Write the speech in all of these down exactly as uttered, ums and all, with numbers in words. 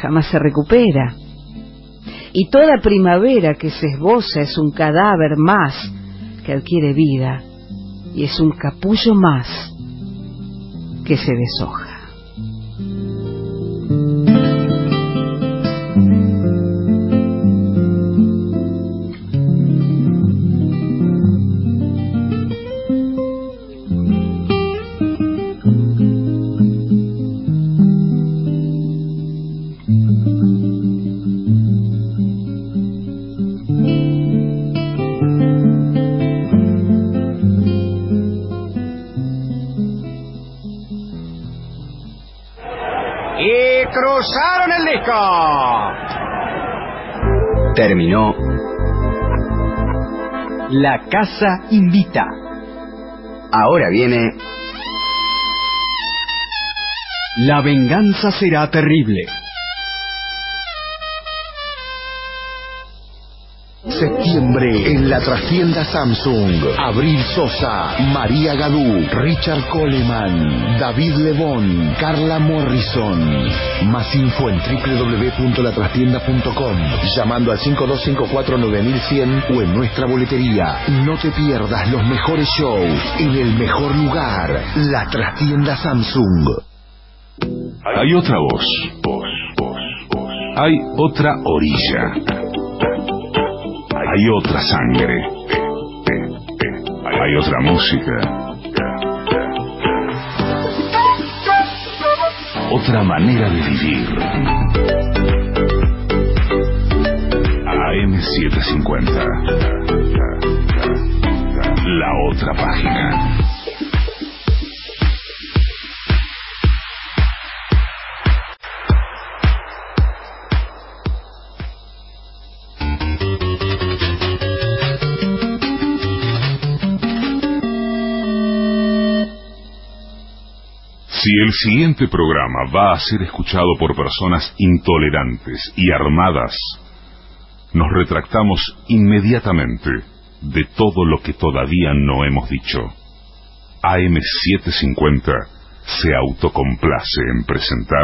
jamás se recupera. Y toda primavera que se esboza es un cadáver más que adquiere vida, y es un capullo más que se deshoja. ¡Cruzaron el disco! Terminó La Casa Invita. Ahora viene La Venganza Será Terrible. Septiembre en la trastienda Samsung. Abril Sosa, María Gadú, Richard Coleman, David Lebón, Carla Morrison. Más info en doble u doble u doble u punto la trastienda punto com, llamando al cinco dos cinco cuatro nueve mil cien o en nuestra boletería. No te pierdas los mejores shows en el mejor lugar, la trastienda Samsung. Hay otra voz, voz, voz, voz. Hay otra orilla. Hay otra sangre, hay otra música, otra manera de vivir. A M setecientos cincuenta, la otra página. Si el siguiente programa va a ser escuchado por personas intolerantes y armadas, nos retractamos inmediatamente de todo lo que todavía no hemos dicho. A M setecientos cincuenta se autocomplace en presentar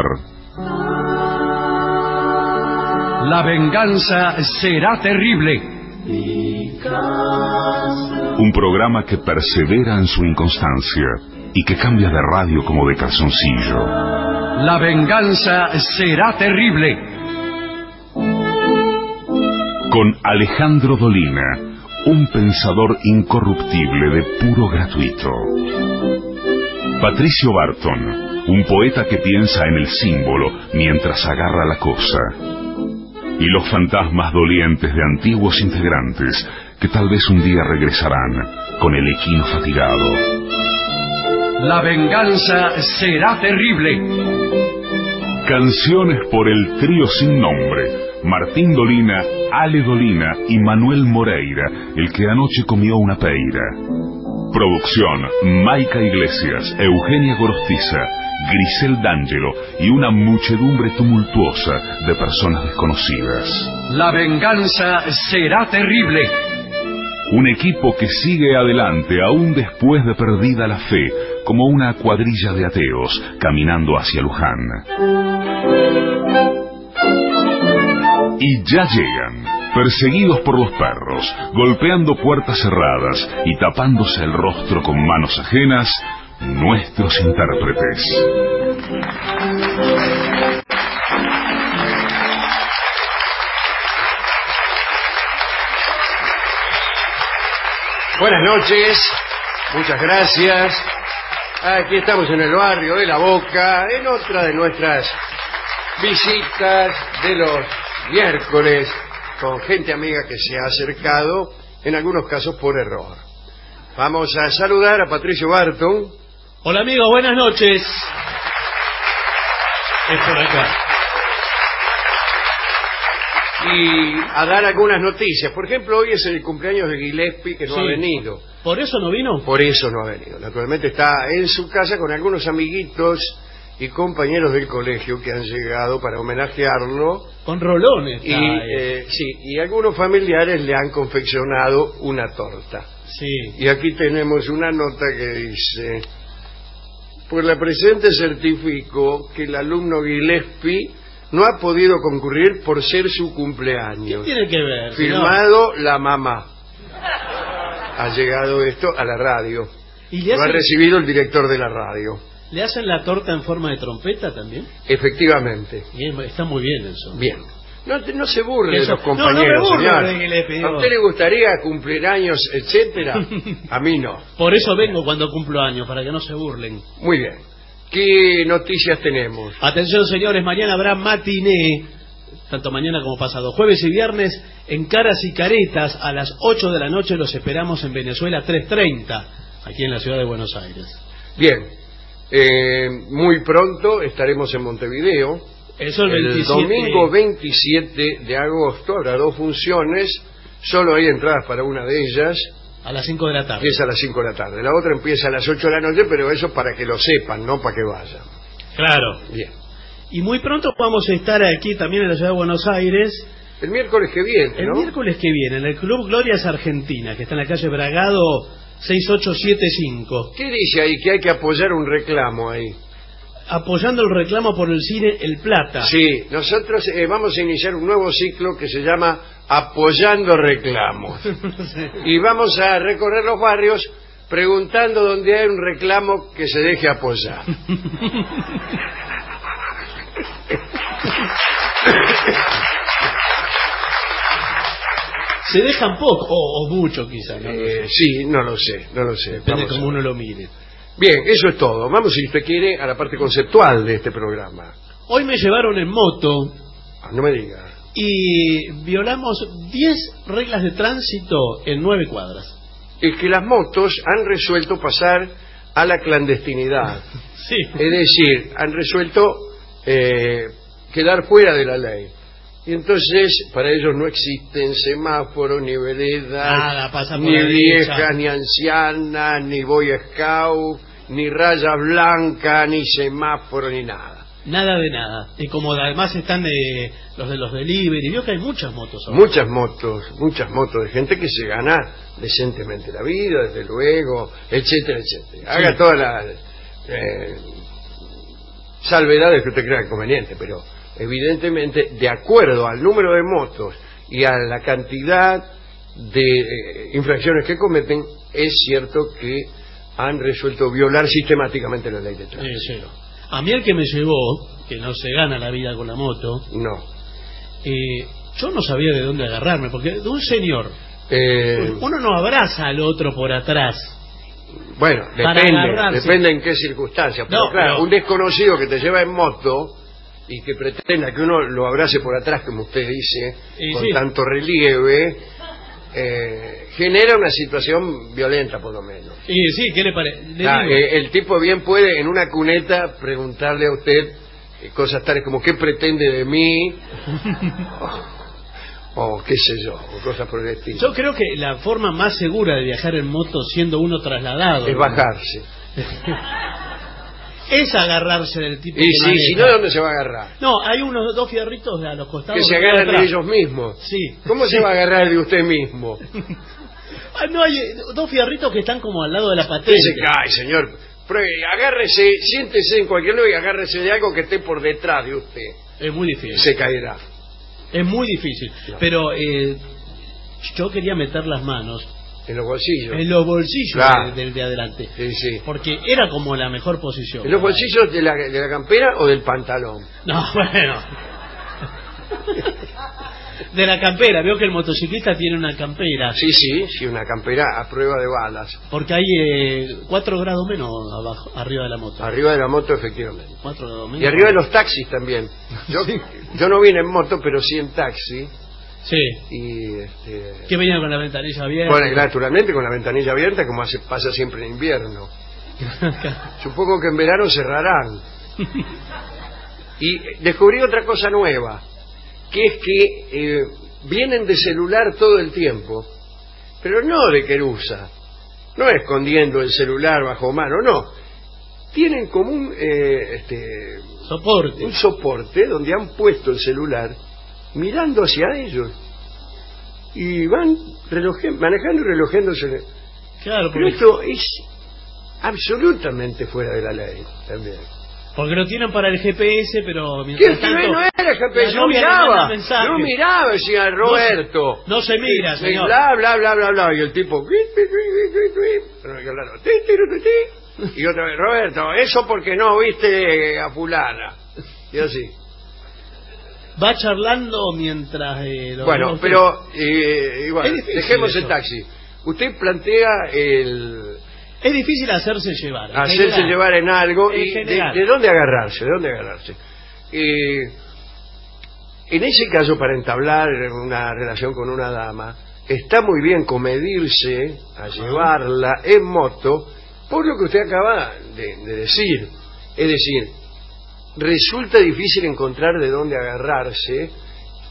La Venganza Será Terrible. Un programa que persevera en su inconstancia y que cambia de radio como de calzoncillo. La Venganza Será Terrible. Con Alejandro Dolina, un pensador incorruptible de puro gratuito. Patricio Barton, un poeta que piensa en el símbolo mientras agarra la cosa. Y los fantasmas dolientes de antiguos integrantes que tal vez un día regresarán con el equino fatigado. La Venganza Será Terrible. Canciones por el trío sin nombre: Martín Dolina, Ale Dolina y Manuel Moreira, el que anoche comió una peira. Producción: Maica Iglesias, Eugenia Gorostiza, Grisel D'Angelo y una muchedumbre tumultuosa de personas desconocidas. La Venganza Será Terrible. Un equipo que sigue adelante aún después de perdida la fe, como una cuadrilla de ateos caminando hacia Luján. Y ya llegan, perseguidos por los perros, golpeando puertas cerradas y tapándose el rostro con manos ajenas, nuestros intérpretes. Buenas noches, muchas gracias. Aquí estamos en el barrio de La Boca, en otra de nuestras visitas de los miércoles, con gente amiga que se ha acercado, en algunos casos por error. Vamos a saludar a Patricio Barton. Hola amigos, buenas noches. Es por acá. Y a dar algunas noticias. Por ejemplo, hoy es el cumpleaños de Gillespie, que no Sí. ha venido. ¿Por eso no vino? Por eso no ha venido. Naturalmente está en su casa con algunos amiguitos y compañeros del colegio que han llegado para homenajearlo. Con rolones. Y, eh, sí, y algunos familiares le han confeccionado una torta. Sí. Y aquí tenemos una nota que dice: por la presente certifico que el alumno Gillespie no ha podido concurrir por ser su ¿Qué cumpleaños. tiene que ver? Firmado la mamá. Ha llegado esto a la radio. ¿Y le Lo ha hacen, recibido el director de la radio. ¿Le hacen la torta en forma de trompeta también? Efectivamente. Bien, está muy bien eso. Bien. No, no se burle de Eso- los compañeros, no, no me burlo señor. de que le pidió. ¿A usted le gustaría cumplir años, etcétera? A mí no. Por eso vengo cuando cumplo años, para que no se burlen. Muy bien. ¿Qué noticias tenemos? Atención, señores, mañana habrá matiné, tanto mañana como pasado, jueves y viernes, en Caras y Caretas, a las ocho de la noche. Los esperamos en Venezuela tres treinta, aquí en la ciudad de Buenos Aires. Bien. Eh, muy pronto estaremos en Montevideo. Eso el El veintisiete. domingo veintisiete de agosto habrá dos funciones. Solo hay entradas para una de ellas. A las cinco de la tarde. Empieza a las cinco de la tarde. La otra empieza a las ocho de la noche, pero eso para que lo sepan, no para que vayan. Claro. Bien. Y muy pronto vamos a estar aquí también en la ciudad de Buenos Aires. El miércoles que viene, El ¿no? miércoles que viene, en el Club Glorias Argentina, que está en la calle Bragado seis ocho siete cinco. ¿Qué dice ahí? Que hay que apoyar un reclamo ahí. Apoyando el reclamo por el cine El Plata. Sí, nosotros eh, vamos a iniciar un nuevo ciclo que se llama Apoyando Reclamos. Y vamos a recorrer los barrios preguntando dónde hay un reclamo que se deje apoyar. Se dejan poco, o, o mucho quizá, ¿no? Eh, sí, no lo sé, no lo sé. Depende Vamos a como ver. uno lo mire. Bien, eso es todo. Vamos, si usted quiere, a la parte conceptual de este programa. Hoy me llevaron en moto Ah, no me diga. y violamos diez reglas de tránsito en nueve cuadras. Es que las motos han resuelto pasar a la clandestinidad. Sí. Es decir, han resuelto eh, quedar fuera de la ley. Y entonces, para ellos no existen semáforos, ni veredas, Nada, pasa por ni la derecha. viejas, ni ancianas, ni Boy Scout, ni raya blanca, ni semáforo, ni nada. Nada de nada. Y como además están de, los de los delivery, vio que hay muchas motos ahora. Muchas motos, muchas motos de gente que se gana decentemente la vida, desde luego, etcétera, etcétera. Haga Sí. todas las eh, salvedades que usted crea conveniente, pero evidentemente, de acuerdo al número de motos y a la cantidad de eh, infracciones que cometen, es cierto que han resuelto violar sistemáticamente la ley de tránsito. Sí, sí. A mí el que me llevó, que no se gana la vida con la moto, No. eh, yo no sabía de dónde agarrarme, porque de un señor, Eh, uno no abraza al otro por atrás. Bueno, Para depende, agarrarse. depende en qué circunstancias. Pero No, claro, pero- un desconocido que te lleva en moto y que pretenda que uno lo abrace por atrás, como usted dice, Y con sí. tanto relieve, eh, genera una situación violenta, por lo menos. Y sí, ¿qué le parece? Ah, eh, el tipo bien puede, en una cuneta, preguntarle a usted eh, cosas tales como ¿qué pretende de mí? o, o qué sé yo, o cosas por el estilo. Yo creo que la forma más segura de viajar en moto siendo uno trasladado Es bajarse. es agarrarse del tipo Y que sí, maneja. si no, ¿de dónde se va a agarrar? No, hay unos dos fierritos a los costados Que se de agarran atrás. de ellos mismos. Sí. ¿Cómo se va a agarrar de usted mismo? Ah, no, hay eh, dos fierritos que están como al lado de la Usted patente. se cae, señor. Pruebe, agárrese, siéntese en cualquier lugar y agárrese de algo que esté por detrás de usted. Es muy difícil. Se caerá. Es muy difícil. No. Pero eh, yo quería meter las manos En los bolsillos. en los bolsillos Claro. de- del de adelante. Sí, sí. Porque era como la mejor posición. ¿En los bolsillos de la, de la campera o del pantalón? No, bueno. De la campera. Veo que el motociclista tiene una campera. Sí, sí, sí, una campera a prueba de balas. Porque hay eh, cuatro grados menos abajo, arriba de la moto. Arriba de la moto, efectivamente. Cuatro grados menos. Y arriba de los taxis también. Yo, yo no vine en moto, pero sí en taxi. Sí. Y, este, Que venía con la ventanilla abierta. bueno, naturalmente con la ventanilla abierta, como hace, pasa siempre en invierno. Supongo que en verano cerrarán. Y descubrí otra cosa nueva, que es que eh, vienen de celular todo el tiempo, pero no de querusa, no escondiendo el celular bajo mano, no. Tienen como un, eh, este, Soporte. un soporte donde han puesto el celular mirando hacia ellos y van reloje- manejando y relojándose. Claro, Pero porque esto es absolutamente fuera de la ley también. Porque lo tienen para el G P S, pero mientras ¿Qué tanto... no era G P S? la Yo novia le manda miraba, mensaje. yo miraba, decía Roberto. No, no se mira, Y- señor. Y bla, bla, bla, bla, bla, y el tipo... Pero hay que hablarlo. Ti, ti, ti, ti. Y otra vez, Roberto, eso porque no viste a fulana. Y así. Va charlando mientras... Eh, lo Bueno, vemos. pero... Eh, igual, Es difícil dejemos eso. el taxi. Usted plantea el... Es difícil hacerse llevar. en hacerse general. llevar en algo En y de, general. de dónde agarrarse, de dónde agarrarse. Eh, en ese caso, para entablar una relación con una dama, está muy bien comedirse a llevarla en moto por lo que usted acaba de, de decir. Es decir, resulta difícil encontrar de dónde agarrarse eh,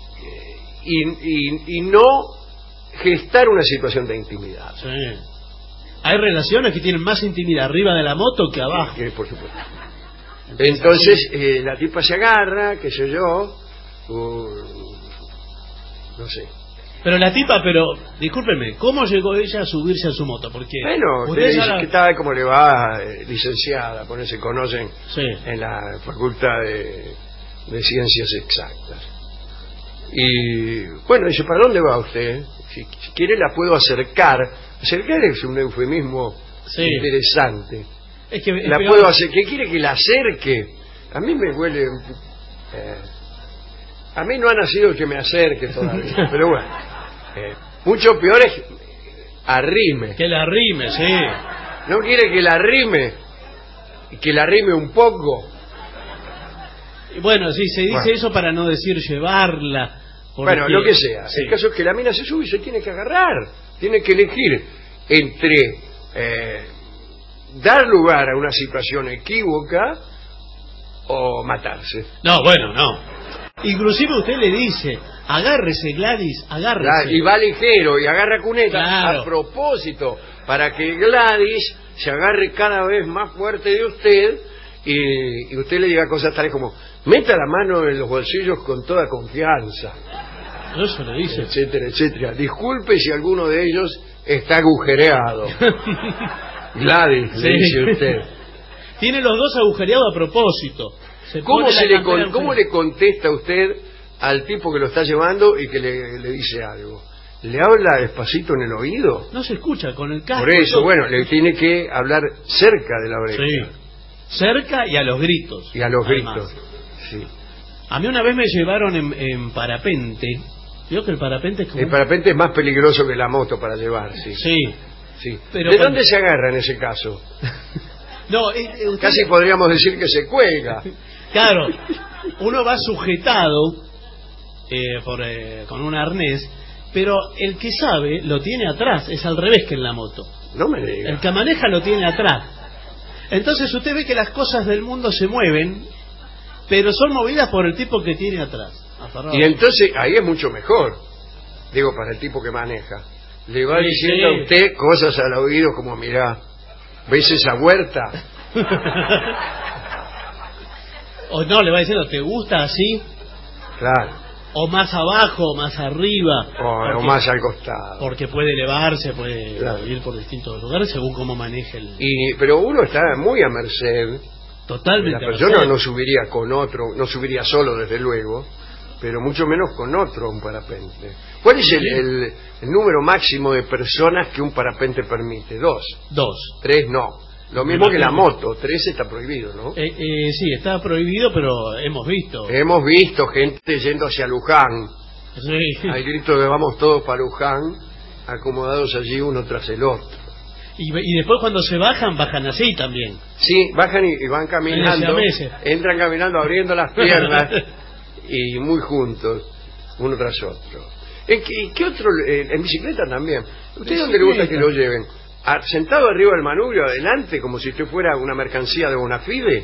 y, y, y no gestar una situación de intimidad. Sí. Hay relaciones que tienen más intimidad arriba de la moto que abajo. Eh, por supuesto. Entonces eh, la tipa se agarra, qué sé yo, uh, no sé. Pero la tipa, pero, discúlpeme, ¿cómo llegó ella a subirse a su moto? Porque Bueno, usted usted le ya dice la- que tal como le va, eh, licenciada, por eso se conocen Sí. en la Facultad de, de Ciencias Exactas. Y bueno, dice, ¿para dónde va usted? Si, si quiere la puedo acercar. Acercar es un eufemismo Sí. interesante. Es que es La peor. puedo hacer. ¿Qué quiere que la acerque? A mí me huele. eh, a mí no ha nacido que me acerque todavía, pero bueno. eh, mucho peor es arrime. Que la rime, sí. ¿No quiere que la arrime? Y que la arrime un poco. Y bueno, sí, se dice Bueno. eso para no decir llevarla. porque- Bueno, lo que sea. Sí. El caso es que la mina se sube y se tiene que agarrar. Tiene que elegir entre eh, dar lugar a una situación equívoca o matarse. No, bueno, no. Inclusive usted le dice, agárrese Gladys, agárrese. Claro, y va ligero y agarra cuneta Claro. a propósito para que Gladys se agarre cada vez más fuerte de usted y, y usted le diga cosas tales como meta la mano en los bolsillos con toda confianza, Eso le dice. etcétera, etcétera. Disculpe si alguno de ellos está agujereado. Gladys, le Sí. dice usted. Tiene los dos agujereados a propósito. Se ¿Cómo, pone se la le campera con- ¿Cómo enfrente. le contesta usted al tipo que lo está llevando y que le, le dice algo? ¿Le habla despacito en el oído? No se escucha con el casco. Por eso, todo. bueno, le tiene que hablar cerca de la oreja. Sí. Cerca y a los gritos. Y a los además. gritos. Sí. A mí una vez me llevaron en, en parapente. Vio que el parapente es como... El parapente es más peligroso que la moto para llevar, sí. Sí. Sí. Pero ¿De cuando- dónde se agarra en ese caso? No, eh, eh, usted- Casi podríamos decir que se cuelga. Claro, uno va sujetado eh, por, eh, con un arnés, pero el que sabe lo tiene atrás, es al revés que en la moto. No me El diga. que maneja lo tiene atrás. Entonces usted ve que las cosas del mundo se mueven, pero son movidas por el tipo que tiene atrás. aferrado. Y entonces ahí es mucho mejor, digo, para el tipo que maneja. Le va Sí, diciendo sí. a usted cosas al oído como, mirá, ¿ves esa huerta? O no, le va diciendo, ¿te gusta así? Claro. O más abajo, o más arriba. O, o Porque- más al costado. Porque puede elevarse, puede Claro. ir por distintos lugares según cómo maneje el... Y, pero uno está muy a merced. Totalmente. La persona avanzado. no subiría con otro, no subiría solo desde luego, pero mucho menos con otro un parapente. ¿Cuál es el, el- el número máximo de personas que un parapente permite? Dos. Dos. Tres no. Lo Me mismo que la imagino. moto. Tres está prohibido, ¿no? Eh, eh, sí, está prohibido, pero hemos visto. Hemos visto gente yendo hacia Luján, Sí. al grito de vamos todos para Luján, acomodados allí uno tras el otro. Y, y después cuando se bajan, bajan así también. Sí, bajan y, y van caminando, siameses. entran caminando abriendo las piernas y muy juntos, uno tras otro. ¿En qué, qué otro? eh, en bicicleta también. ¿Usted dónde le gusta que lo lleven? ¿A- ¿Sentado arriba del manubrio, adelante, como si usted fuera una mercancía de Bonafide?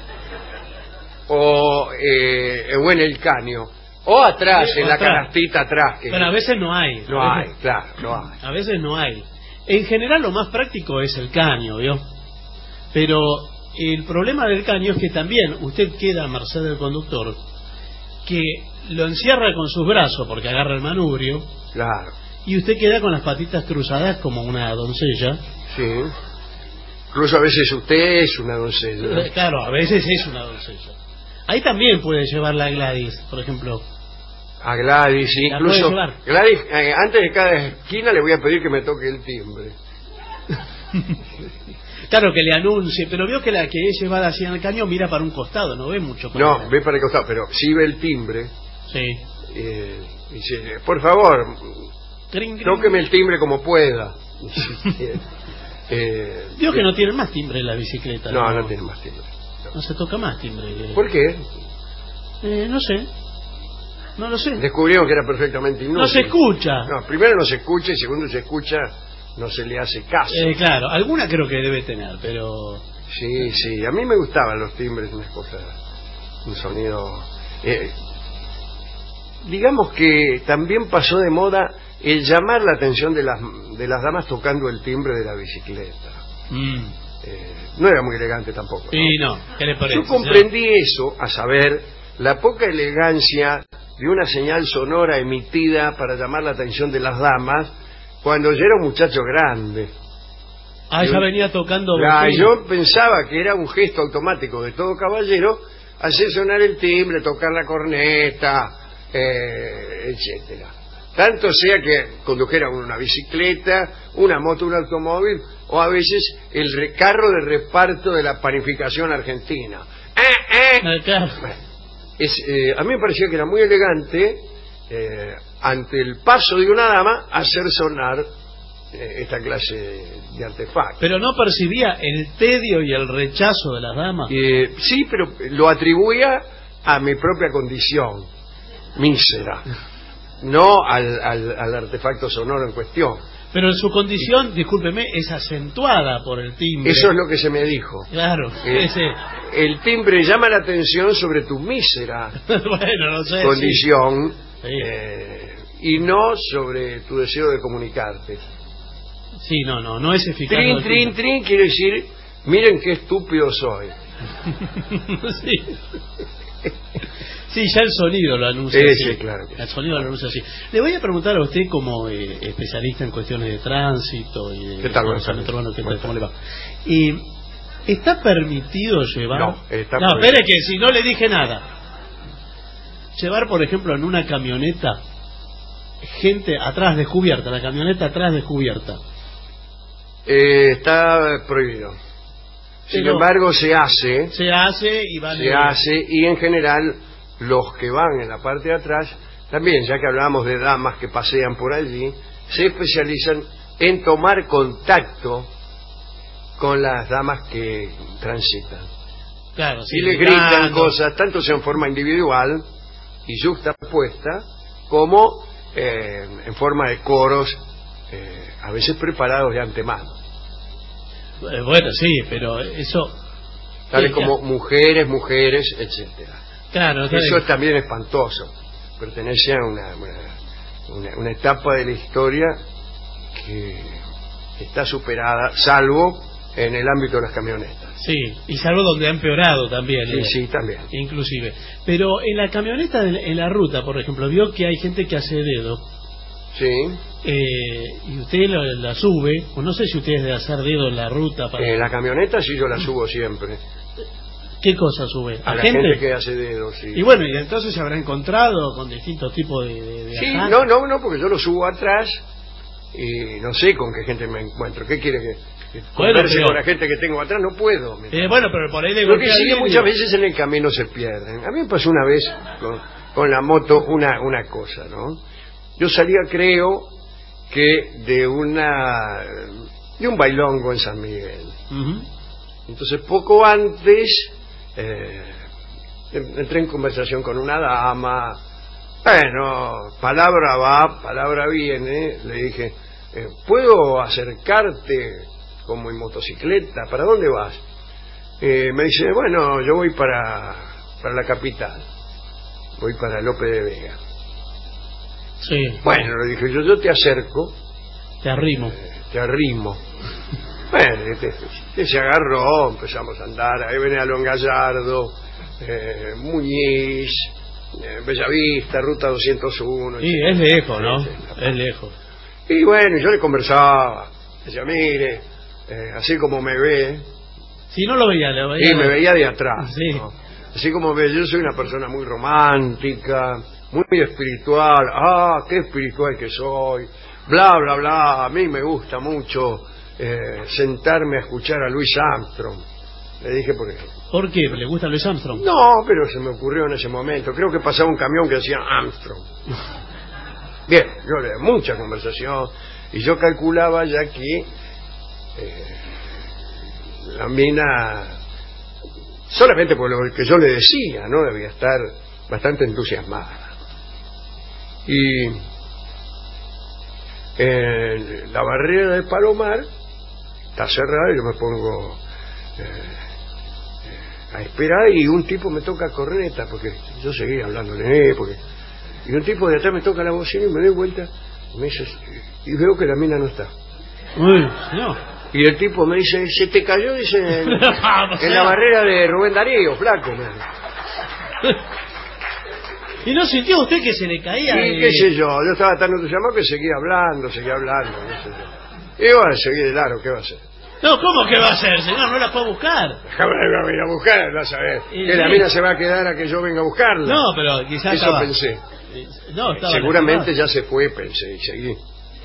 ¿O, eh, o en el caño? ¿O atrás, Sí, en o la atrás. canastita atrás? Que Pero a veces no hay. no A hay, veces- claro, no hay. A veces no hay. En general lo más práctico es el caño, ¿vio? Pero el problema del caño es que también usted queda a merced del conductor, que lo encierra con sus brazos porque agarra el manubrio, Claro, y usted queda con las patitas cruzadas como una doncella, sí. Incluso a veces usted es una doncella, ¿no? Claro, a veces es una doncella. Ahí también puede llevarla a Gladys, por ejemplo. A Gladys, sí, La incluso puede llevar. Gladys, eh, antes de cada esquina le voy a pedir que me toque el timbre. Claro, que le anuncie, pero veo que la que es llevada así en el caño mira para un costado, no ve mucho. para No, el- ve para el costado, pero sí ve el timbre. Sí. Eh, dice, por favor, Trin, trin. tóqueme el timbre como pueda. eh, Veo que no tiene más timbre la bicicleta. No, no tiene más timbre. No se toca más timbre. eh. ¿Por qué? Eh, no sé. No lo sé. Descubrieron que era perfectamente inútil. No se escucha. No, primero no se escucha y segundo se escucha, no se le hace caso. Eh, claro, alguna creo que debe tener, pero... Sí, sí, a mí me gustaban los timbres, unas cosas, un sonido... Eh, digamos que también pasó de moda el llamar la atención de las, de las damas tocando el timbre de la bicicleta. Mm. Eh, no era muy elegante tampoco, ¿no? Sí, no, ¿qué le parece? Yo comprendí eso, a saber, la poca elegancia de una señal sonora emitida para llamar la atención de las damas cuando yo era un muchacho grande. Ah, ya yo- venía tocando... Ah, botella. yo pensaba que era un gesto automático de todo caballero hacer sonar el timbre, tocar la corneta, eh, etcétera. Tanto sea que condujera una bicicleta, una moto, un automóvil, o a veces el re- carro de reparto de la panificación argentina. ¡Eh, eh! Ah, claro. Bueno, es, eh, a mí me parecía que era muy elegante, eh, ante el paso de una dama, hacer sonar eh, esta clase de, de artefactos. Pero no percibía el tedio y el rechazo de las damas. Eh, sí, pero lo atribuía a mi propia condición mísera, no al, al, al artefacto sonoro en cuestión. Pero en su condición, discúlpeme, es acentuada por el timbre. Eso es lo que se me dijo. Claro, Eh, ese... el timbre llama la atención sobre tu mísera bueno, no sé. condición Sí. eh, y no sobre tu deseo de comunicarte. Sí. Sí, no, no, no es eficaz. Trin, el trin, timbre. trin quiere decir, miren qué estúpido soy. sí. Sí, ya el sonido lo anuncia Sí, así. sí, claro que El sí. sonido lo anuncia así. Le voy a preguntar a usted como eh, especialista en cuestiones de tránsito y de ¿Qué tal, conocimiento Gonzalo? urbano, ¿qué tal? Buenas ¿Cómo le va? Y, ¿está permitido llevar? No, está No, prohibido. espere que si no le dije nada. Llevar, por ejemplo, en una camioneta gente atrás descubierta, la camioneta atrás descubierta. Eh, está prohibido. Sin Pero- embargo, se hace, Se hace y van se hace, y en general los que van en la parte de atrás, también, ya que hablábamos de damas que pasean por allí, se especializan en tomar contacto con las damas que transitan. Claro, sí, Y le gritan gritando. cosas, tanto sea en forma individual y justapuesta, como eh, en forma de coros, eh, a veces preparados de antemano. Eh, Bueno, sí, pero eso... Tales Sí, como claro. mujeres, mujeres, etcétera. Claro, está Eso bien. es también espantoso. Pertenece a una, una, una- una etapa de la historia que está superada, salvo en el ámbito de las camionetas. Sí, y salvo donde ha empeorado también. Sí, eh, sí, también. Inclusive. Pero en la camioneta, en en la ruta, por ejemplo, vio que hay gente que hace dedo. Sí. Eh, y usted la, la sube, o no sé si usted es de hacer dedo en la ruta. Para... Eh, la camioneta sí yo la subo siempre. ¿Qué cosa sube? A la gente que hace dedos, sí. Y bueno, y entonces se habrá encontrado con distintos tipos de... de, de Sí, ajanos. no, no, no, porque yo lo subo atrás y no sé con qué gente me encuentro. ¿Qué quiere que, que Bueno, converse pero- con la gente que tengo atrás? No puedo. me- Eh, bueno, pero por ahí le Lo que golpea sí que el muchas vidrio. veces en el camino se pierden. A mí me pasó una vez con, con la moto una, una cosa, ¿no? Yo salía, creo, que de una de un bailongo en San Miguel. Ujú. Entonces, poco antes, eh, entré en conversación con una dama. Bueno, palabra va, palabra viene. Le dije, eh, ¿puedo acercarte como en motocicleta? ¿Para dónde vas? Eh, me dice, bueno, yo voy para, para la capital. Voy para Lope de Vega. Sí, Bueno, le dije, yo, yo te acerco, te arrimo. te arrimo. Bueno, este, este se agarró, empezamos a andar, ahí venía Alon Gallardo, eh, Muñiz, eh, Bellavista, Ruta doscientos uno. Sí, etcétera. es lejos, ¿no? Etcétera. Es lejos. Y bueno, yo le conversaba, decía, mire, eh, así como me ve. Si no lo veía, lo veía. Sí, me veía de atrás. Sí. ¿no? Así como ve, yo soy una persona muy romántica, muy espiritual. Ah, qué espiritual que soy. Bla, bla, bla. A mí me gusta mucho eh, sentarme a escuchar a Louis Armstrong. Le dije por ejemplo. ¿Por qué? ¿Le gusta Louis Armstrong? No, pero se me ocurrió en ese momento. Creo que pasaba un camión que decía Armstrong. Bien, yo le mucha conversación y yo calculaba ya que eh, la mina, solamente por lo que yo le decía, no debía estar bastante entusiasmada. Y eh, la barrera de Palomar está cerrada y yo me pongo eh, a esperar y un tipo me toca corneta porque yo seguía hablándole, porque y un tipo de atrás me toca la bocina y me doy vuelta y me dice, y veo que la mina no está. Uy, señor. Y el tipo me dice, se te cayó, dice, en, en la barrera de Rubén Darío, flaco, man. ¿Y no sintió usted que se le caía? Y qué sé yo, yo estaba tan entusiasmado que seguía hablando, seguía hablando, qué sé yo. Y bueno, seguí de largo, ¿qué va a hacer? No, ¿cómo que va a hacer, señor? No la puedo buscar. Déjame ir a buscar, vas a ver. Y Que la sí. mina se va a quedar a que yo venga a buscarla. No, pero quizás Eso estaba... pensé. No, estaba Seguramente ya se fue, pensé, y seguí.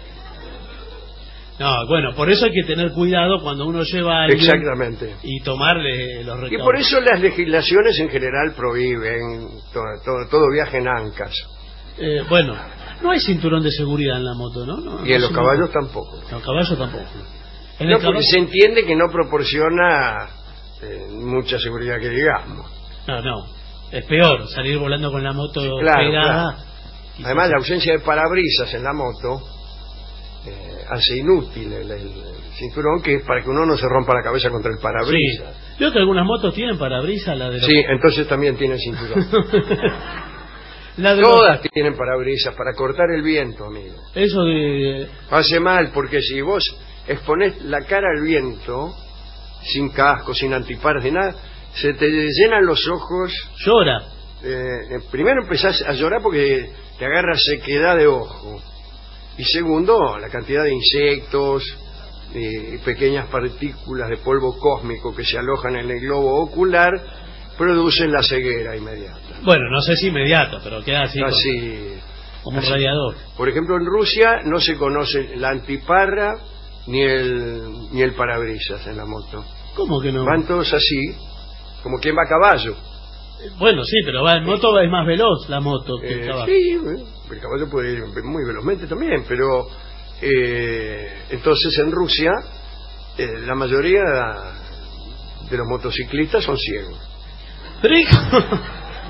No, bueno, por eso hay que tener cuidado cuando uno lleva a alguien Exactamente. y tomarle los recaudos. Y por eso las legislaciones en general prohíben todo, todo, todo viaje en ancas. Eh, bueno, no hay cinturón de seguridad en la moto, ¿no? no Y en no los se caballos me- tampoco. En los caballos tampoco. En No, el porque caballo... se entiende que no proporciona eh, mucha seguridad que digamos. No, no. Es peor salir volando con la moto Claro, pegada. claro. Además, la ausencia de parabrisas en la moto eh, hace inútil el, el- el cinturón, que es para que uno no se rompa la cabeza contra el Sí. parabrisas. Veo que algunas motos tienen parabrisas, la de los... Sí, entonces también tiene cinturón. la de los- Todas tienen parabrisas para cortar el viento, amigo. Eso de... Hace mal, porque si vos exponés la cara al viento, sin casco, sin antiparas ni nada, se te llenan los ojos. Llora. Eh, primero empezás a llorar porque te agarra sequedad de ojo. Y segundo, la cantidad de insectos y pequeñas partículas de polvo cósmico que se alojan en el globo ocular producen la ceguera inmediata. Bueno, no sé si inmediato, pero queda así, Así, como un así. radiador. Por ejemplo, en Rusia no se conoce la antiparra ni el ni el parabrisas en la moto. ¿Cómo que no? Van todos así, como quien va a caballo. Bueno, sí, pero va en moto, es más veloz la moto que el Eh, caballo. sí, eh, el caballo puede ir muy velozmente también, pero eh, entonces en Rusia eh, la mayoría de los motociclistas son ciegos. Pero ¿y cómo?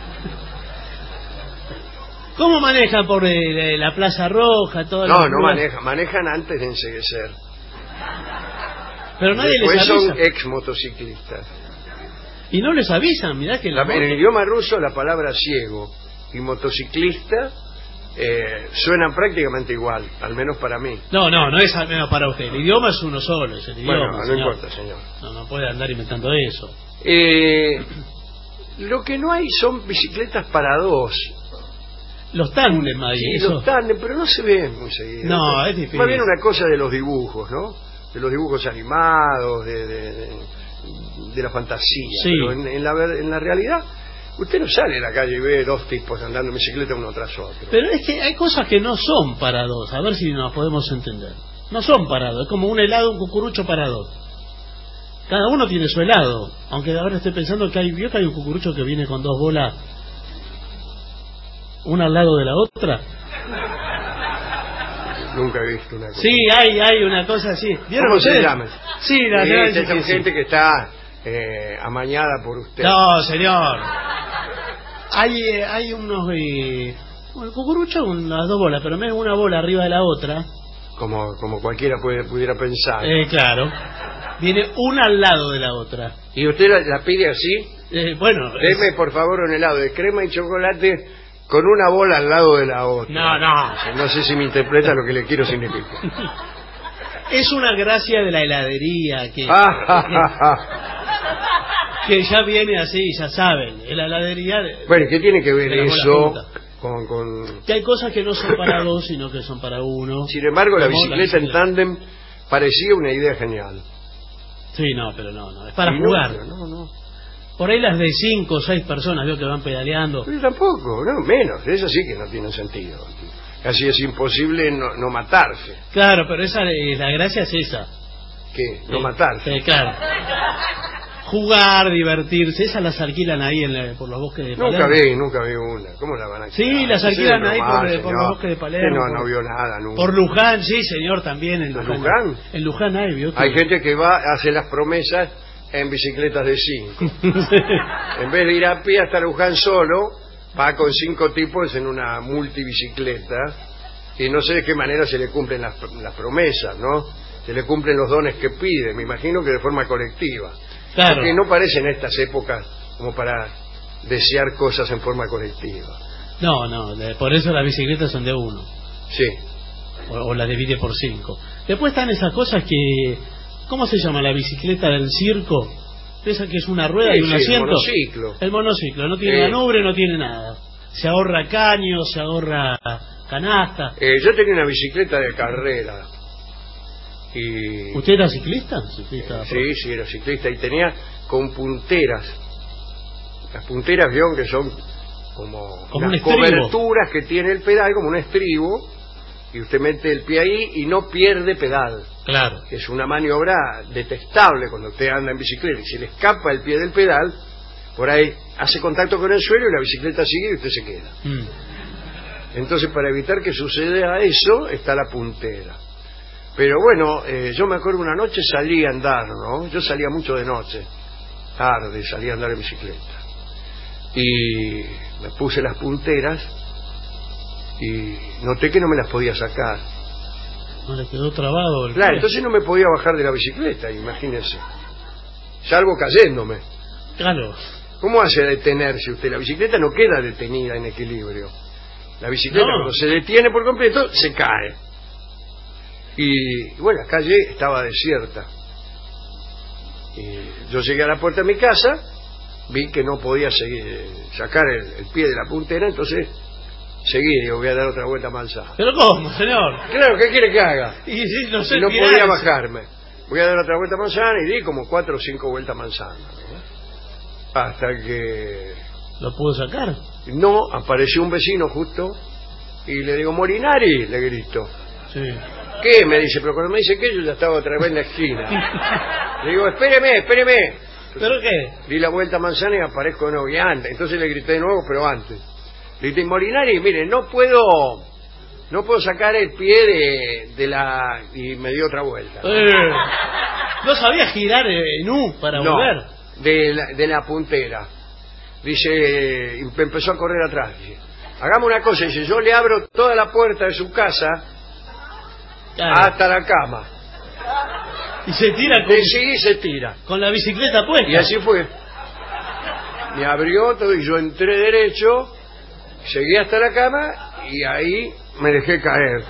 ¿Cómo manejan por eh, la Plaza Roja? Todas No, las no ruedas? manejan, manejan antes de enceguecer. Pero nadie Después les avisa. son ex motociclistas. Y no les avisan, mirá que en la La- en el moto- idioma ruso la palabra ciego y motociclista eh, suenan prácticamente igual, al menos para mí. No, no, no es al menos para usted. El idioma es uno solo, es el idioma. Bueno, no señor. importa, señor. No, no puede andar inventando eso. Eh, lo que no hay son bicicletas para dos. Los tándem ahí, Sí, eso. los tándem, pero no se ven muy seguido. No, es difícil. Más bien una cosa de los dibujos, ¿no? De los dibujos animados, de, de, de, de la fantasía. Sí. Pero en, en la, ver- en la realidad, usted no sale a la calle y ve dos tipos andando en bicicleta uno tras otro. Pero es que hay cosas que no son para dos, a ver si nos podemos entender. No son para dos, es como un helado, un cucurucho para dos. Cada uno tiene su helado, aunque ahora estoy pensando que hay, vio que hay un cucurucho que viene con dos bolas, una al lado de la otra. Nunca he visto una cosa. Sí, hay, hay una cosa así. ¿Vieron ¿Cómo se ustedes? llama? Sí, la Sí, verdad esta es que es sí. gente que está eh, amañada por usted. No, señor. Hay, eh, hay unos eh, un cucurucho con las dos bolas, pero menos una bola arriba de la otra. Como, como cualquiera puede, pudiera pensar. Eh, claro. Viene una al lado de la otra. ¿Y usted la, la pide así? Eh, bueno. Deme, por favor, un helado de crema y chocolate con una bola al lado de la otra. No, no. No sé si me interpreta lo que le quiero significar. Es una gracia de la heladería que, Ah, ja, ja, ja. que ya viene así, ya saben. En la heladería. de- Bueno, ¿qué tiene que ver de la bola eso junta. con, con...? Que hay cosas que no son para dos, sino que son para uno. Sin embargo, la Como bicicleta en bicicleta. tándem parecía una idea genial. Sí, no, pero no, no, es para Y jugar. No, no, no. Por ahí las de cinco o seis personas veo que van pedaleando. Pero tampoco, no, menos. Eso sí que no tiene sentido. Casi es imposible no, no matarse. Claro, pero esa eh, la gracia es esa. ¿Qué? No Eh, matarse. eh, claro. Jugar, divertirse, esas las alquilan ahí en la- por los bosques de Palermo. Nunca vi, nunca vi una. ¿Cómo la van a Sí, alquilar? las alquilan Sí, ahí nomás, por, por señor. los bosques de Palermo. Sí, no, no por- vio nada nunca. Por Luján, sí, señor, también en ¿En Luján. Luján? En Luján hay, vio que- Hay gente que va, hace las promesas en bicicletas de cinco. En vez de ir a pie hasta Luján solo, va con cinco tipos en una multibicicleta y no sé de qué manera se le cumplen las, las promesas, ¿no? Se le cumplen los dones que pide, me imagino que de forma colectiva. Claro. Porque no parecen estas épocas como para desear cosas en forma colectiva. No, no, de- por eso las bicicletas son de uno. Sí. O, o las divide por cinco. Después están esas cosas que... ¿Cómo se llama la bicicleta del circo? Esa que es una rueda Sí, y un sí, el asiento. monociclo. El monociclo, no tiene Sí. manubrio, no tiene nada. Se ahorra caño, se ahorra canasta. Eh, yo tenía una bicicleta de carrera. Y... ¿Usted era ciclista? Ciclista. Sí, sí, era ciclista y tenía con punteras. Las punteras, vieron que son como, Como unas un estribo. coberturas que tiene el pedal, como un estribo, y usted mete el pie ahí y no pierde pedal. Claro. Que es una maniobra detestable cuando usted anda en bicicleta y se le escapa el pie del pedal, por ahí hace contacto con el suelo y la bicicleta sigue y usted se queda. Mm. Entonces, para evitar que suceda eso, está la puntera. Pero bueno, eh, yo me acuerdo una noche salí a andar, ¿no? Yo salía mucho de noche, tarde, salí a andar en bicicleta. Y me puse las punteras y noté que no me las podía sacar. No le quedó trabado el Claro, pie. entonces no me podía bajar de la bicicleta, imagínese. Salvo cayéndome. Claro. ¿Cómo hace a detenerse usted? La bicicleta no queda detenida en equilibrio. La bicicleta No. cuando se detiene por completo, se cae. Y bueno, la calle estaba desierta. Y yo llegué a la puerta de mi casa, vi que no podía seguir, sacar el, el pie de la puntera, entonces seguí, digo, voy a dar otra vuelta a manzana. ¿Pero cómo, señor? Claro, ¿qué quiere que haga? Y sí, no sé, Y no tirarse. podía bajarme. Voy a dar otra vuelta a manzana y di como cuatro o cinco vueltas a manzana, ¿no? Hasta que ¿Lo pudo sacar? no, apareció un vecino justo y le digo, Molinari, le grito. Sí. ¿Qué? Me dice, pero cuando me dice que yo ya estaba otra vez en la esquina. Le digo, espéreme, espéreme. ¿Pero qué? Di la vuelta a manzana y aparezco de nuevo, y antes. Entonces le grité de nuevo, pero antes. Le dije, Molinari, mire, no puedo, no puedo sacar el pie de, de la... Y me dio otra vuelta. Eh, ¿No sabía girar en U para No, volver? de la, de la puntera. Dice, y me empezó a correr atrás. Dice, hagamos una cosa, dice, yo le abro toda la puerta de su casa Claro. hasta la cama. Y se tira con, Y sí, se tira. con la bicicleta puesta. Y así fue. Me abrió todo y yo entré derecho, seguí hasta la cama y ahí me dejé caer.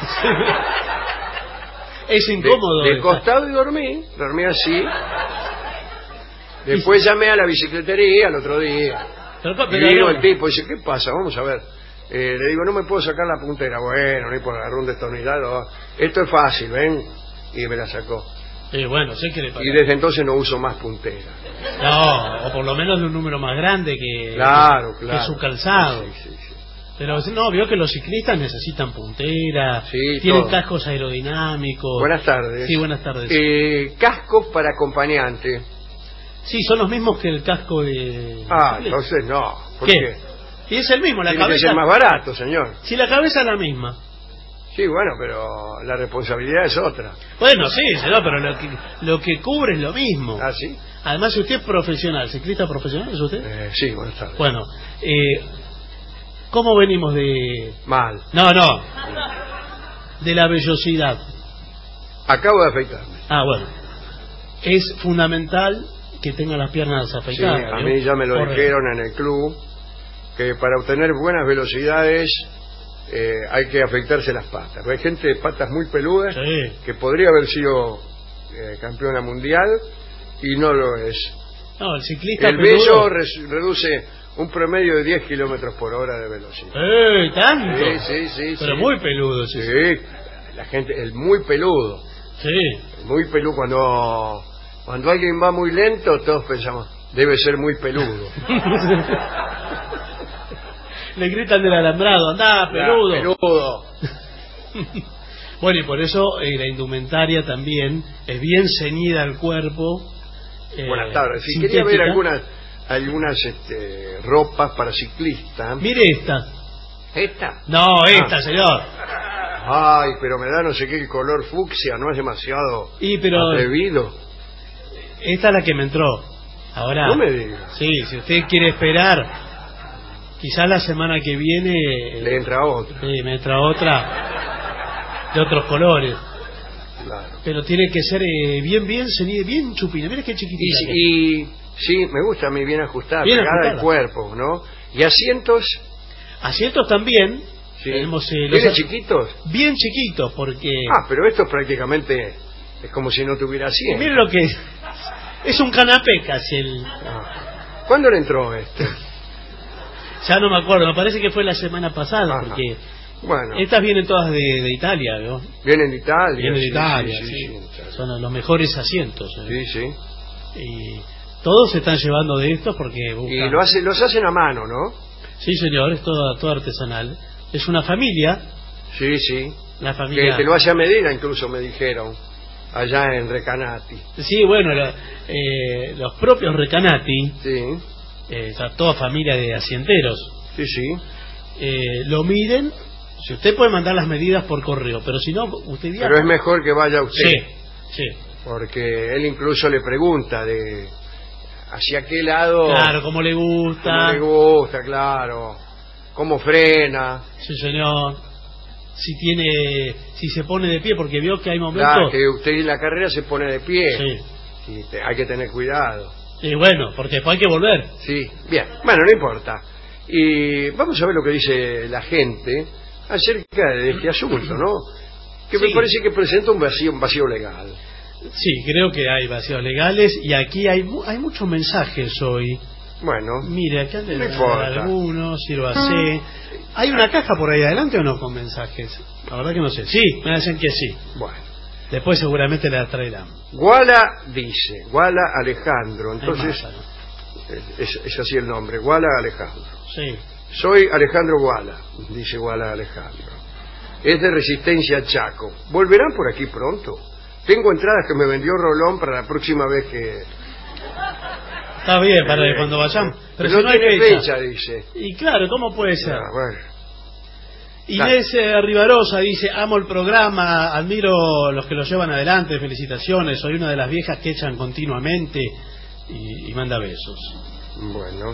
Es De, incómodo. de esa. costado y dormí, dormí así. Después llamé a la bicicletería al otro día. Pero, Y pero vino no. el tipo y dice, ¿qué pasa? Vamos a ver. Eh, le digo, no me puedo sacar la puntera. Bueno, no puedo agarrar un destornillador. Esto es fácil, ven. Y me la sacó. Sí, bueno, sé que le pasa. Y desde entonces no uso más puntera. No, o por lo menos de un número más grande que, Claro, que claro. su calzado. Sí, sí, sí. Pero no, veo que los ciclistas necesitan puntera, Sí, tienen todo. cascos aerodinámicos. Buenas tardes. Sí, buenas tardes. Eh, cascos para acompañante. Sí, son los mismos que el casco de... Ah, de- entonces no. ¿Por ¿Qué? qué? Y es el mismo, la Tiene que cabeza... ser más barato, señor. Si la cabeza es la misma. Sí, bueno, pero la responsabilidad es otra. Bueno, sí, señor, pero lo que, lo que cubre es lo mismo. ¿Ah, sí? Además, si usted es profesional, ciclista profesional, ¿es usted? Eh, sí, buenas tardes. Bueno, eh, ¿cómo venimos de...? Mal. No, no, de la vellosidad. Acabo de afeitarme. Ah, bueno. Es fundamental que tenga las piernas Sí, afeitadas. a ¿vio? mí ya me lo Correcto. dijeron en el club, que para obtener buenas velocidades eh, hay que afeitarse las patas. Hay gente de patas muy peludas Sí. que podría haber sido eh, campeona mundial y no lo es. No, el ciclista El peludo- vello res- reduce un promedio de diez kilómetros por hora de velocidad. ¡Eh, tanto! Sí, sí, sí. Pero sí. muy peludo, sí. Sí, la gente, el muy peludo. Sí. El muy peludo cuando Cuando alguien va muy lento, todos pensamos, debe ser muy peludo. Le gritan del alambrado, andá, peludo. Ah, peludo. Bueno, y por eso eh, la indumentaria también es bien ceñida al cuerpo. Eh, Buenas tardes. Si sintética. quería ver algunas algunas este, ropas para ciclistas. Mire esta. ¿Esta? No, esta, Ah. señor. Ay, pero me da no sé qué el color fucsia, ¿no es demasiado Y pero atrevido? esta es la que me entró. Ahora, No me diga. sí, si usted quiere esperar, quizás la semana que viene eh, Le entra otra. sí, me entra otra de otros colores. Claro. Pero tiene que ser eh, bien, bien ceñida, bien chupina. Mira qué Y, chiquitita. y sí, me gusta a mí bien ajustada, Bien pegada al ajustada. cuerpo, ¿no? Y asientos, Asientos también. sí. Tenemos eh, los ¿Tiene as- chiquitos? bien chiquitos porque Ah, pero esto prácticamente es como si no tuviera asiento. mire lo que es. Es un canapé casi el. Ah. ¿Cuándo le entró este? Ya no me acuerdo, me parece que fue la semana pasada Ajá. porque Bueno, estas vienen todas de, de Italia, ¿no? vienen de Italia. Vienen de sí, Italia, sí, sí. sí, sí, Son los mejores asientos. ¿eh? sí, sí. Y todos se están llevando de estos porque buscan... Y lo hace, los hacen a mano, ¿no? Sí, señor, es todo, todo artesanal. Es una familia, Sí, sí. la Que familia... te lo hace a medida, incluso me dijeron, allá en Recanati. Sí, bueno, la- eh, los propios Recanati, Sí, eh, o sea, toda familia de asienteros, sí, sí. eh, lo miden. Si usted puede mandar las medidas por correo, pero si no, usted diga... Pero es mejor que vaya usted. Sí, sí. Porque él incluso le pregunta de hacia qué lado, Claro, como le gusta. cómo le gusta, claro, cómo frena, Sí, señor. Si tiene, si se pone de pie, porque vio que hay momentos. claro, que usted en la carrera se pone de pie, Sí. y te- hay que tener cuidado. Y bueno, porque después hay que volver. Sí, bien, bueno, no importa. Y vamos a ver lo que dice la gente acerca de este asunto, ¿no? Que me Sí. parece que presenta un vacío, un vacío legal. Sí, creo que hay vacíos legales y aquí hay mu- hay muchos mensajes hoy. Bueno, Mire, acá le No dan importa. algunos, sírvase. ¿Hay una caja por ahí adelante o no con mensajes? La verdad que no sé. Sí, me dicen que sí. bueno. Después seguramente la traerán. Guala dice, Guala Alejandro, Hay entonces más, ¿no? es, es así el nombre, Guala Alejandro. Sí. Soy Alejandro Guala, dice Guala Alejandro. Es de Resistencia Chaco. ¿Volverán por aquí pronto? Tengo entradas que me vendió Rolón para la próxima vez que... Está bien, para que cuando vayamos. Pero, Pero si no, no hay tiene fecha. fecha, dice. Y claro, ¿cómo puede ser? Ah, bueno. Inés eh, Rivarosa dice, amo el programa, admiro los que lo llevan adelante, felicitaciones, soy una de las viejas que echan continuamente y, y manda besos. Bueno,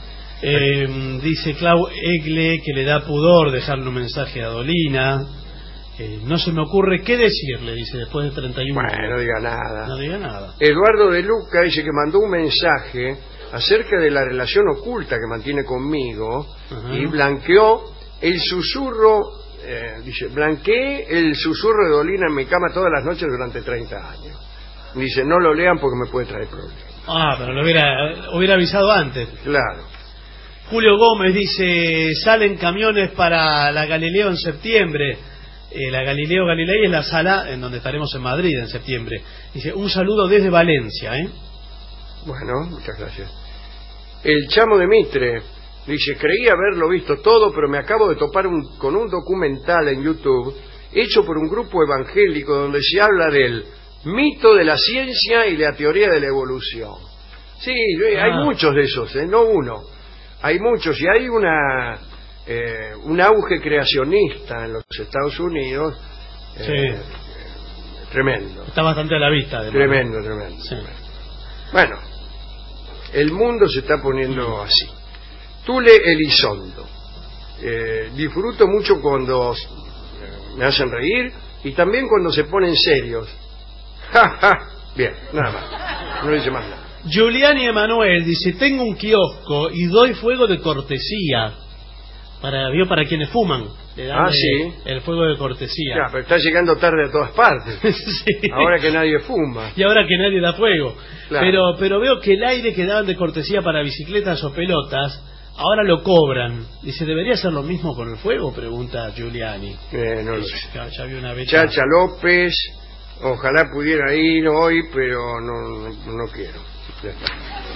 Eh, dice Clau Egle que le da pudor dejarle un mensaje a Dolina. Eh, no se me ocurre qué decirle, dice, después de treinta y uno bueno, no años. diga nada. No diga nada. Eduardo de Luca dice que mandó un mensaje acerca de la relación oculta que mantiene conmigo. Ajá. Y blanqueó el susurro, eh, dice, blanqueé el susurro de Dolina en mi cama todas las noches durante treinta años. Dice, no lo lean porque me puede traer problemas. Ah, pero lo hubiera, hubiera avisado antes. Claro. Julio Gómez dice, salen camiones para la Galileo en septiembre. Eh, la Galileo Galilei es la sala en donde estaremos en Madrid en septiembre. Dice, un saludo desde Valencia, ¿eh? Bueno, muchas gracias. El Chamo de Mitre dice, creí haberlo visto todo, pero me acabo de topar un- con un documental en YouTube hecho por un grupo evangélico donde se habla del mito de la ciencia y la teoría de la evolución. Sí, eh, hay Ah. muchos de esos, eh, no uno. Hay muchos y hay una eh, un auge creacionista en los Estados Unidos eh, Sí. eh, tremendo, Está bastante a la vista, además. tremendo, tremendo. Sí. Bueno, el mundo se está poniendo así. Tule Elizondo. Eh, disfruto mucho cuando eh, me hacen reír y también cuando se ponen serios. Ja, ja. Bien, nada más. No dice más nada. Giuliani Emanuel dice, tengo un kiosco y doy fuego de cortesía. Para, vio, para quienes fuman. Le dan Ah, el, sí. el fuego de cortesía. Ya, pero está llegando tarde a todas partes. Sí. Ahora que nadie fuma. Y ahora que nadie da fuego. Claro. Pero, pero veo que el aire que daban de cortesía para bicicletas o pelotas, ahora lo cobran. Dice, ¿debería ser lo mismo con el fuego? Pregunta Giuliani. Eh, no lo sé. Ya, ya vi una vez. Chacha López Ojalá pudiera ir hoy, pero no, no, no quiero. Ya está.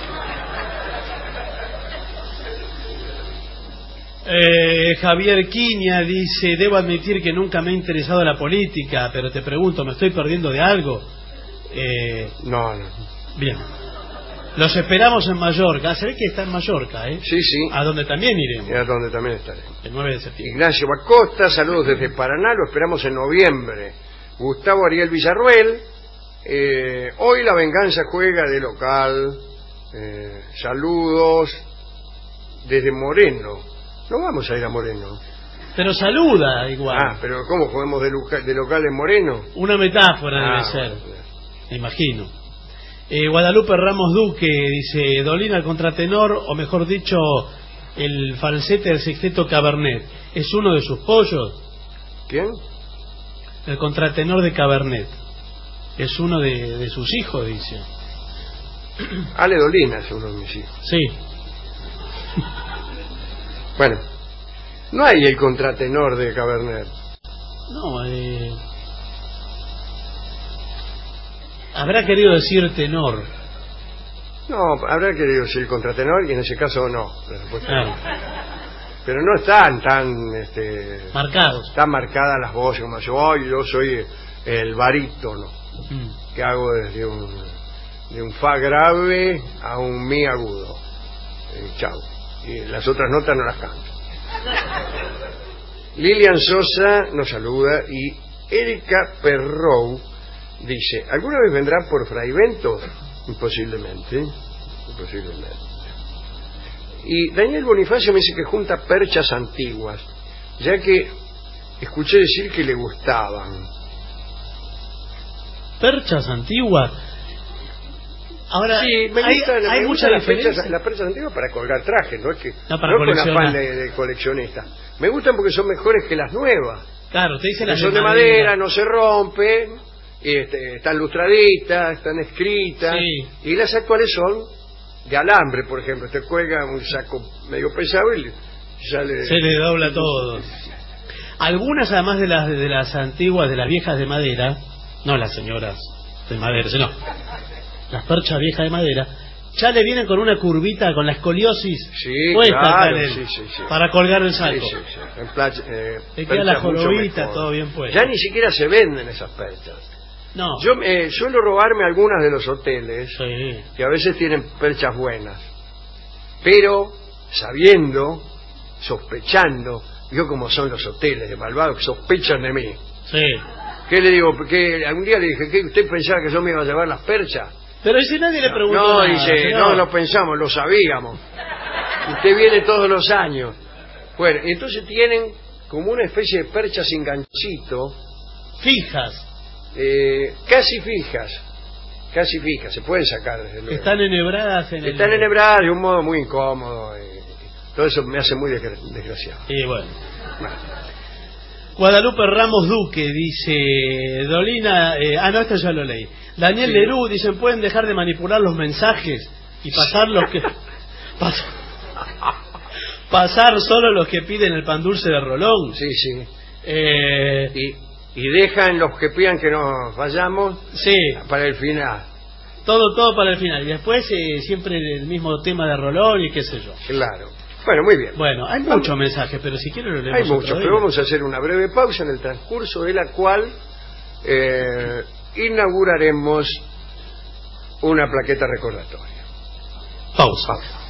Eh, Javier Quiña dice: debo admitir que nunca me ha interesado la política, pero te pregunto, ¿me estoy perdiendo de algo? Eh, no, no. Bien. Los esperamos en Mallorca. Se ve que está en Mallorca, ¿eh? Sí, sí. A donde también iremos. Y a donde también estaré. El nueve de septiembre. Ignacio Bacosta, saludos desde Paraná, lo esperamos en noviembre. Gustavo Ariel Villarruel, eh, hoy La Venganza juega de local. Eh, saludos desde Moreno. No vamos a ir a Moreno. Pero saluda igual. Ah, pero ¿cómo jugamos de, local, de local en Moreno? Una metáfora ah, debe ser. Bueno. Me imagino. Eh, Guadalupe Ramos Duque dice: Dolina, el contratenor, o mejor dicho, el falsete del sexteto Cabernet, ¿es uno de sus pollos? ¿Quién? El contratenor de Cabernet. Es uno de, de sus hijos, dice. Ale Dolina es uno de mis hijos. Sí. Bueno, no hay el contratenor de Cabernet. No, eh... habrá querido decir tenor. No, habrá querido decir contratenor y en ese caso no. Claro. Pero no están tan este, marcados. Están marcadas las voces como yo, oh, yo soy el barítono, mm. que hago desde un, de un fa grave a un mi agudo. Eh, chau. Y las otras notas no las canto. Lilian Sosa nos saluda y Erika Perrou dice: ¿alguna vez vendrá por Fraivento? Imposiblemente, imposiblemente. Y Daniel Bonifacio me dice que junta perchas antiguas, ya que escuché decir que le gustaban. ¿Perchas antiguas? Ahora, sí, me hay, gustan, hay me mucha gustan las diferencia. perchas, las perchas antiguas para colgar trajes, no es que no, para no con coleccionar. afán de, de coleccionista. Me gustan porque son mejores que las nuevas. Claro, te dicen las las son de madera, madera, no se rompen, y este, están lustraditas, están escritas, sí. Y las actuales son de alambre, por ejemplo. Te cuelga un saco medio pesado y sale... se le dobla todo. Algunas, además de las de las antiguas, de las viejas de madera, no las señoras de madera, sino las perchas viejas de madera, ya le vienen con una curvita, con la escoliosis sí, puesta claro, el, sí, sí, sí. para colgar el saco. Sí, sí, sí. En playa, eh, te queda la jorobita, todo bien puesto. Ya ni siquiera se venden esas perchas. No. Yo eh, suelo robarme algunas de los hoteles, sí. que a veces tienen perchas buenas, pero sabiendo, sospechando, yo como son los hoteles de malvados que sospechan de mí. Sí. ¿Qué le digo? Que algún día le dije, ¿qué usted pensaba que yo me iba a llevar las perchas? Pero si nadie le preguntó no, nada, dice, señor. no lo pensamos, lo sabíamos. Usted viene todos los años. Bueno, entonces tienen como una especie de percha sin ganchito. Fijas. Eh, casi fijas. Casi fijas, se pueden sacar desde luego. Están enhebradas en Están el... enhebradas de un modo muy incómodo. Eh, todo eso me hace muy desgra desgraciado. Y bueno. bueno. Guadalupe Ramos Duque dice: Dolina, eh, ah no, esto ya lo leí. Daniel sí. Lerú dice: pueden dejar de manipular los mensajes y pasar los que pas, pasar solo los que piden el pan dulce de Rolón. Sí, sí. Eh, y, y dejan los que pidan que nos vayamos sí. para el final. Todo, todo para el final. Y después eh, siempre el mismo tema de Rolón y qué sé yo. Claro. Bueno, muy bien. Bueno, hay muchos mensajes, pero si quieren lo leemos. Hay muchos, pero vamos a hacer una breve pausa en el transcurso de la cual eh, inauguraremos una plaqueta recordatoria. Pausa. pausa.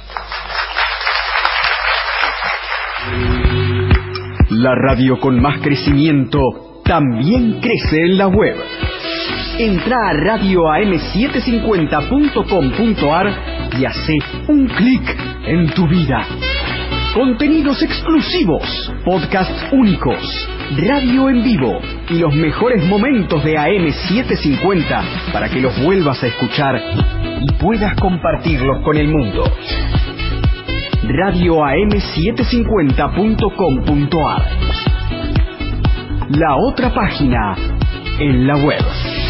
La radio con más crecimiento también crece en la web. Entra a radio a m setecientos cincuenta punto com punto a r y hace un clic en tu vida. Contenidos exclusivos, podcasts únicos, radio en vivo y los mejores momentos de A M setecientos cincuenta para que los vuelvas a escuchar y puedas compartirlos con el mundo. radio a m setecientos cincuenta punto com punto a r. La otra página en la web.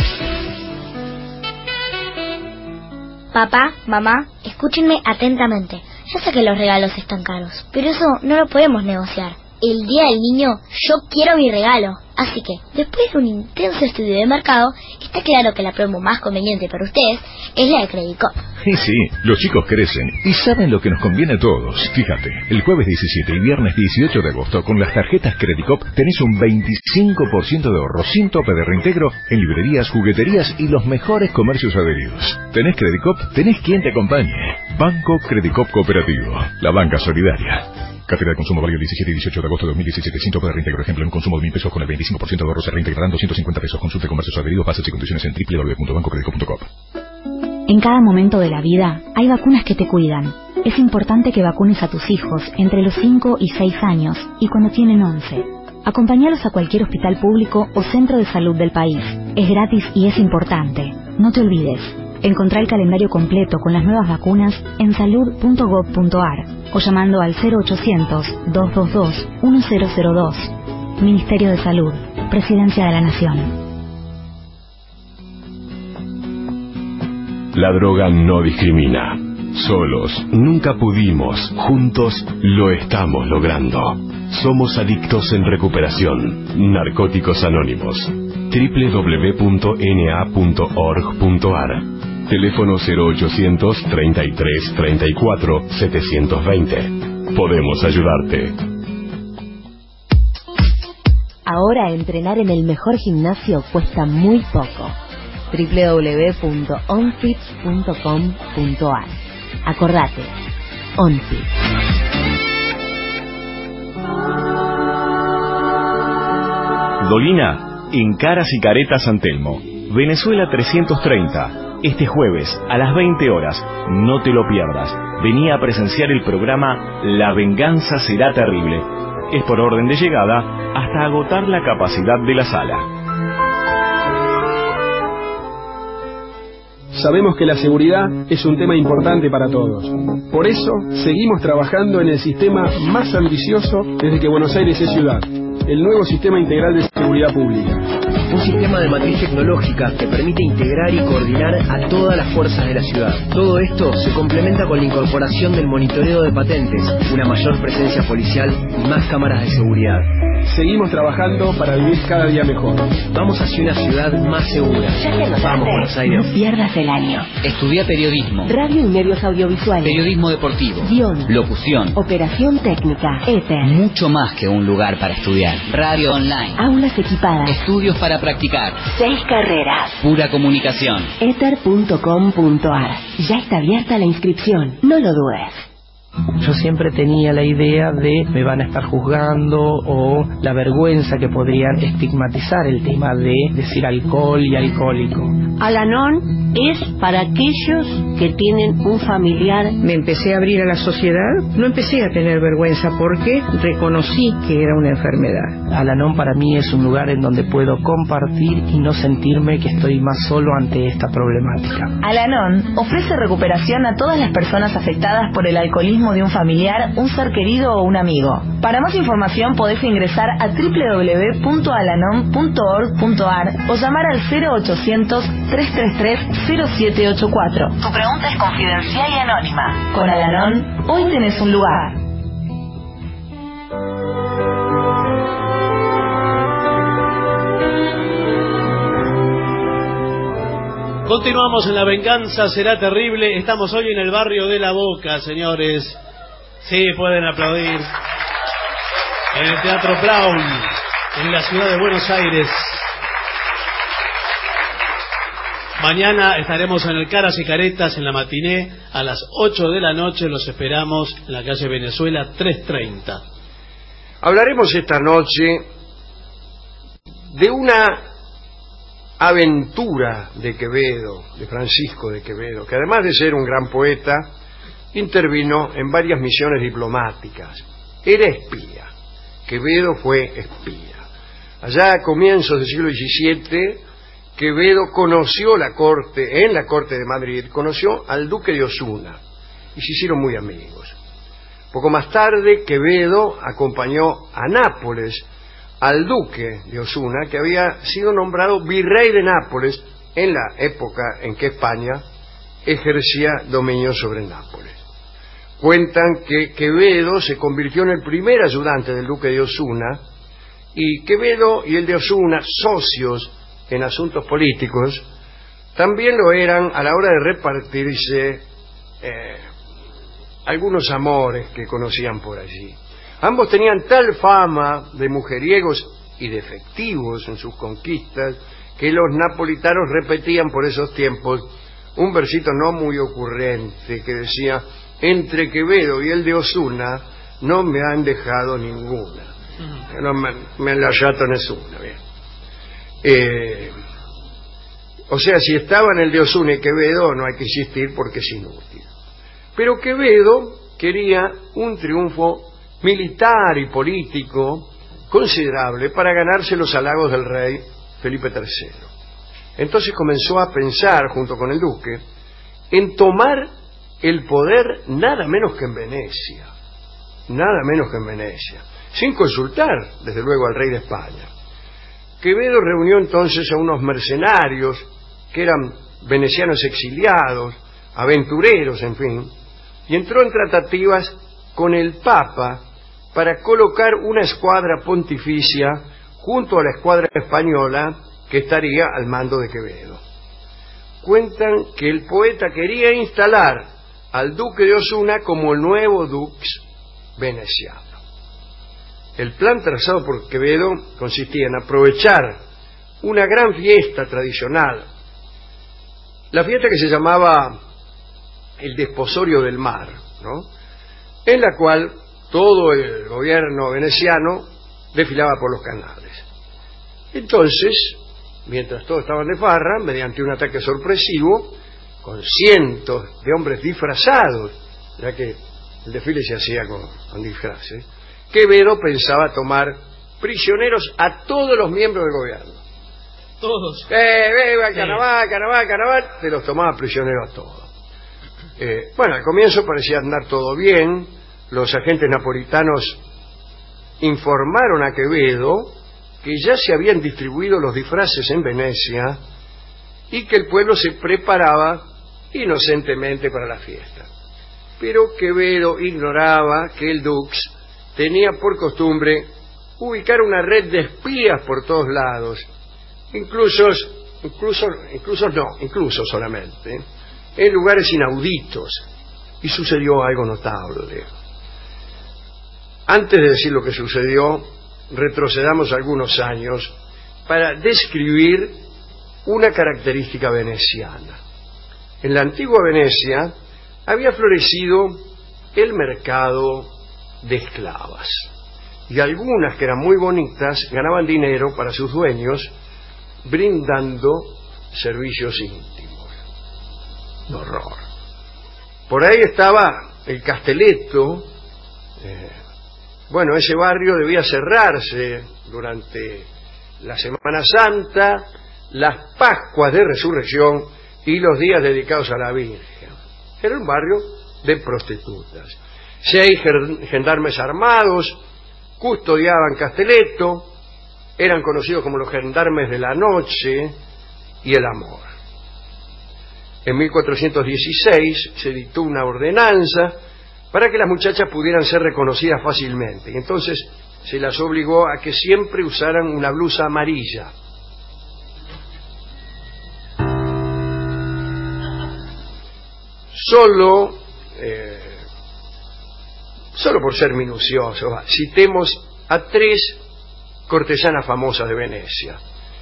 Papá, mamá, escúchenme atentamente. Yo sé que los regalos están caros, pero eso no lo podemos negociar. el Día del Niño, yo quiero mi regalo. Así que, después de un intenso estudio de mercado, está claro que la promo más conveniente para ustedes es la de Credit Cop. Y sí, los chicos crecen y saben lo que nos conviene a todos. Fíjate, el jueves diecisiete y viernes dieciocho de agosto con las tarjetas Credit Cop tenés un veinticinco por ciento de ahorro sin tope de reintegro en librerías, jugueterías y los mejores comercios adheridos. ¿Tenés Credit Cop? Tenés quien te acompañe. Banco Credit Cop Cooperativo, la banca solidaria. Cátedra de consumo válido el diecisiete y dieciocho de agosto de dos mil diecisiete. Sin tope de reintegro. Ejemplo, en un consumo de mil pesos con el veinticinco por ciento de ahorro se reintegrarán doscientos cincuenta pesos. Consulte comercios adheridos, bases y condiciones en doble u doble u doble u punto banco credit cop punto com. En cada momento de la vida hay vacunas que te cuidan. Es importante que vacunes a tus hijos entre los cinco y seis años y cuando tienen once. Acompáñalos a cualquier hospital público o centro de salud del país. Es gratis y es importante. No te olvides. Encontrá el calendario completo con las nuevas vacunas en salud punto gob punto ar o llamando al cero ochocientos, dos dos dos, uno cero cero dos. Ministerio de Salud, Presidencia de la Nación. La droga no discrimina. Solos nunca pudimos, juntos lo estamos logrando. Somos adictos en recuperación. Narcóticos Anónimos. doble u doble u doble u punto ene a punto org punto ar. Teléfono cero ochocientos, treinta y tres, treinta y cuatro, setecientos veinte. Podemos ayudarte. Ahora entrenar en el mejor gimnasio cuesta muy poco. doble u doble u doble u punto onfit punto com punto ar. Acordate, OnFit. Dolina, en Caras y Caretas San Telmo, Venezuela trescientos treinta. Este jueves, a las veinte horas, no te lo pierdas. Vení a presenciar el programa La Venganza Será Terrible. Es por orden de llegada hasta agotar la capacidad de la sala. Sabemos que la seguridad es un tema importante para todos. Por eso, seguimos trabajando en el sistema más ambicioso desde que Buenos Aires es ciudad. El nuevo Sistema Integral de Seguridad Pública. Un sistema de matriz tecnológica que permite integrar y coordinar a todas las fuerzas de la ciudad. Todo esto se complementa con la incorporación del monitoreo de patentes, una mayor presencia policial y más cámaras de seguridad. Seguimos trabajando para vivir cada día mejor. Vamos hacia una ciudad más segura. Vamos, Buenos Aires. No pierdas el año. Estudia periodismo. Radio y medios audiovisuales. Periodismo deportivo. Guión. Locución. Operación técnica. Éter. Mucho más que un lugar para estudiar. Radio online. Aulas equipadas. Estudios para practicar. Seis carreras. Pura comunicación. éter punto com punto ar. Ya está abierta la inscripción. No lo dudes. Yo siempre tenía la idea de me van a estar juzgando o la vergüenza que podrían estigmatizar el tema de decir alcohol y alcohólico. Al-Anon es para aquellos que tienen un familiar. Me empecé a abrir a la sociedad, no empecé a tener vergüenza porque reconocí que era una enfermedad. Al-Anon para mí es un lugar en donde puedo compartir y no sentirme que estoy más solo ante esta problemática. Al-Anon ofrece recuperación a todas las personas afectadas por el alcoholismo de un familiar, un ser querido o un amigo. Para más información podés ingresar a doble u doble u doble u punto alanon punto org punto ar o llamar al cero ochocientos, tres tres tres, cero siete ocho cuatro. Tu pregunta es confidencial y anónima. Con Al-Anon, hoy tenés un lugar. Continuamos en La Venganza Será Terrible. Estamos hoy en el barrio de La Boca, señores. Sí, pueden aplaudir. En el Teatro Brown, en la ciudad de Buenos Aires. Mañana estaremos en el Caras y Caretas en la matiné a las ocho de la noche. Los esperamos en la calle Venezuela trescientos treinta. Hablaremos esta noche de una aventura de Quevedo, de Francisco de Quevedo, que además de ser un gran poeta, intervino en varias misiones diplomáticas. Era espía. Quevedo fue espía. Allá a comienzos del siglo diecisiete, Quevedo conoció la corte, en la corte de Madrid, conoció al duque de Osuna y se hicieron muy amigos. Poco más tarde, Quevedo acompañó a Nápoles al duque de Osuna, que había sido nombrado virrey de Nápoles en la época en que España ejercía dominio sobre Nápoles. cuentan que Quevedo se convirtió en el primer ayudante del duque de Osuna, y Quevedo y el de Osuna, socios en asuntos políticos, también lo eran a la hora de repartirse eh, algunos amores que conocían por allí. Ambos tenían tal fama de mujeriegos y de efectivos en sus conquistas que los napolitanos repetían por esos tiempos un versito no muy ocurrente que decía: entre Quevedo y el de Osuna no me han dejado ninguna. No me, me han lasciato nessuna. Bien. Eh, o sea, si estaban el de Osuna y Quevedo, no hay que insistir porque es inútil. Pero Quevedo quería un triunfo militar y político considerable para ganarse los halagos del rey Felipe tercero. Entonces comenzó a pensar, junto con el duque, en tomar el poder nada menos que en Venecia, nada menos que en Venecia, sin consultar, desde luego, al rey de España. Quevedo reunió entonces a unos mercenarios que eran venecianos exiliados, aventureros, en fin, y entró en tratativas con el Papa para colocar una escuadra pontificia junto a la escuadra española que estaría al mando de Quevedo. Cuentan que el poeta quería instalar al duque de Osuna como el nuevo dux veneciano. El plan trazado por Quevedo consistía en aprovechar una gran fiesta tradicional, la fiesta que se llamaba el Desposorio del Mar, ¿no?, en la cual todo el gobierno veneciano desfilaba por los canales. Entonces, mientras todos estaban de farra, mediante un ataque sorpresivo, con cientos de hombres disfrazados, ya que el desfile se hacía con, con disfraces, Quevedo pensaba tomar prisioneros a todos los miembros del gobierno. Todos. Eh, eh, carnaval, carnaval, carnaval, te los tomaba prisioneros a todos. Eh, bueno, al comienzo parecía andar todo bien. Los agentes napolitanos informaron a Quevedo que ya se habían distribuido los disfraces en Venecia y que el pueblo se preparaba inocentemente para la fiesta. Pero Quevedo ignoraba que el dux tenía por costumbre ubicar una red de espías por todos lados, incluso, incluso, incluso no, incluso solamente, en lugares inauditos, y sucedió algo notable. Antes de decir lo que sucedió, retrocedamos algunos años para describir una característica veneciana. En la antigua Venecia había florecido el mercado de esclavas, y algunas que eran muy bonitas ganaban dinero para sus dueños brindando servicios íntimos. Un horror. Por ahí estaba el Castelletto. eh, bueno, ese barrio debía cerrarse durante la Semana Santa, las Pascuas de Resurrección y los días dedicados a la Virgen. Era un barrio de prostitutas. Seis gendarmes armados custodiaban Castelletto, eran conocidos como los gendarmes de la noche y el amor. En mil cuatrocientos dieciséis se dictó una ordenanza para que las muchachas pudieran ser reconocidas fácilmente, y entonces se las obligó a que siempre usaran una blusa amarilla. Solo, eh, solo por ser minucioso, citemos a tres cortesanas famosas de Venecia: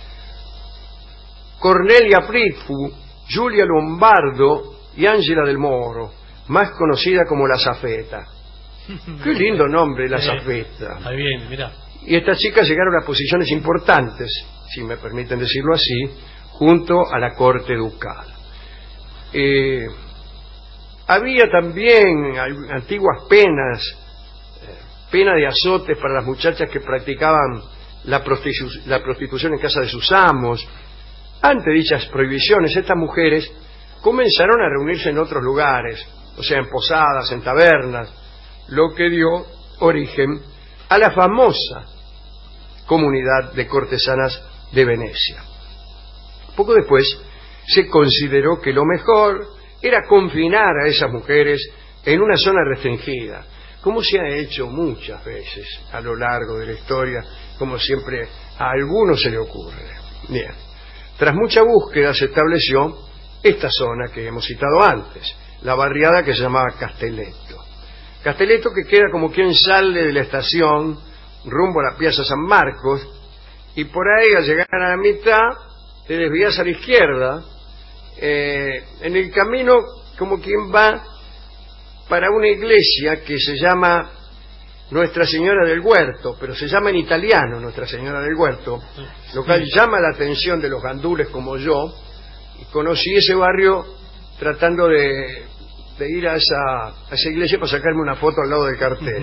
Cornelia Pritfu, Giulia Lombardo y Ángela del Moro, más conocida como la Zafeta. Qué lindo nombre, la Zafeta. Ahí bien, mirá. Y estas chicas llegaron a posiciones importantes, si me permiten decirlo así, junto a la corte ducal. Eh, había también antiguas penas, pena de azotes para las muchachas que practicaban la, prostitu la prostitución en casa de sus amos. Ante dichas prohibiciones, estas mujeres comenzaron a reunirse en otros lugares, o sea, en posadas, en tabernas, lo que dio origen a la famosa comunidad de cortesanas de Venecia. Poco después se consideró que lo mejor era confinar a esas mujeres en una zona restringida, como se ha hecho muchas veces a lo largo de la historia, como siempre a algunos se le ocurre. Bien, tras mucha búsqueda se estableció esta zona que hemos citado antes, la barriada que se llamaba Castelletto. Castelletto, que queda como quien sale de la estación rumbo a la Piazza San Marcos, y por ahí al llegar a la mitad te desvías a la izquierda, eh, en el camino como quien va para una iglesia que se llama Nuestra Señora del Huerto, pero se llama en italiano Nuestra Señora del Huerto, lo cual llama la atención de los gandules como yo, y conocí ese barrio tratando de, de ir a esa, a esa iglesia para sacarme una foto al lado del cartel.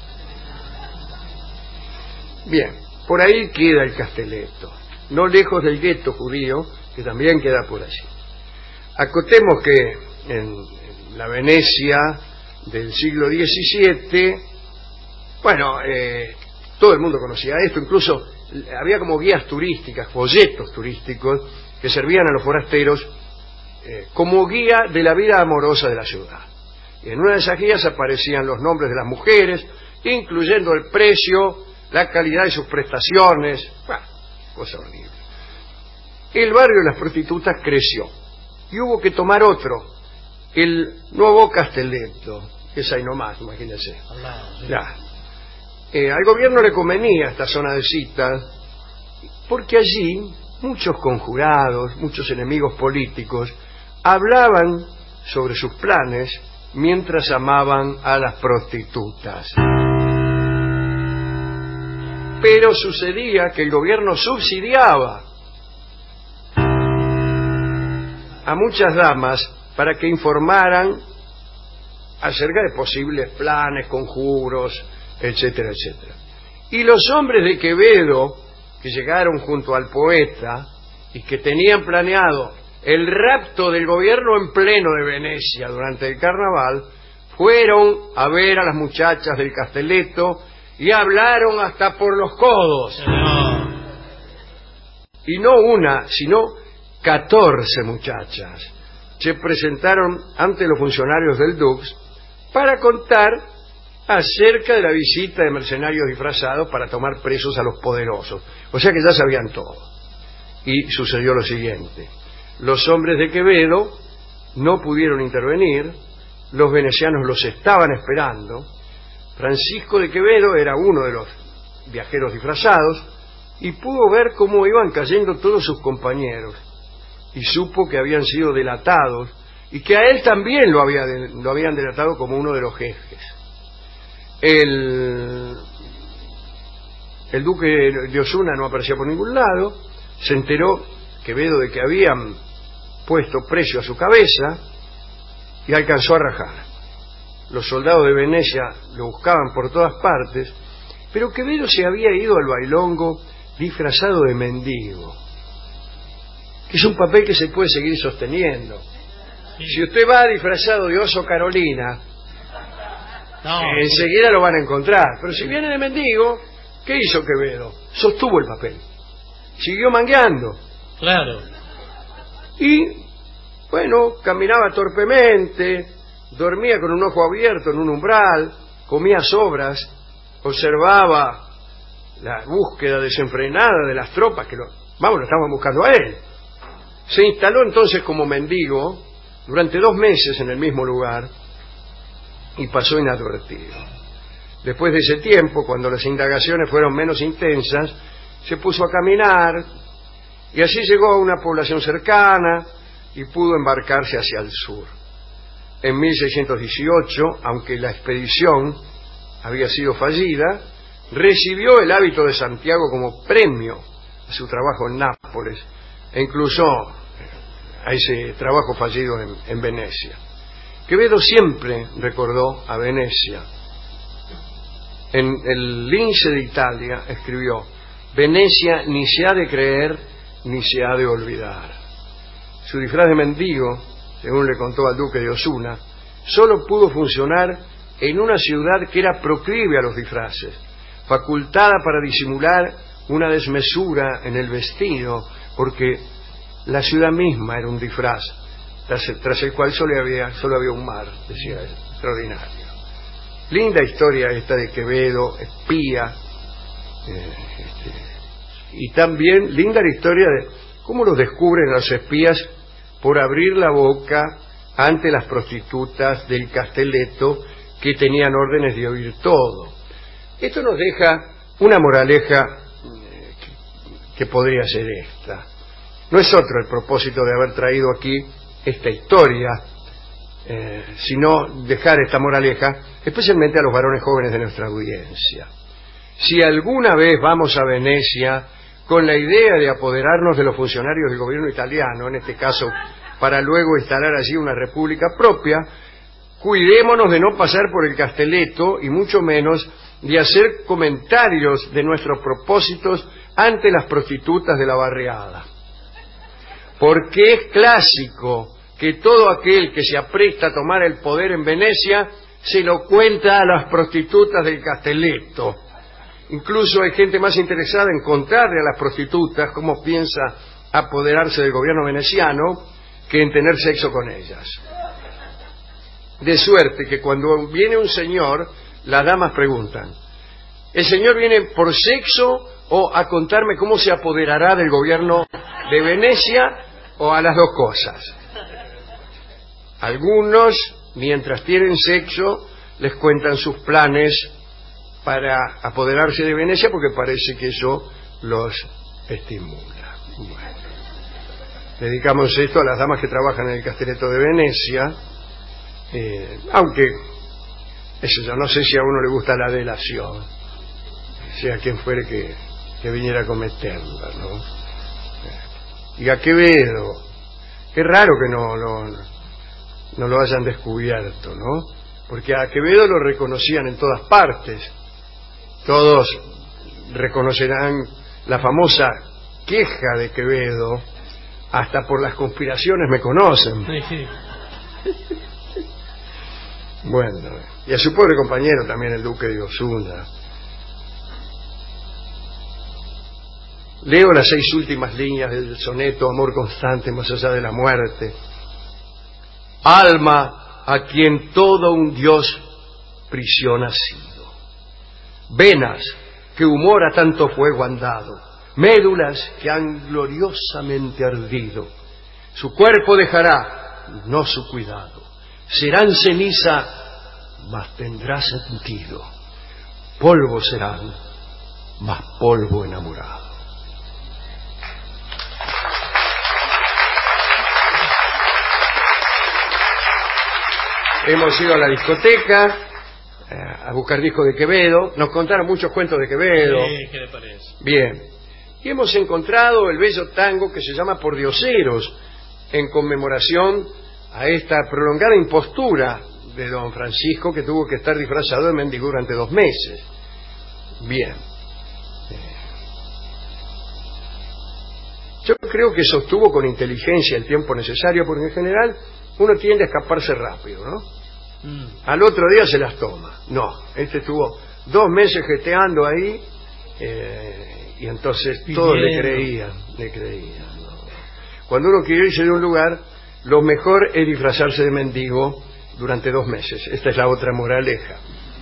Bien, por ahí queda el Castelletto, no lejos del gueto judío, que también queda por allí. Acotemos que en, en la Venecia del siglo diecisiete, bueno, eh, todo el mundo conocía esto, incluso había como guías turísticas, folletos turísticos, que servían a los forasteros eh, como guía de la vida amorosa de la ciudad. Y en una de esas guías aparecían los nombres de las mujeres, incluyendo el precio, la calidad de sus prestaciones, bueno, cosa horrible. El barrio de las prostitutas creció y hubo que tomar otro, el nuevo Castelletto, que es ahí nomás, imagínense. Ya. Eh, al gobierno le convenía esta zona de citas, porque allí muchos conjurados, muchos enemigos políticos, hablaban sobre sus planes mientras amaban a las prostitutas. Pero sucedía que el gobierno subsidiaba a muchas damas para que informaran acerca de posibles planes, conjuros, etcétera, etcétera. Y los hombres de Quevedo, que llegaron junto al poeta y que tenían planeado el rapto del gobierno en pleno de Venecia durante el carnaval, fueron a ver a las muchachas del Castelletto y hablaron hasta por los codos. Y no una, sino catorce muchachas se presentaron ante los funcionarios del Dux para contar acerca de la visita de mercenarios disfrazados para tomar presos a los poderosos. O sea que ya sabían todo. Y sucedió lo siguiente: los hombres de Quevedo no pudieron intervenir, los venecianos los estaban esperando. Francisco de Quevedo era uno de los viajeros disfrazados y pudo ver cómo iban cayendo todos sus compañeros, y supo que habían sido delatados y que a él también lo, había, lo habían delatado como uno de los jefes. El, el duque de Osuna no aparecía por ningún lado. Se enteró Quevedo de que habían puesto precio a su cabeza y alcanzó a rajar. Los soldados de Venecia lo buscaban por todas partes, pero Quevedo se había ido al bailongo disfrazado de mendigo, que es un papel que se puede seguir sosteniendo. Si usted va disfrazado de Oso Carolina, no, enseguida lo van a encontrar. Pero si viene de mendigo, ¿qué hizo Quevedo? Sostuvo el papel, siguió mangueando. Claro. Y, bueno, caminaba torpemente, dormía con un ojo abierto en un umbral, comía sobras, observaba la búsqueda desenfrenada de las tropas que lo, vamos, lo estaban buscando a él. Se instaló entonces como mendigo durante dos meses en el mismo lugar y pasó inadvertido. Después de ese tiempo, cuando las indagaciones fueron menos intensas, se puso a caminar y así llegó a una población cercana y pudo embarcarse hacia el sur. En mil seiscientos dieciocho, aunque la expedición había sido fallida, recibió el hábito de Santiago como premio a su trabajo en Nápoles e incluso a ese trabajo fallido en, en Venecia. Quevedo siempre recordó a Venecia. En el Lince de Italia escribió: Venecia ni se ha de creer ni se ha de olvidar. Su disfraz de mendigo, según le contó al duque de Osuna, solo pudo funcionar en una ciudad que era proclive a los disfraces, facultada para disimular una desmesura en el vestido, porque la ciudad misma era un disfraz, tras, tras el cual solo había, solo había un mar, decía él. extraordinario. Linda historia esta de Quevedo, espía, eh, este, y también linda la historia de cómo los descubren los espías por abrir la boca ante las prostitutas del Castelletto que tenían órdenes de oír todo. Esto nos deja una moraleja eh, que, que podría ser esta. No es otro el propósito de haber traído aquí esta historia, eh, sino dejar esta moraleja especialmente a los varones jóvenes de nuestra audiencia. Si alguna vez vamos a Venecia con la idea de apoderarnos de los funcionarios del gobierno italiano, en este caso para luego instalar allí una república propia, cuidémonos de no pasar por el Castelletto y mucho menos de hacer comentarios de nuestros propósitos ante las prostitutas de la barriada. Porque es clásico que todo aquel que se apresta a tomar el poder en Venecia se lo cuenta a las prostitutas del Castelletto. Incluso hay gente más interesada en contarle a las prostitutas cómo piensa apoderarse del gobierno veneciano que en tener sexo con ellas. De suerte que cuando viene un señor, las damas preguntan: ¿el señor viene por sexo o a contarme cómo se apoderará del gobierno de Venecia, o a las dos cosas? Algunos, mientras tienen sexo, les cuentan sus planes para apoderarse de Venecia porque parece que eso los estimula. Bueno, dedicamos esto a las damas que trabajan en el Castelletto de Venecia, eh, aunque eso yo no sé si a uno le gusta la delación, sea quien fuere que, que viniera a cometerla, ¿no? Y a Quevedo, qué raro que no, no, no lo hayan descubierto, ¿no? Porque a Quevedo lo reconocían en todas partes. Todos reconocerán la famosa queja de Quevedo, hasta por las conspiraciones me conocen. Bueno, y a su pobre compañero también, el duque de Osuna. Leo las seis últimas líneas del soneto Amor constante más allá de la muerte. Alma a quien todo un dios prisión ha sido. Venas que humor a tanto fuego han dado. Médulas que han gloriosamente ardido. Su cuerpo dejará, no su cuidado. Serán ceniza, mas tendrá sentido. Polvo serán, mas polvo enamorado. Hemos ido a la discoteca a buscar discos de Quevedo. Nos contaron muchos cuentos de Quevedo. Sí, ¿qué le parece? Bien. Y hemos encontrado el bello tango que se llama Por Dioseros, en conmemoración a esta prolongada impostura de don Francisco, que tuvo que estar disfrazado de mendigo durante dos meses. Bien. Yo creo que sostuvo con inteligencia el tiempo necesario, porque en general uno tiende a escaparse rápido, ¿no? Mm. Al otro día se las toma. No, este estuvo dos meses jeteando ahí, eh, y entonces todos le creían, le creían, ¿no? Cuando uno quiere irse de un lugar, lo mejor es disfrazarse de mendigo durante dos meses. Esta es la otra moraleja.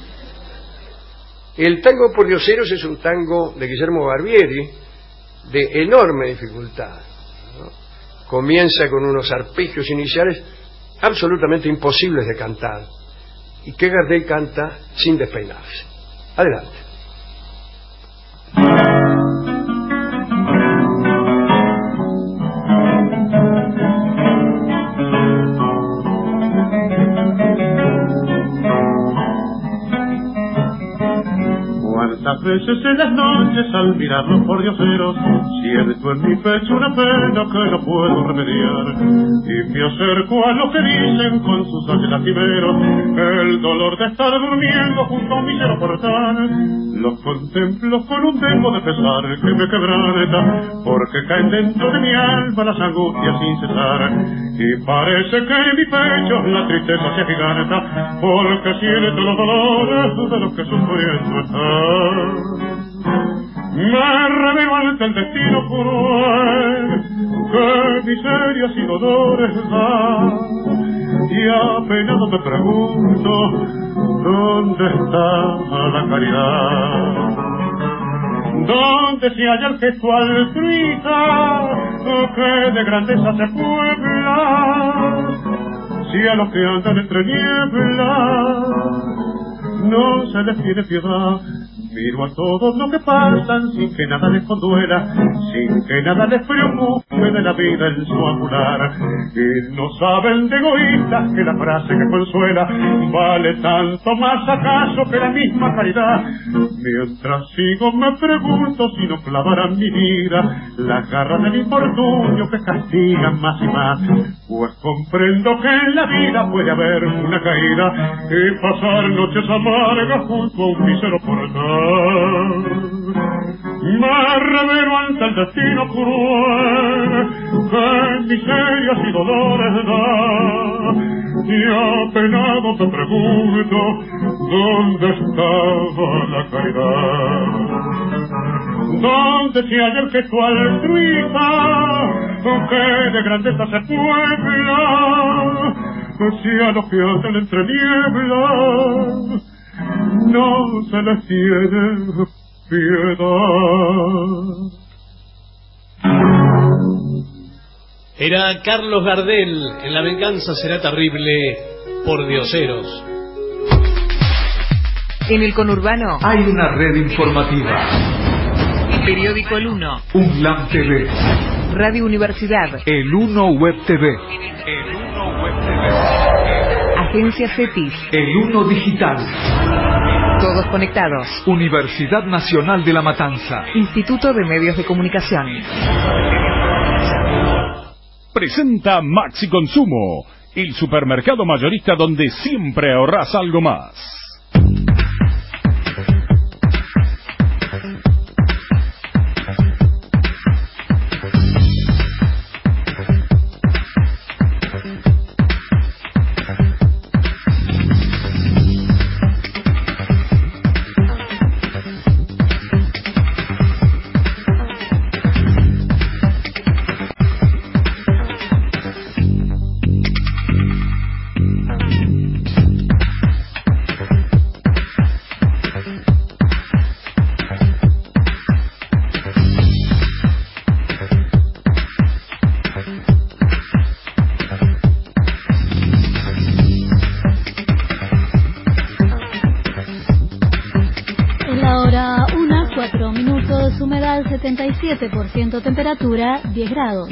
El tango Por Dioseros es un tango de Guillermo Barbieri de enorme dificultad, ¿no? Comienza con unos arpegios iniciales absolutamente imposibles de cantar, y que Gardel canta sin despeinarse. Adelante. Cuántas veces en las noches al mirarlos por dioseros siento en mi pecho una pena que no puedo remediar, y me acerco a lo que dicen con sus ojos lastimeros, el dolor de estar durmiendo junto a un millero portal. Los contemplo con un tempo de pesar que me quebranta, porque caen dentro de mi alma las angustias sin cesar, y parece que en mi pecho la tristeza se agiganta, porque siento los dolores de los que sufriendo están. Me revelo ante el destino cruel que miserias y dolores da, y apenado me pregunto, ¿dónde está la caridad? ¿Dónde se halla el gesto altruista que de grandeza se puebla? Si a los que andan entre nieblas no se les tiene piedad, miro a todos los que pasan sin que nada les conduela, sin que nada les preocupe de la vida en su angular, y no saben de egoístas que la frase que consuela vale tanto más acaso que la misma caridad. Mientras sigo me pregunto si no clavarán mi vida las garras del infortunio que castigan más y más, pues comprendo que en la vida puede haber una caída y pasar noches amargas junto a un mísero portal. Me revelo ante el destino cruel que miserias y dolores da, y apenado te pregunto, ¿dónde estaba la caridad? ¿Dónde se halla el gesto altruista que de grandeza se puebla? Si a los que andan entre nieblas no se les tiene piedad. Era Carlos Gardel en La venganza será terrible por Dioseros. En el conurbano hay una red informativa. Periódico El Uno, UNLAM T V, Radio Universidad, El Uno Web T V, El Uno Web T V, Agencia CETIS, El Uno Digital. Todos conectados. Universidad Nacional de La Matanza. Instituto de Medios de Comunicación. Presenta Maxi Consumo, el supermercado mayorista donde siempre ahorrás algo más. setenta y siete por ciento, temperatura diez grados.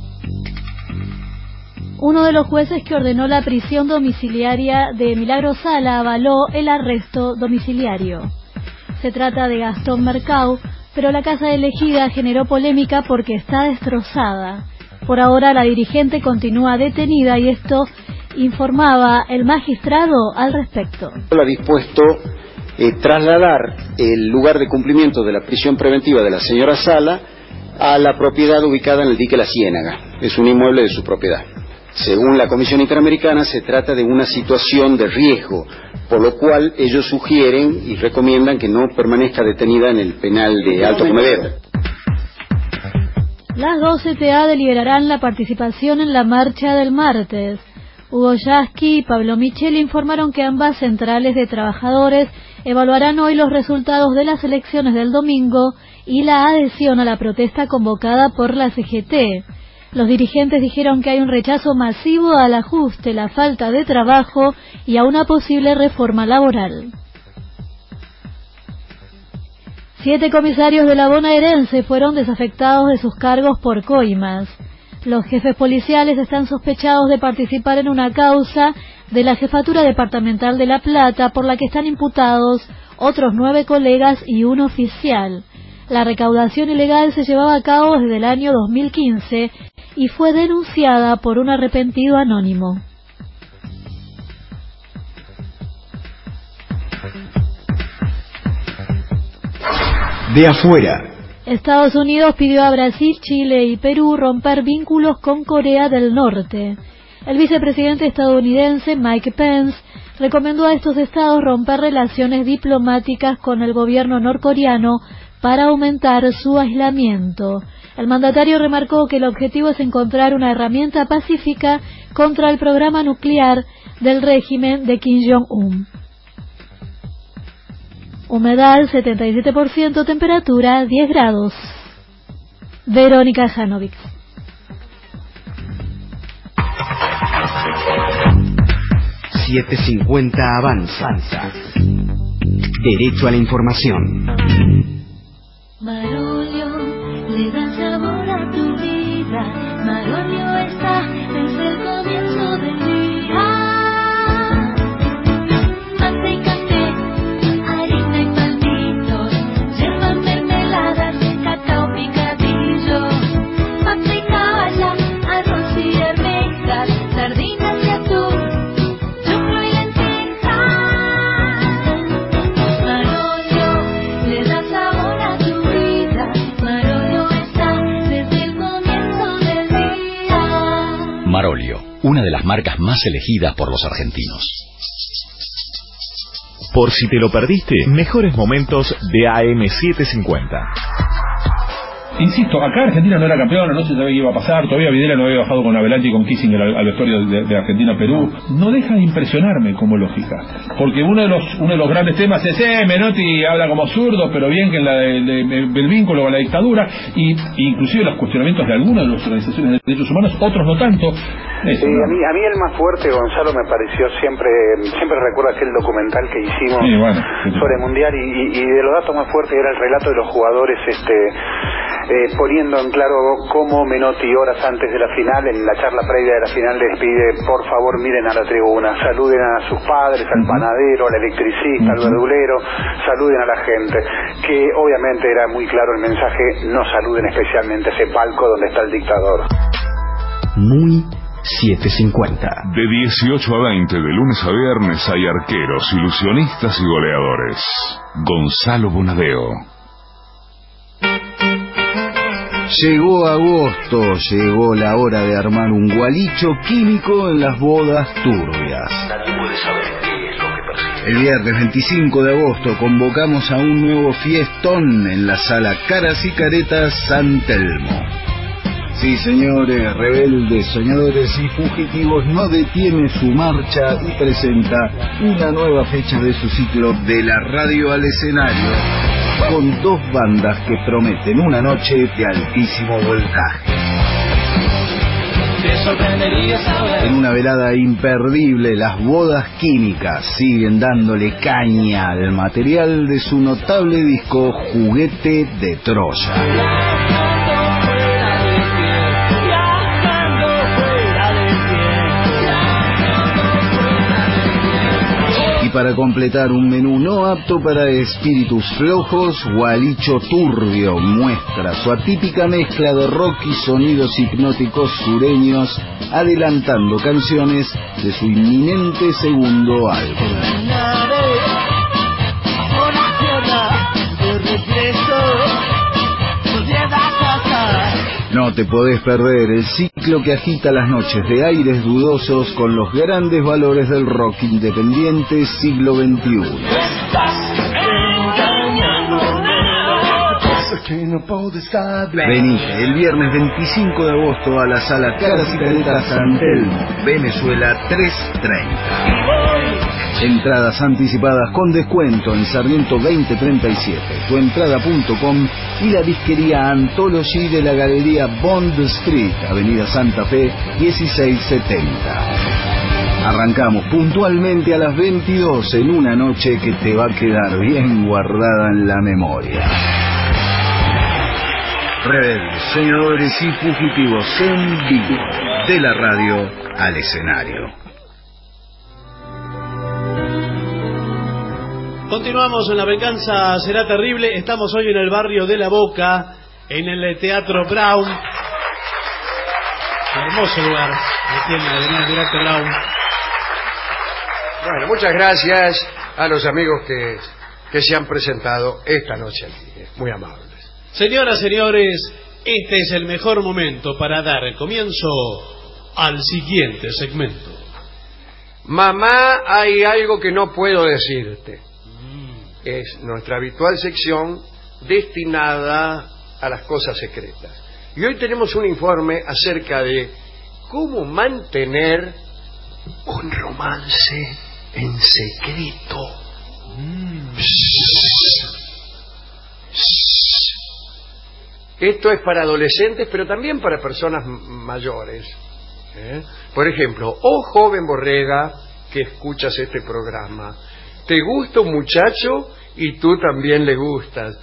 Uno de los jueces que ordenó la prisión domiciliaria de Milagro Sala avaló el arresto domiciliario. Se trata de Gastón Mercau, pero la casa elegida generó polémica porque está destrozada. Por ahora la dirigente continúa detenida y esto informaba el magistrado al respecto. Ha dispuesto Eh, trasladar el lugar de cumplimiento de la prisión preventiva de la señora Sala a la propiedad ubicada en el dique La Ciénaga. Es un inmueble de su propiedad. Según la Comisión Interamericana, se trata de una situación de riesgo, por lo cual ellos sugieren y recomiendan que no permanezca detenida en el penal de Alto Comedero. Las dos C T A deliberarán la participación en la marcha del martes. Hugo Yasky y Pablo Micheli informaron que ambas centrales de trabajadores evaluarán hoy los resultados de las elecciones del domingo y la adhesión a la protesta convocada por la C G T. Los dirigentes dijeron que hay un rechazo masivo al ajuste, la falta de trabajo y a una posible reforma laboral. Siete comisarios de la bonaerense fueron desafectados de sus cargos por coimas. Los jefes policiales están sospechados de participar en una causa de la Jefatura Departamental de La Plata por la que están imputados otros nueve colegas y un oficial. La recaudación ilegal se llevaba a cabo desde el año dos mil quince y fue denunciada por un arrepentido anónimo. De afuera. Estados Unidos pidió a Brasil, Chile y Perú romper vínculos con Corea del Norte. El vicepresidente estadounidense Mike Pence recomendó a estos estados romper relaciones diplomáticas con el gobierno norcoreano para aumentar su aislamiento. El mandatario remarcó que el objetivo es encontrar una herramienta pacífica contra el programa nuclear del régimen de Kim Jong-un. Humedad setenta y siete por ciento, temperatura diez grados. Verónica Janovic. siete cincuenta avanza. Derecho a la información. Marolio le da sabor a tu vida. Marolio está desde el comienzo del día. Mate y café, harina y palmitos, yerba mermeladas, cacao picadillo, pasta y calla, arroz y arvejas, sardinas y atún. Marolio, una de las marcas más elegidas por los argentinos. Por si te lo perdiste, mejores momentos de A M setecientos cincuenta. Insisto, acá Argentina no era campeona, no se sabía qué iba a pasar, todavía Videla no había bajado con Abelanti y con Kissinger al, al vestuario de, de Argentina-Perú. No deja de impresionarme como lógica, porque uno de los uno de los grandes temas es, eh, Menotti habla como zurdo, pero bien que en la de, de, de, el vínculo con la dictadura, y inclusive los cuestionamientos de algunas de las organizaciones de derechos humanos, otros no tanto. Eso, sí, ¿no? a mí a mí el más fuerte, Gonzalo, me pareció siempre, siempre recuerdo aquel documental que hicimos sí, bueno, sí, sobre el Mundial, y, y, y de los datos más fuertes era el relato de los jugadores, este Eh, poniendo en claro cómo Menotti horas antes de la final, en la charla previa de la final, les pide, por favor miren a la tribuna, saluden a sus padres, al panadero, al electricista, al verdulero, saluden a la gente, que obviamente era muy claro el mensaje, no saluden especialmente a ese palco donde está el dictador. Muy setecientos cincuenta. De dieciocho a veinte, de lunes a viernes, hay arqueros, ilusionistas y goleadores. Gonzalo Bonadeo. Llegó agosto, llegó la hora de armar un gualicho químico en las bodas turbias. Nadie puede saber qué es lo que persigue. El viernes veinticinco de agosto convocamos a un nuevo fiestón en la sala Caras y Caretas San Telmo. Sí, señores, rebeldes, soñadores y fugitivos, no detiene su marcha y presenta una nueva fecha de su ciclo De la Radio al Escenario, con dos bandas que prometen una noche de altísimo voltaje. En una velada imperdible, las bodas químicas siguen dándole caña al material de su notable disco Juguete de Troya. Y para completar un menú no apto para espíritus flojos, Gualicho Turbio muestra su atípica mezcla de rock y sonidos hipnóticos sureños, adelantando canciones de su inminente segundo álbum. No te podés perder el ciclo que agita las noches de aires dudosos con los grandes valores del rock independiente siglo veintiuno. Venite el viernes veinticinco de agosto a la sala Caras y Caretas San Telmo, Venezuela trescientos treinta. Entradas anticipadas con descuento en Sarmiento veinte treinta y siete, tuentrada punto com y la disquería Anthology de la Galería Bond Street, Avenida Santa Fe dieciséis setenta. Arrancamos puntualmente a las veintidós en una noche que te va a quedar bien guardada en la memoria. Rebeldes, soñadores y fugitivos en vivo, de la radio al escenario. Continuamos en La Venganza Será Terrible. Estamos hoy en el barrio de La Boca, en el Teatro Brown. Hermoso lugar, aquí en el Teatro Brown. Bueno, muchas gracias a los amigos que, que se han presentado esta noche aquí. Muy amables. Señoras, señores, este es el mejor momento para dar el comienzo al siguiente segmento. Mamá, hay algo que no puedo decirte. Es nuestra habitual sección destinada a las cosas secretas. Y hoy tenemos un informe acerca de cómo mantener un romance en secreto. Mm. Esto es para adolescentes, pero también para personas mayores. ¿Eh? Por ejemplo, oh joven borrega que escuchas este programa, ¿te gusta un muchacho y tú también le gustas?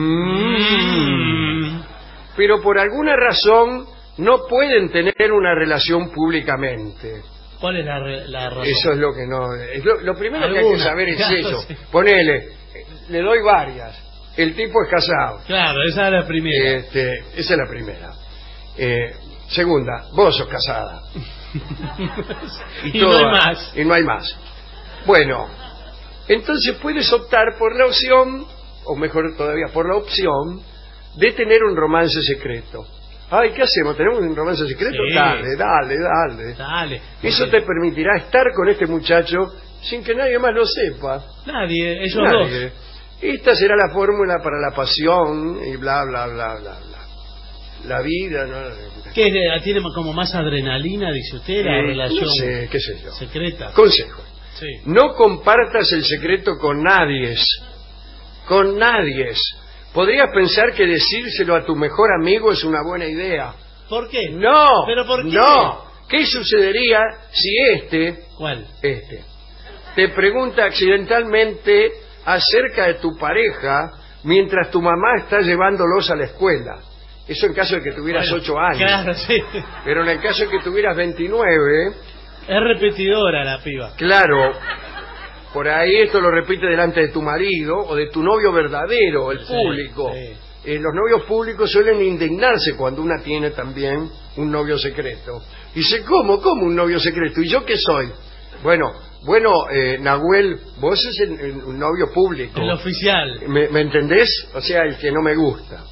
Mm. Pero por alguna razón no pueden tener una relación públicamente. ¿Cuál es la, la razón? Eso es lo que no... Es lo, lo primero ¿Alguna? que hay que saber es claro, eso. Sí. Ponele, le doy varias. El tipo es casado. Claro, esa es la primera. Este, esa es la primera. Eh, segunda, vos sos casada. y, y no hay más. Y no hay más. Bueno, entonces puedes optar por la opción, o mejor todavía, por la opción de tener un romance secreto. Ay, ¿qué hacemos? ¿Tenemos un romance secreto? Sí. Dale, dale, dale. Dale. Eso te permitirá estar con este muchacho sin que nadie más lo sepa. Nadie, ellos nadie. dos. Esta será la fórmula para la pasión y bla, bla, bla, bla, bla. La vida, ¿no? ¿Qué tiene como más adrenalina, dice usted, la eh, relación no sé, qué sé yo. secreta? Consejo. Sí. No compartas el secreto con nadie. Con nadie. Podrías pensar que decírselo a tu mejor amigo es una buena idea. ¿Por qué? No. ¿Pero por qué? No. ¿Qué sucedería si este... ¿Cuál? Este. Te pregunta accidentalmente acerca de tu pareja mientras tu mamá está llevándolos a la escuela? Eso en caso de que tuvieras bueno, ocho años. Claro, sí. Pero en el caso de que tuvieras veintinueve... Es repetidora la piba. Claro. Por ahí esto lo repite delante de tu marido o de tu novio verdadero, el sí, público. Sí. Eh, los novios públicos suelen indignarse cuando una tiene también un novio secreto. Dice, ¿cómo? ¿Cómo un novio secreto? ¿Y yo qué soy? Bueno, bueno, eh, Nahuel, vos sos el, el, un novio público. El oficial. ¿Me, ¿Me entendés? O sea, el que no me gusta.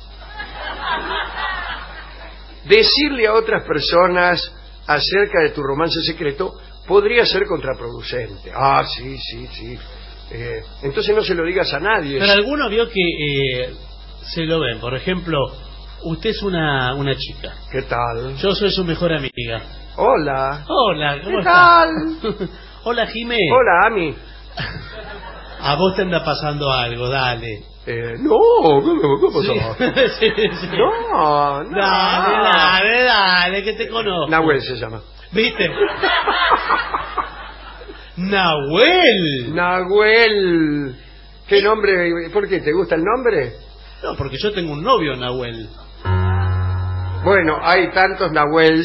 Decirle a otras personas acerca de tu romance secreto podría ser contraproducente. Ah, sí, sí, sí. Eh, entonces no se lo digas a nadie. Pero alguno vio que eh, se lo ven. Por ejemplo, usted es una, una chica. ¿Qué tal? Yo soy su mejor amiga. Hola. Hola, ¿cómo ¿Qué está? tal? Hola, Jimé. Hola, Ami. A vos te anda pasando algo, dale. Eh, no, ¿cómo, cómo sí. sí, sí. No, no. Dale, dale, dale, que te conozco. Nahuel se llama. ¿Viste? Nahuel. Nahuel. ¿Qué nombre? ¿Por qué? ¿Te gusta el nombre? No, porque yo tengo un novio, Nahuel. Bueno, hay tantos Nahuels.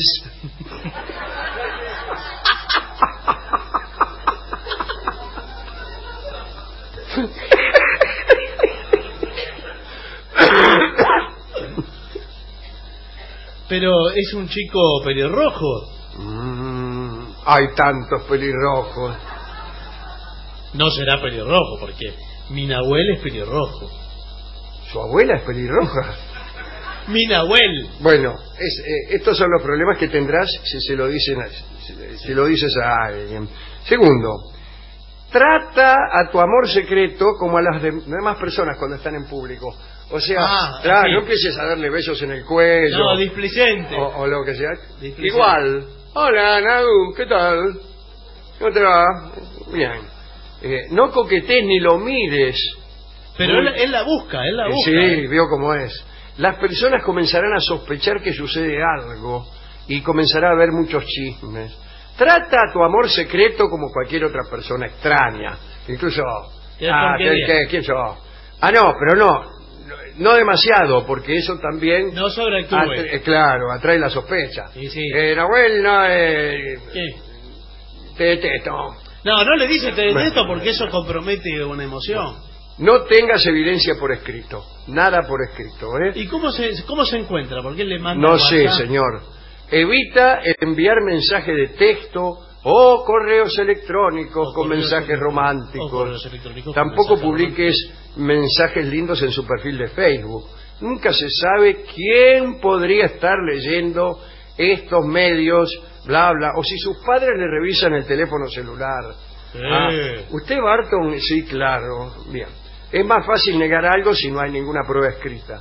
Pero es un chico pelirrojo. Mm, hay tantos pelirrojos. No será pelirrojo, porque mi Nahuel es pelirrojo. ¿Su abuela es pelirroja? Mi Nahuel. Bueno, es, eh, estos son los problemas que tendrás si se lo dicen a, si, si lo dices a alguien. Segundo, trata a tu amor secreto como a las de, demás personas cuando están en público. O sea, ah, claro, no empieces a darle besos en el cuello. No, displicente. O, o lo que sea. Displicente. Igual. Hola, Nagu, ¿qué tal? ¿Cómo te va? Bien. Eh, no coquetees ni lo mires. Pero él, él la busca, él la busca. Sí, ¿eh? veo cómo es. Las personas comenzarán a sospechar que sucede algo y comenzará a haber muchos chismes. Trata a tu amor secreto como cualquier otra persona extraña. Incluso... Ah, ¿qué, qué, ¿quién sos? Ah, no, pero no. No demasiado, porque eso también... No sobreactúe. Eh, claro, atrae la sospecha. Sí, sí. Eh, Nahuel, no... Eh, ¿Qué? Te detesto. No, no le dice te detesto porque eso compromete una emoción. No tengas evidencia por escrito. Nada por escrito, ¿eh? ¿Y cómo se, cómo se encuentra? ¿Por qué le manda No sé, señor. Evita enviar mensajes de texto o correos electrónicos o con correos mensajes románticos. Correos electrónicos Tampoco publiques mensajes lindos en su perfil de Facebook. Nunca se sabe quién podría estar leyendo estos medios, bla, bla. O si sus padres le revisan el teléfono celular. Sí. Ah, ¿usted, Barton? Sí, claro. Bien. Es más fácil negar algo si no hay ninguna prueba escrita.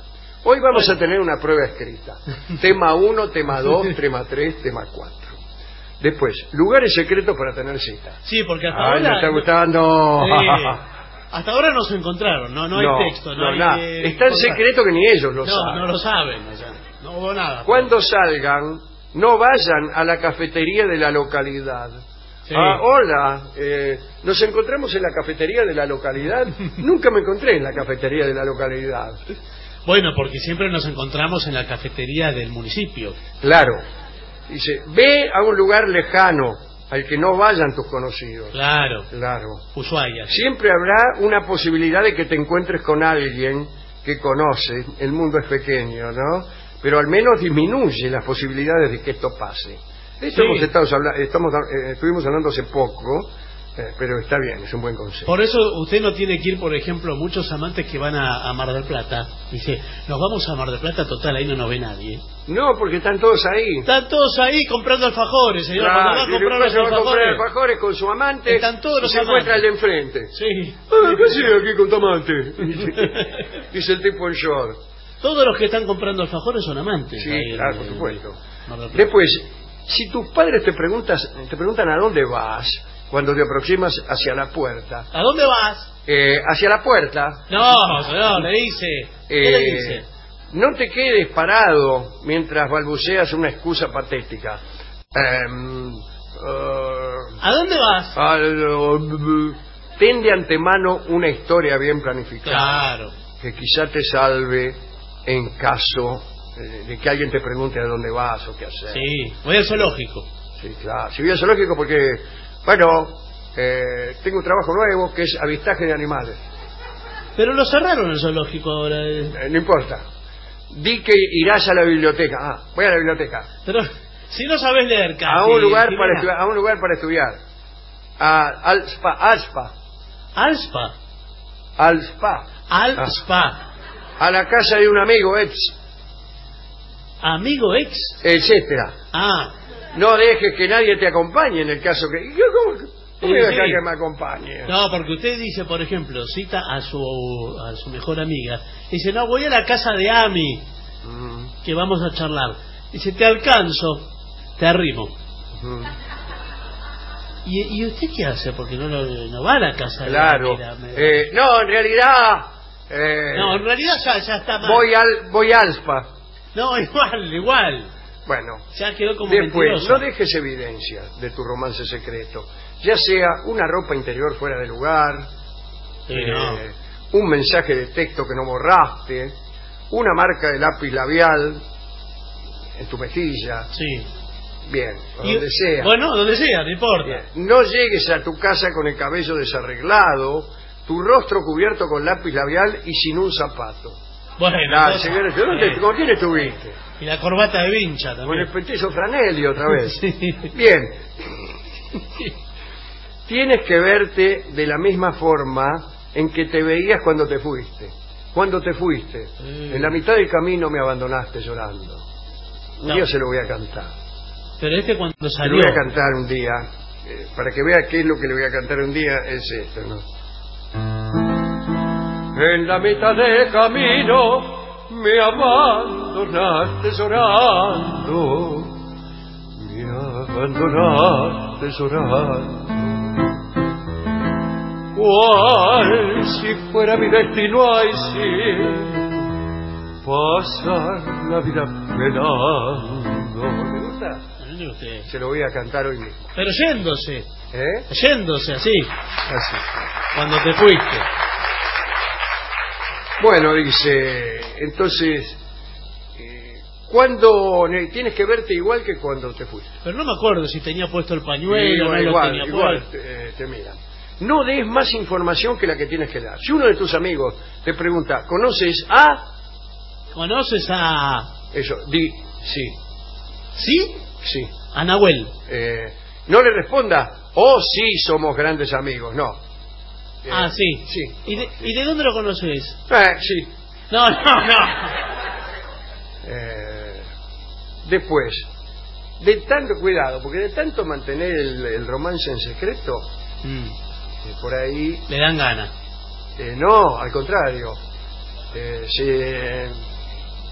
Hoy vamos a tener una prueba escrita. Tema uno, tema dos, tema tres, tema cuatro. Después, lugares secretos para tener cita. Sí, porque hasta Ay, ahora... me está gustando. Sí. Hasta ahora no se encontraron, no, no hay No, texto. No, no, hay nada. que Es tan contar. secreto que ni ellos lo no, saben. No lo saben, o sea, no hubo nada. Cuando salgan, no vayan a la cafetería de la localidad. Sí. Ah, hola, eh, nos encontramos en la cafetería de la localidad. Nunca me encontré en la cafetería de la localidad. Bueno, porque siempre nos encontramos en la cafetería del municipio. Claro. Dice, ve a un lugar lejano al que no vayan tus conocidos. Claro. Claro. Ushuaia. Siempre habrá una posibilidad de que te encuentres con alguien que conoce. El mundo es pequeño, ¿no? Pero al menos disminuye las posibilidades de que esto pase. De esto Sí. hemos estado habla- estamos, eh, estuvimos hablando hace poco, eh, pero está bien, es un buen consejo. Por eso usted no tiene que ir, por ejemplo, muchos amantes que van a, a Mar del Plata. Dice, nos vamos a Mar del Plata, total, ahí no nos ve nadie. No, porque están todos ahí. Están todos ahí comprando alfajores, señor. Claro, Cuando va a y comprar después los se va a comprar alfajores, alfajores con su amante. Están todos los y se encuentra el amantes. de enfrente. Sí. Ah, ¿qué hacía aquí con tu amante? Dice, dice el tipo en short. Todos los que están comprando alfajores son amantes. Sí, ahí en- claro, por en- supuesto. Mar del Plata. Después, si tus padres te preguntas, te preguntan a dónde vas cuando te aproximas hacia la puerta, ¿A dónde vas? eh, hacia la puerta, No, señor, le dice. ¿Qué le eh, dice? no te quedes parado mientras balbuceas una excusa patética. Em, eh, ¿A dónde vas? al- ten de antemano una historia bien planificada Claro. que quizá te salve en caso eh, de que alguien te pregunte a dónde vas o qué hacer. Sí, voy al zoológico. Sí, claro. Si voy al zoológico porque, bueno, eh, tengo un trabajo nuevo que es avistaje de animales. Pero lo cerraron el zoológico ahora. eh. Eh, no importa. Di que irás a la biblioteca. Ah, voy a la biblioteca. Pero si no sabes leer casi. A un lugar Jimena. para estudiar. A un lugar para estudiar. A Alspa, Alspa, Alspa. Alspa. Alspa. A la casa de un amigo, ex, Amigo ex. etcétera. Ah, No dejes que nadie te acompañe en el caso que. ¿Yo ¿Cómo, cómo Sí, voy a dejar sí. que me acompañe? no, porque usted dice, por ejemplo, cita a su a su mejor amiga. Dice, no, voy a la casa de Ami, Mm, que vamos a charlar. Dice, te alcanzo, te arrimo. mm. ¿Y, y usted qué hace? Porque no, lo- no va a la casa Claro. de Ami. la- Eh, no, en realidad. eh, No, en realidad ya, ya está mal. voy al voy a Alspa. No, igual, igual. Bueno, Ya quedó como después, mentiroso. no dejes evidencia de tu romance secreto, ya sea una ropa interior fuera de lugar, Sí, eh, no. un mensaje de texto que no borraste, una marca de lápiz labial en tu mejilla, Sí. bien, o Y- donde sea. Bueno, donde sea, no importa. Bien. No llegues a tu casa con el cabello desarreglado, tu rostro cubierto con lápiz labial y sin un zapato. Bueno, Ah, entonces- señores, ¿dónde, eh, ¿Con quién estuviste? Y la corbata de vincha Con también. el petizo Franelli otra vez. Sí. Bien. Tienes que verte de la misma forma en que te veías cuando te fuiste. Cuando te fuiste. Mm. En la mitad del camino me abandonaste llorando. Un No. día se lo voy a cantar. Pero este cuando Se lo salió... voy a cantar un día. eh, para que vea qué es lo que le voy a cantar un día, es esto, ¿no? En la mitad del camino me abandonaste llorando, me abandonaste llorando, cual si fuera mi destino así, pasar la vida penando. ¿Le gusta? Mire usted. Se lo voy a cantar hoy mismo. Pero yéndose, ¿Eh? yéndose así, Así. cuando te fuiste. Bueno, dice, entonces, eh, ¿cuándo ne- tienes que verte igual que cuando te fuiste? Pero no me acuerdo si tenía puesto el pañuelo, Igual, no lo igual, tenía igual, puesto. te, te miran. No des más información que la que tienes que dar. Si uno de tus amigos te pregunta, ¿conoces a...? ¿Conoces a... Eso, di, sí, ¿Sí? sí. A Nahuel. Eh, no le responda, oh, sí, somos grandes amigos, no. Eh, Ah, sí. Sí. ¿Y de, ¿Y de dónde lo conoces? Eh, sí. No, no, no. Eh, después, de tanto cuidado, porque de tanto mantener el, el romance en secreto, Mm, eh, por ahí, le dan ganas. eh, no, al contrario, eh, se,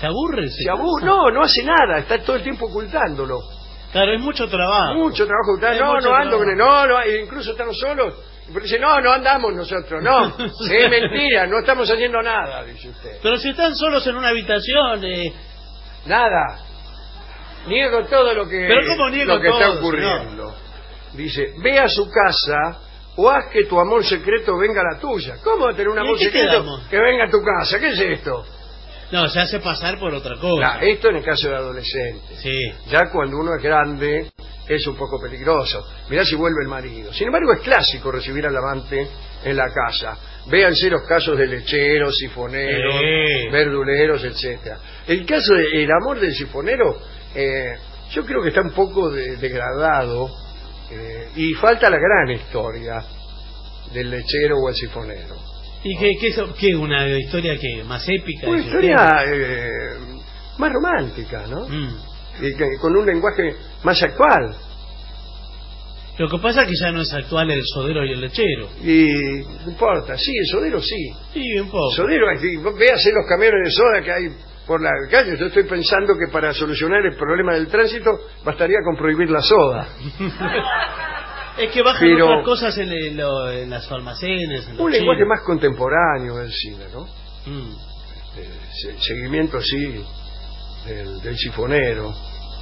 ¿Se aburre? Se aburre, no, no hace nada, está todo el tiempo ocultándolo. Claro, es mucho trabajo. Mucho trabajo ocultar. No, mucho no ando trabajo. con él, no, no, incluso estamos solos. Y dice, no, no andamos nosotros, no. Es mentira, no estamos haciendo nada, dice usted. Pero si están solos en una habitación... Eh... Nada. Niego todo lo que, ¿Pero cómo niego lo que todo, está ocurriendo. No. Dice, ve a su casa o haz que tu amor secreto venga a la tuya. ¿Cómo tener un amor secreto quedamos? que venga a tu casa? ¿Qué es esto? No, se hace pasar por otra cosa. Claro, esto en el caso de adolescente. Sí. Ya cuando uno es grande es un poco peligroso. Mirá si vuelve el marido. Sin embargo, es clásico recibir al amante en la casa. Véanse los casos de lecheros, sifoneros, Sí. verduleros, etcétera. El caso del amor del sifonero, eh, yo creo que está un poco de, degradado eh, y falta la gran historia del lechero o el sifonero. ¿Y qué, qué, es- qué una historia que más épica? Una de su historia eh, más romántica, ¿no? Mm. Y que- con un lenguaje más actual. Lo que pasa es que ya no es actual el sodero y el lechero. Y no importa, sí, el sodero sí. Sí, un poco. Sodero, si vos véase los camiones de soda que hay por la calle. Yo estoy pensando que para solucionar el problema del tránsito bastaría con prohibir la soda. Es que bajan Pero- otras cosas en, el- lo- en las almacenes. En los Un lenguaje chinos. más contemporáneo del cine, ¿no? Mm. Eh, se- seguimiento así del, del sifonero.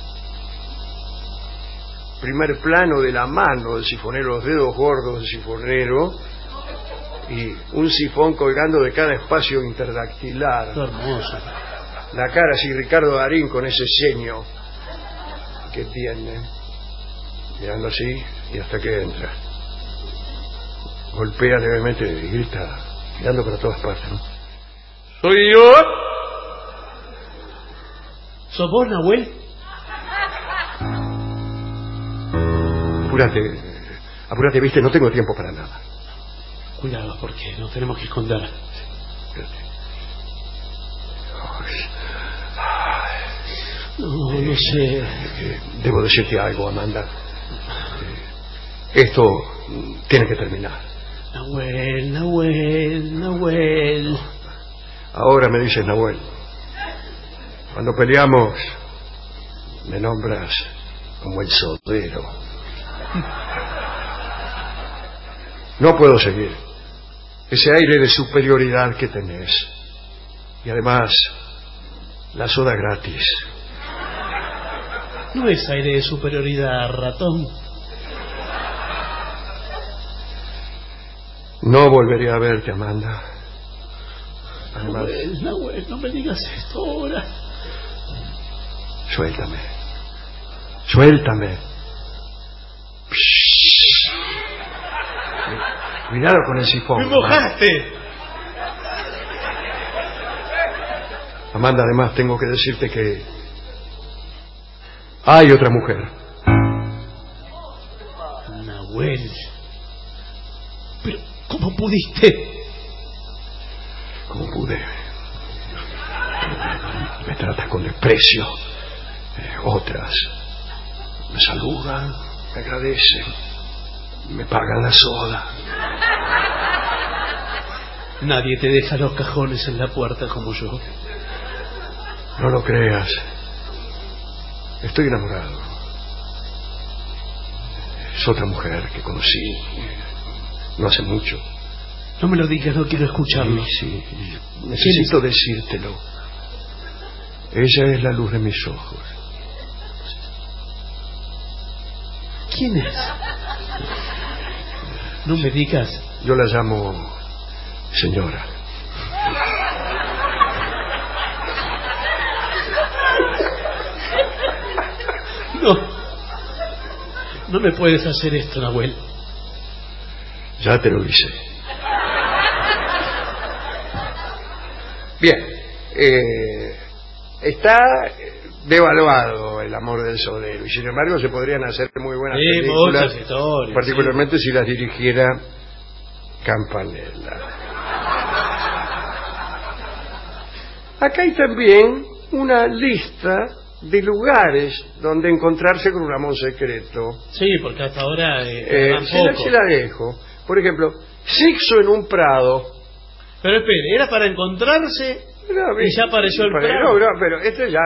Primer plano de la mano del sifonero, los dedos gordos del sifonero y un sifón colgando de cada espacio interdactilar. Qué hermoso. La cara así, Ricardo Darín con ese ceño que tiene, mirando así y hasta que entra. Golpea levemente y grita, mirando para todas partes, ¿no? ¡Soy yo! ¿Sos vos, Nahuel? Apúrate, apúrate, viste, no tengo tiempo para nada. Cuidado, porque nos tenemos que esconder. No, no sé. Eh, Debo decirte algo, Amanda. Eh, Esto tiene que terminar. Nahuel, Nahuel, Nahuel. Ahora me dices, Nahuel. Cuando peleamos, me nombras como el sodero. No puedo seguir. Ese aire de superioridad que tenés. Y además, la soda gratis. No es aire de superioridad, ratón. No volveré a verte, Amanda. Además, Nahuel, Nahuel, no me digas esto ahora. suéltame. Suéltame. Psst. Cuidado con el sifón. ¡Me mojaste! Amanda, además tengo que decirte que hay otra mujer. Nahuel. Pero, ¿cómo pudiste? Como pude. Me tratas con desprecio. Eh, otras me saludan, me agradecen, me pagan la soda. Nadie te deja los cajones en la puerta como yo. No lo creas. Estoy enamorado. Es otra mujer que conocí no hace mucho. No me lo digas, no quiero escucharlo. Sí, sí. Necesito decírtelo. Ella es la luz de mis ojos. ¿Quién es? No me digas. Yo la llamo señora. No. No me puedes hacer esto, Nahuel. Ya te lo hice. Bien. Eh, está devaluado el amor del sodero y sin embargo se podrían hacer muy buenas Sí, películas, muchas historias, particularmente si las dirigiera Campanella. Acá hay también una lista de lugares donde encontrarse con un amor secreto. Sí, porque hasta ahora eh, Eh, van se, la, poco. se la dejo. Por ejemplo, sexo en un prado. Pero espere, ¿era para encontrarse No, y ya apareció el pero, Prado. No, no, pero esto ya...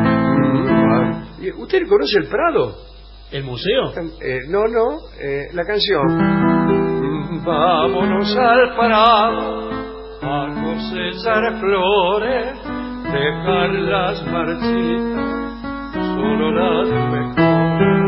¿Usted conoce el Prado? ¿El museo? Eh, no, no, eh, la canción. Vámonos al Prado a cosechar flores, dejarlas marchitas, solo las mejores.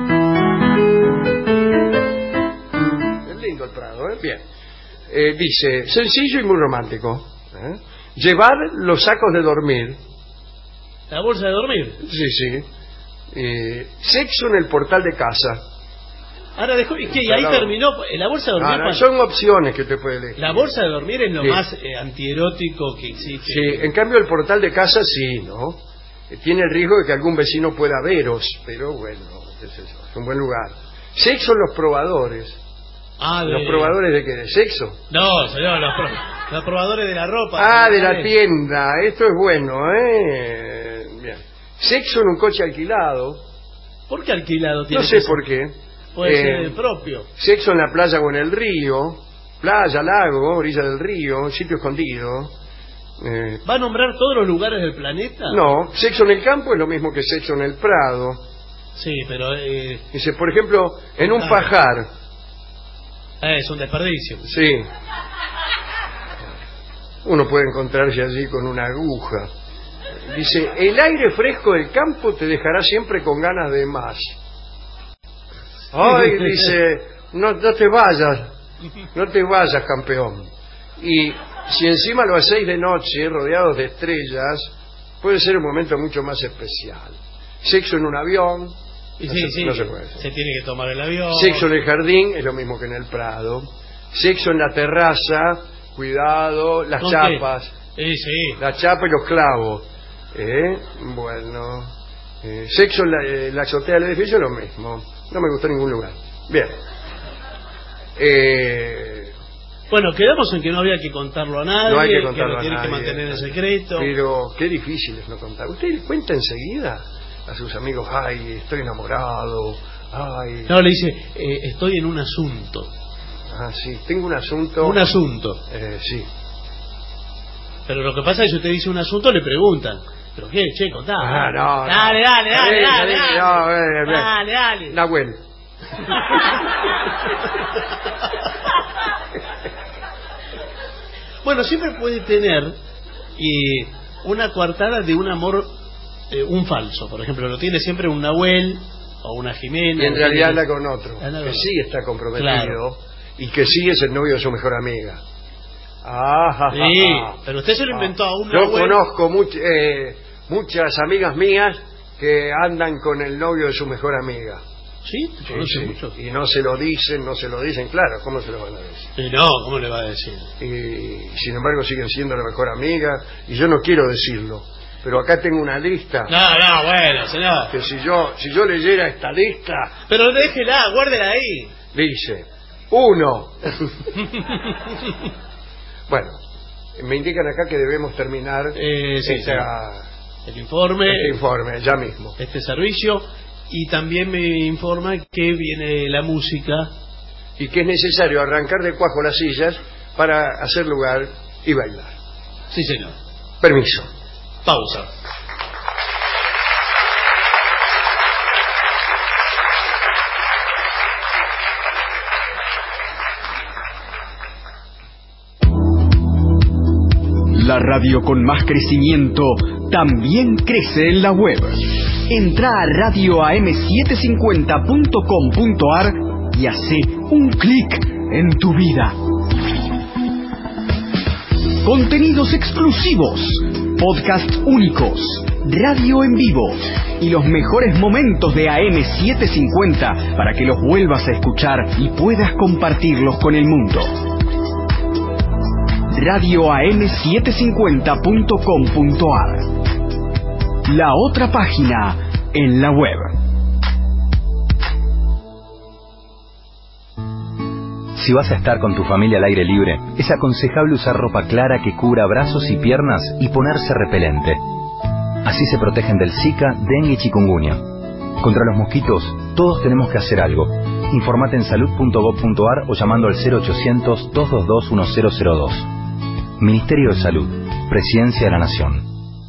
Es lindo el Prado, ¿eh? Bien. Eh, dice, sencillo y muy romántico. ¿eh? Llevar los sacos de dormir. ¿La bolsa de dormir? Sí, sí. Eh, sexo en el portal de casa. Ahora dejó, y que y ahí terminó la bolsa de dormir. Ah, no, para... son opciones que usted puede elegir. La bolsa de dormir es lo sí. más eh, antierótico que existe. Sí, en cambio el portal de casa sí, ¿no? Eh, tiene el riesgo de que algún vecino pueda veros, pero bueno, es, eso, es un buen lugar. Sexo en los probadores. Ah, de... ¿Los probadores de qué? ¿De sexo? No, señor, los, pro... los probadores de la ropa. Ah, de la tienda. Esto es bueno, ¿eh? Bien. Sexo en un coche alquilado. ¿Por qué alquilado tiene? No sé que ser? por qué. Puede eh, ser el propio. Sexo en la playa o en el río. Playa, lago, orilla del río, sitio escondido. Eh, ¿Va a nombrar todos los lugares del planeta? No, sexo en el campo es lo mismo que sexo en el prado. Sí, pero... Eh... Dice, por ejemplo, en un ah. pajar. Eh, es un desperdicio. Sí. Uno puede encontrarse allí con una aguja. Dice, el aire fresco del campo te dejará siempre con ganas de más. Ay, dice, no, no te vayas, no te vayas, campeón. Y si encima lo hacéis de noche, rodeados de estrellas, puede ser un momento mucho más especial. Sexo en un avión, y no, sí, se, sí, no se puede. Se tiene que tomar el avión. Sexo en el jardín, es lo mismo que en el Prado. Sexo en la terraza, cuidado, las chapas. Sí, sí. La chapa y los clavos. ¿Eh? Bueno, eh, sexo en la, eh, la azotea del edificio, lo mismo. No me gustó en ningún lugar. Bien. Eh, bueno, quedamos en que no había que contarlo a nadie, no hay que, contarlo que lo tiene a nadie, que mantener en secreto. Pero qué difícil es no contar. Usted le cuenta enseguida a sus amigos, ay, estoy enamorado, ay. No, le dice, eh, estoy en un asunto. Ah, sí, tengo un asunto. Un asunto. Eh, sí. Pero lo que pasa es que si usted dice un asunto, le preguntan. ¿Pero qué? Che, contá. Ah, no, dale, no. dale, dale, dale, dale, dale. No, dale, dale, dale. Nahuel. Bueno, siempre puede tener y una coartada de un amor, eh, un falso. Por ejemplo, lo tiene siempre un Nahuel o una Jimena. Y en realidad anda con otro, anda que con sí está comprometido, claro. Y que sí es el novio de su mejor amiga. Ah, sí, pero usted se lo inventó a un Yo Nahuel. conozco much, eh, muchas amigas mías que andan con el novio de su mejor amiga. ¿Sí? Sí, sí. Mucho? Y no se lo dicen, no se lo dicen, claro, ¿cómo se lo van a decir? Sí, no, ¿cómo le va a decir? Y sin embargo siguen siendo la mejor amiga, y yo no quiero decirlo, pero acá tengo una lista. No, no, bueno, señor. Que si yo, si yo leyera esta lista... Pero déjela, guárdela ahí. Dice, uno. Bueno, me indican acá que debemos terminar eh, sí, esta, sí. el informe, este informe, ya mismo. Este servicio, y también me informa que viene la música. Y que es necesario arrancar de cuajo las sillas para hacer lugar y bailar. Sí, señor. Permiso. Pausa. La radio con más crecimiento también crece en la web. Entra a radio a m setecientos cincuenta punto com punto a r y hace un clic en tu vida. Contenidos exclusivos, podcasts únicos, radio en vivo y los mejores momentos de A M setecientos cincuenta para que los vuelvas a escuchar y puedas compartirlos con el mundo. radio a m setecientos cincuenta punto com punto a r. La otra página en la web. Si vas a estar con tu familia al aire libre, es aconsejable usar ropa clara que cubra brazos y piernas y ponerse repelente. Así se protegen del Zika, dengue y chikungunya. Contra los mosquitos, todos tenemos que hacer algo. Informate en salud punto gob punto a r o llamando al cero ochocientos, dos dos dos, uno cero cero dos. Ministerio de Salud. Presidencia de la Nación.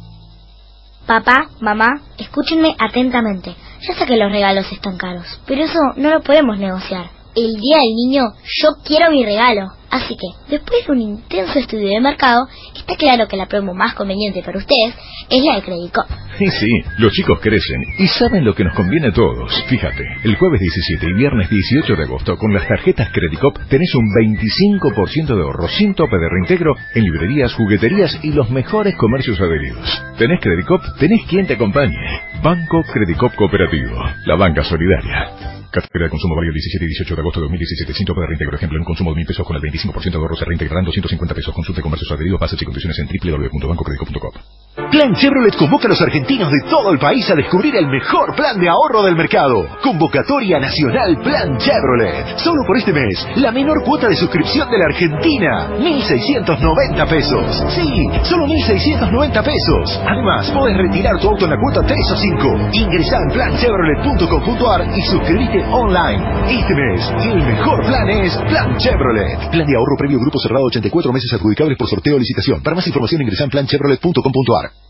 Papá, mamá, escúchenme atentamente. Ya sé que los regalos están caros, pero eso no lo podemos negociar. El día del niño, yo quiero mi regalo. Así que, después de un intenso estudio de mercado, está claro que la promo más conveniente para ustedes es la de Credit Cop. Y sí, los chicos crecen y saben lo que nos conviene a todos. Fíjate, el jueves diecisiete y viernes dieciocho de agosto con las tarjetas Credit Cop tenés un veinticinco por ciento de ahorro sin tope de reintegro en librerías, jugueterías y los mejores comercios adheridos. ¿Tenés Credit Cop? Tenés quien te acompañe. Banco Credit Cop Cooperativo, la banca solidaria. Cartera de consumo válido diecisiete y dieciocho de agosto de dos mil diecisiete. Sin tope de reintegro. Ejemplo, en un consumo de mil pesos con el veinticinco por ciento de ahorro se reintegrarán doscientos cincuenta pesos. Consulte comercios adheridos, bases y condiciones en doble u doble u doble u punto banco credit cop punto com. Plan Chevrolet convoca a los argentinos de todo el país a descubrir el mejor plan de ahorro del mercado. Convocatoria nacional Plan Chevrolet. Solo por este mes, la menor cuota de suscripción de la Argentina. mil seiscientos noventa pesos. Sí, solo mil seiscientos noventa pesos. Además, podés retirar tu auto en la cuota tres o cinco. Ingresá en plan chevrolet punto com punto a r y suscribite online. Este mes, el mejor plan es Plan Chevrolet. Plan de ahorro previo grupo cerrado ochenta y cuatro meses adjudicables por sorteo o licitación. Para más información ingresa en plan chevrolet punto com punto a r.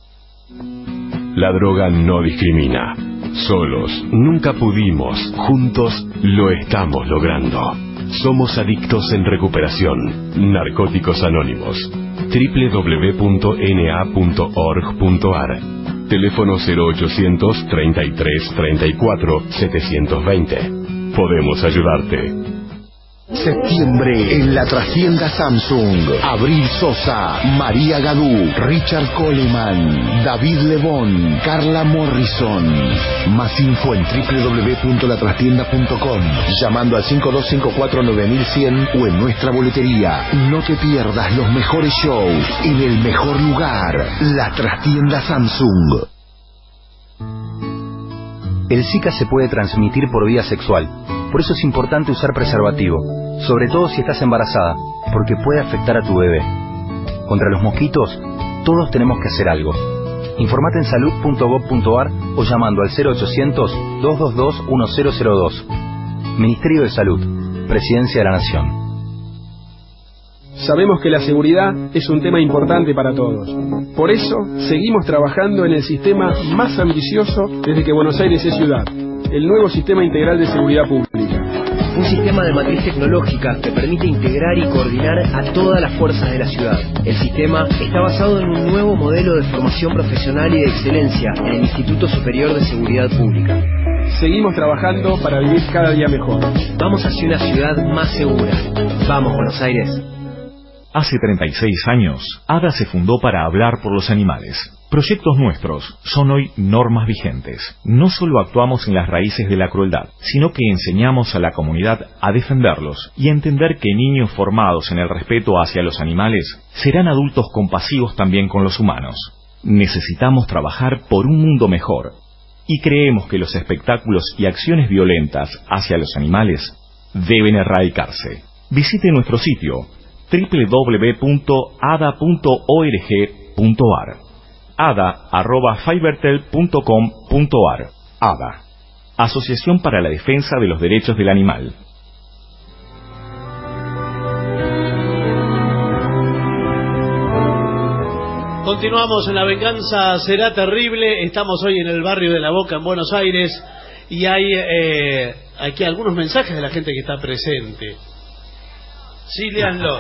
La droga no discrimina. Solos nunca pudimos. Juntos lo estamos logrando. Somos adictos en recuperación. Narcóticos Anónimos. doble u doble u doble u punto n a punto org punto a r. Teléfono cero ochocientos, treinta y tres, treinta y cuatro, setecientos veinte. Podemos ayudarte. Septiembre en la trastienda Samsung. Abril Sosa, María Gadú, Richard Coleman, David Lebón, Carla Morrison. Más info en doble u doble u doble u punto la trastienda punto com, llamando al cinco dos cinco cuatro nueve mil cien o en nuestra boletería. No te pierdas los mejores shows en el mejor lugar, la trastienda Samsung. El Zika se puede transmitir por vía sexual, por eso es importante usar preservativo, sobre todo si estás embarazada, porque puede afectar a tu bebé. Contra los mosquitos, todos tenemos que hacer algo. Informate en salud punto gob punto a r o llamando al cero ochocientos, dos dos dos, uno cero cero dos. Ministerio de Salud, Presidencia de la Nación. Sabemos que la seguridad es un tema importante para todos. Por eso, seguimos trabajando en el sistema más ambicioso desde que Buenos Aires es ciudad, el nuevo Sistema Integral de Seguridad Pública. Un sistema de matriz tecnológica que permite integrar y coordinar a todas las fuerzas de la ciudad. El sistema está basado en un nuevo modelo de formación profesional y de excelencia en el Instituto Superior de Seguridad Pública. Seguimos trabajando para vivir cada día mejor. Vamos hacia una ciudad más segura. Vamos, Buenos Aires. Hace treinta y seis años, ADA se fundó para hablar por los animales. Proyectos nuestros son hoy normas vigentes. No solo actuamos en las raíces de la crueldad, sino que enseñamos a la comunidad a defenderlos y a entender que niños formados en el respeto hacia los animales serán adultos compasivos también con los humanos. Necesitamos trabajar por un mundo mejor y creemos que los espectáculos y acciones violentas hacia los animales deben erradicarse. Visite nuestro sitio doble u doble u doble u punto a d a punto org punto a r, ada arroba fibertel punto com punto a r. ADA, Asociación para la Defensa de los Derechos del Animal. Continuamos en La Venganza Será Terrible. Estamos hoy en el barrio de La Boca, en Buenos Aires, y hay eh, aquí algunos mensajes de la gente que está presente. Sí, léanlo.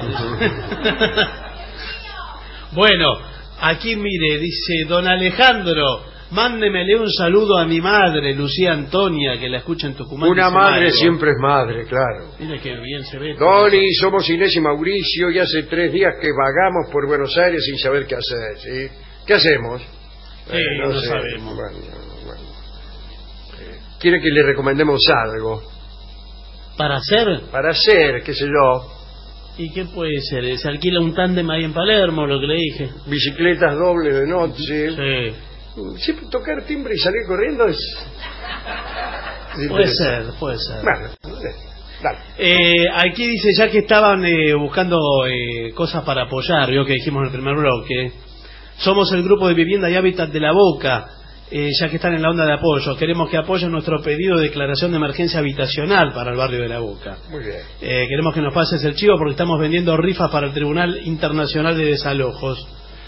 Bueno, aquí mire, dice don Alejandro, mándemele un saludo a mi madre, Lucía Antonia, que la escucha en Tucumán. Una madre algo. Siempre es madre, claro. Mire que bien se ve. Doni, somos Inés y Mauricio y hace tres días que vagamos por Buenos Aires sin saber qué hacer, ¿sí? ¿Qué hacemos? Sí, eh, no, no sé. sabemos. Bueno, bueno. ¿Quiere que le recomendemos algo? ¿Para hacer? Para hacer, qué sé yo. ¿Y qué puede ser? Se alquila un tándem ahí en Palermo, lo que le dije. Bicicletas dobles de noche. Sí. Siempre tocar timbre y salir corriendo es... Puede ser, puede ser. Bueno, dale. Eh, aquí dice, ya que estaban eh, buscando eh, cosas para apoyar, yo que dijimos en el primer bloque, somos el grupo de Vivienda y Hábitat de La Boca, eh, ya que están en la onda de apoyo. Queremos que apoyen nuestro pedido de declaración de emergencia habitacional para el barrio de La Boca. Muy bien. Eh, queremos que nos pases el chivo porque estamos vendiendo rifas para el Tribunal Internacional de Desalojos.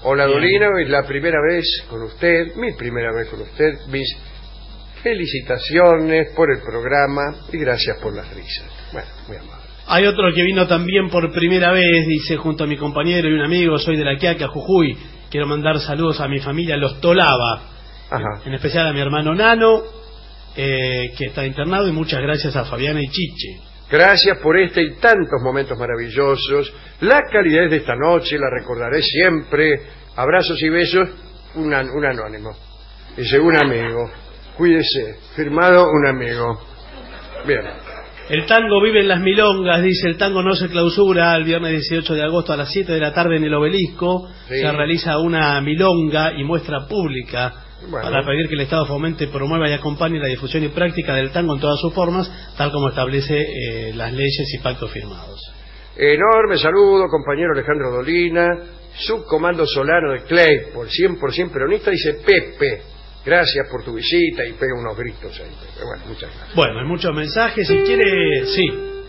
Hola, Dolina, es la primera vez con usted, mi primera vez con usted, mis felicitaciones por el programa y gracias por las risas. Bueno, muy amable. Hay otro que vino también por primera vez, dice, junto a mi compañero y un amigo, soy de La Quiaca, Jujuy, quiero mandar saludos a mi familia Los Tolaba, Ajá. en especial a mi hermano Nano, eh, que está internado, y muchas gracias a Fabiana y Chiche. Gracias por este y tantos momentos maravillosos. La calidez de esta noche la recordaré siempre. Abrazos y besos, un, an- un anónimo. Dice, un amigo. Cuídese. Firmado, un amigo. Bien. El tango vive en las milongas, dice, el tango no se clausura. El viernes dieciocho de agosto a las siete de la tarde en el Obelisco Sí. se realiza una milonga y muestra pública. Bueno. Para pedir que el Estado fomente, promueva y acompañe la difusión y práctica del tango en todas sus formas, tal como establece eh, las leyes y pactos firmados. Enorme saludo, compañero Alejandro Dolina, subcomando Solano de Claypole, cien por ciento peronista, dice Pepe. Gracias por tu visita y pega unos gritos ahí. Pepe. Bueno, muchas gracias. Bueno, hay muchos mensajes, si quiere, sí.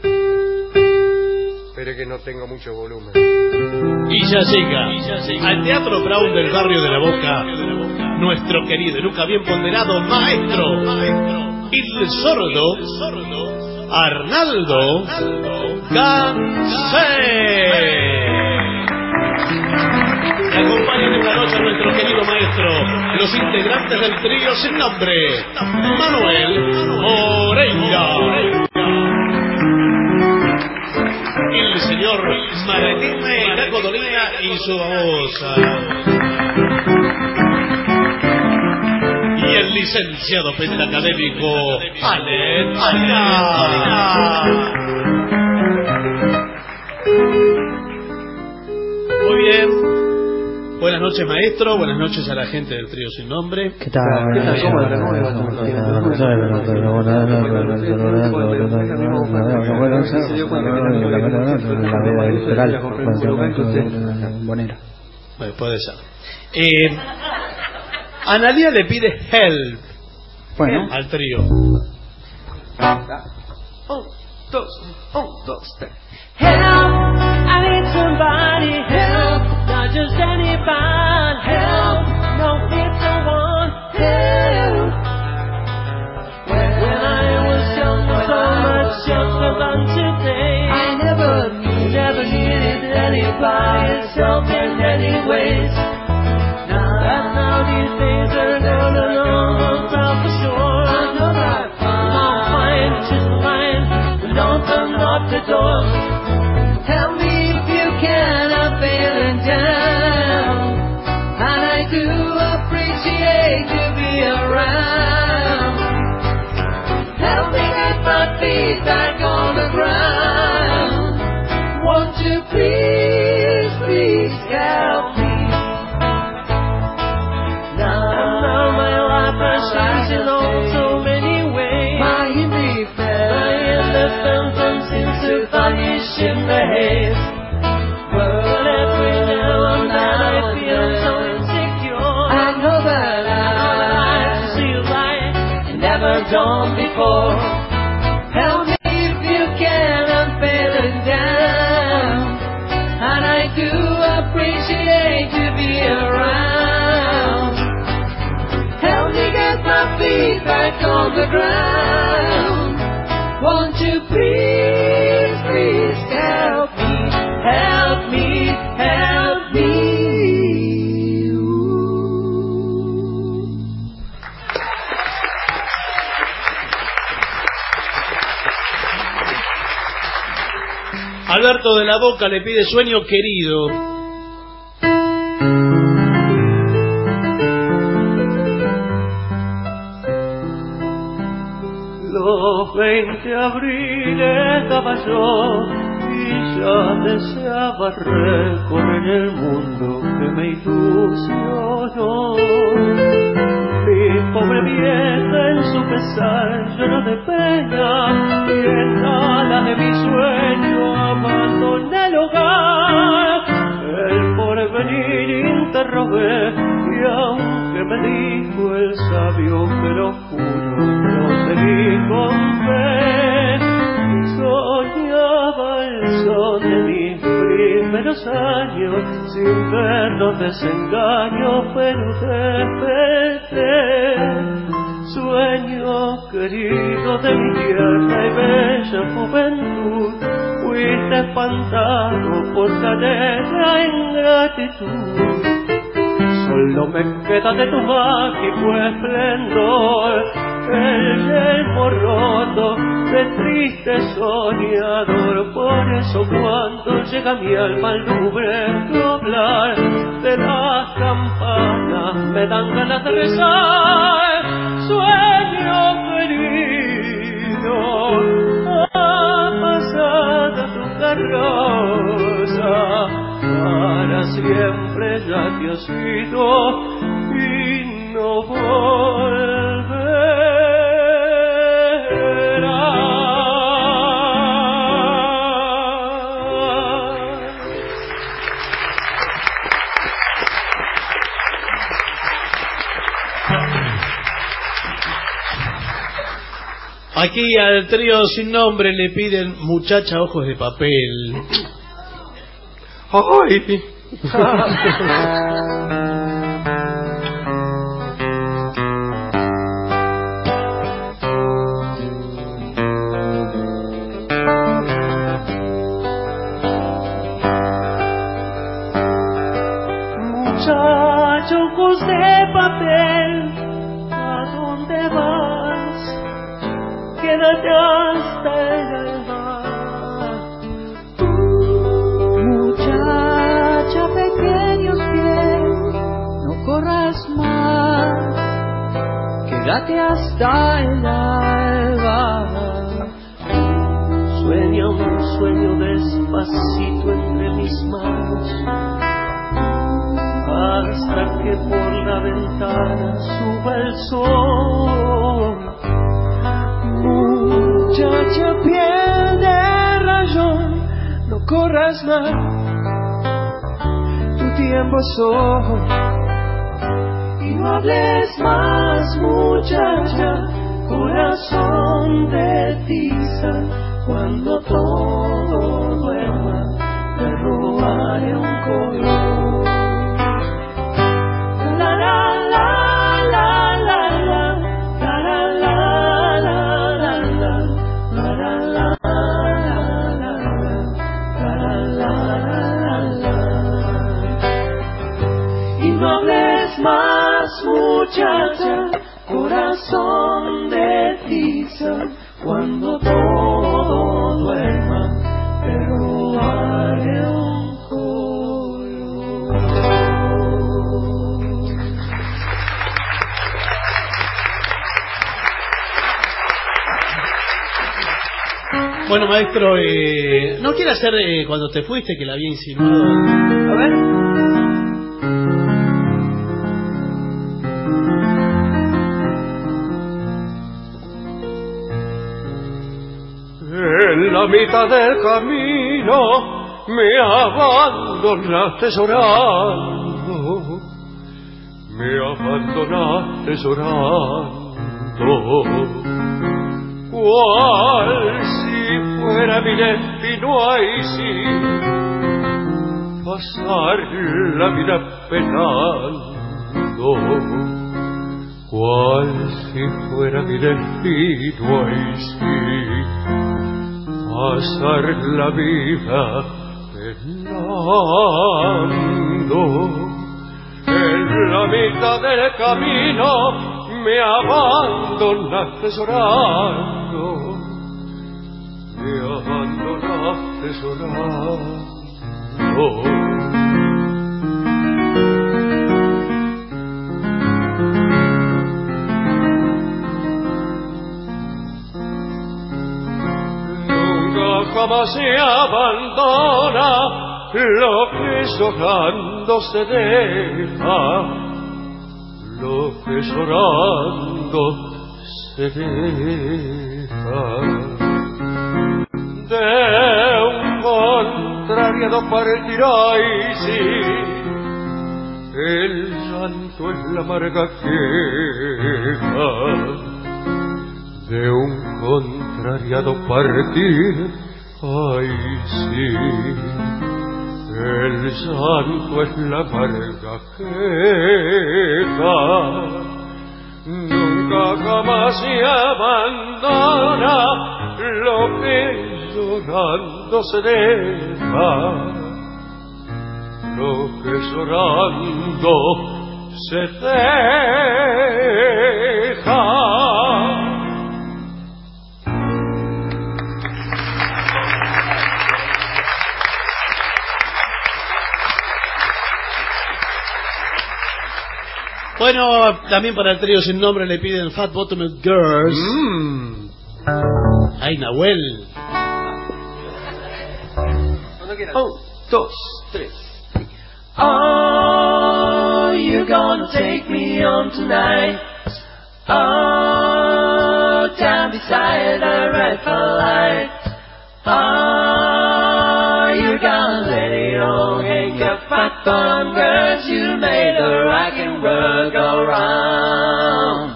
Espere que no tengo mucho volumen. Y ya llega al Teatro Brown del barrio de La Boca, nuestro querido y nunca bien ponderado maestro, el sordo Arnaldo Gansé. Y acompañan esta noche a nuestro querido maestro, los integrantes del trío sin nombre, Manuel Moreira, el señor Maratime Cacodolina y su babosa, y el licenciado pentacadémico Ale Ana. Muy bien. Buenas noches, maestro. Buenas noches a la gente del trío sin nombre. ¿Qué tal? ¿Qué tal? ¿Cómo la Bonera. Bueno, puede ser. Eh, Analia le pide help bueno. al trío. Un, dos, un, dos, tres. Help, I need somebody help, not just anybody help, no need someone help. When I was young, so much younger than today, I never knew, never needed anybody's help in any ways. Now that now these days are gone along, I'm proud for sure. I know that I'm fine, just fine, but don't turn up the door. Tell me if you can, I'm feeling down, and I do appreciate to be around. Help me get my feet back on the ground. Won't you please, please help me? Now, now my life has changed in all so many ways. My independence, my independence seems to vanish in the haze. Well, every now and then I feel so insecure. I know that I see light never dawned before. Help me if you can, I'm feeling down, and I do appreciate to be around. Help me get my feet back on the ground. Won't you please, please help me, help me, help me. Alberto de la Boca le pide sueño querido. Los veinte abriles daba yo y ya deseaba recorrer el mundo que me ilusionó. Mi pobre vieja en su pesar llena de pena y en alas de mi sueño abandoné el hogar. El porvenir interrogué y aunque me dijo el sabio que lo juro, lo seguí con fe. Soñaba el son de mis primeros los años sin ver los desengaños, pero desperté. Sueño querido de mi tierna y bella juventud, fuiste espantado por tan negra ingratitud. Solo me queda de tu mágico esplendor el yelmo roto de triste soñador. Por eso cuando llega mi alma al lúgubre doblar de las campanas me dan ganas de rezar. Sueño querido, amasada tu carroza, para siempre ya te has ido y no volverás. Aquí al trío sin nombre le piden Muchacha Ojos de Papel. ¡Ay! Muchacho ojos de papel, ¿a dónde vas? Quédate hasta el alba. Muchacha, pequeños pies, no corras más, quédate hasta el alba. Sueña un sueño despacito entre mis manos, hasta que por la ventana suba el sol. Muchacha, piel de rayón, no corras más, tu tiempo es hoy. Y no hables más, muchacha, corazón de tiza, cuando todo duerma te robaré un color. Muchacha, corazón de tiza, cuando todo duerma, te robaré un color. Bueno, maestro, eh, ¿no quiere hacer eh, cuando te fuiste, que la había insinuado? A ver. En la mitad del camino me abandonaste llorando, me abandonaste llorando, cual si fuera mi destino, ay sí, pasar la vida penando, cual si fuera mi destino, ay sí, pasar la vida penando. En la mitad del camino me abandonaste llorando, me abandonaste llorando. Jamás se abandona lo que llorando se deja, lo que llorando se deja. De un contrariado partirá y sí, el llanto es la amarga queja. De un contrariado partir, ay sí, El santo es la amarga queja, nunca jamás se abandona lo que llorando se deja, lo que llorando se deja. Bueno, también para el trío sin nombre le piden Fat Bottomed Girls. Mm. Ay, Nahuel. Un, dos, tres. Are you gonna take me on tonight? Oh, down beside the red light. Are you gonna let it all hang your fat bottom girls? You made the rock and roll go round.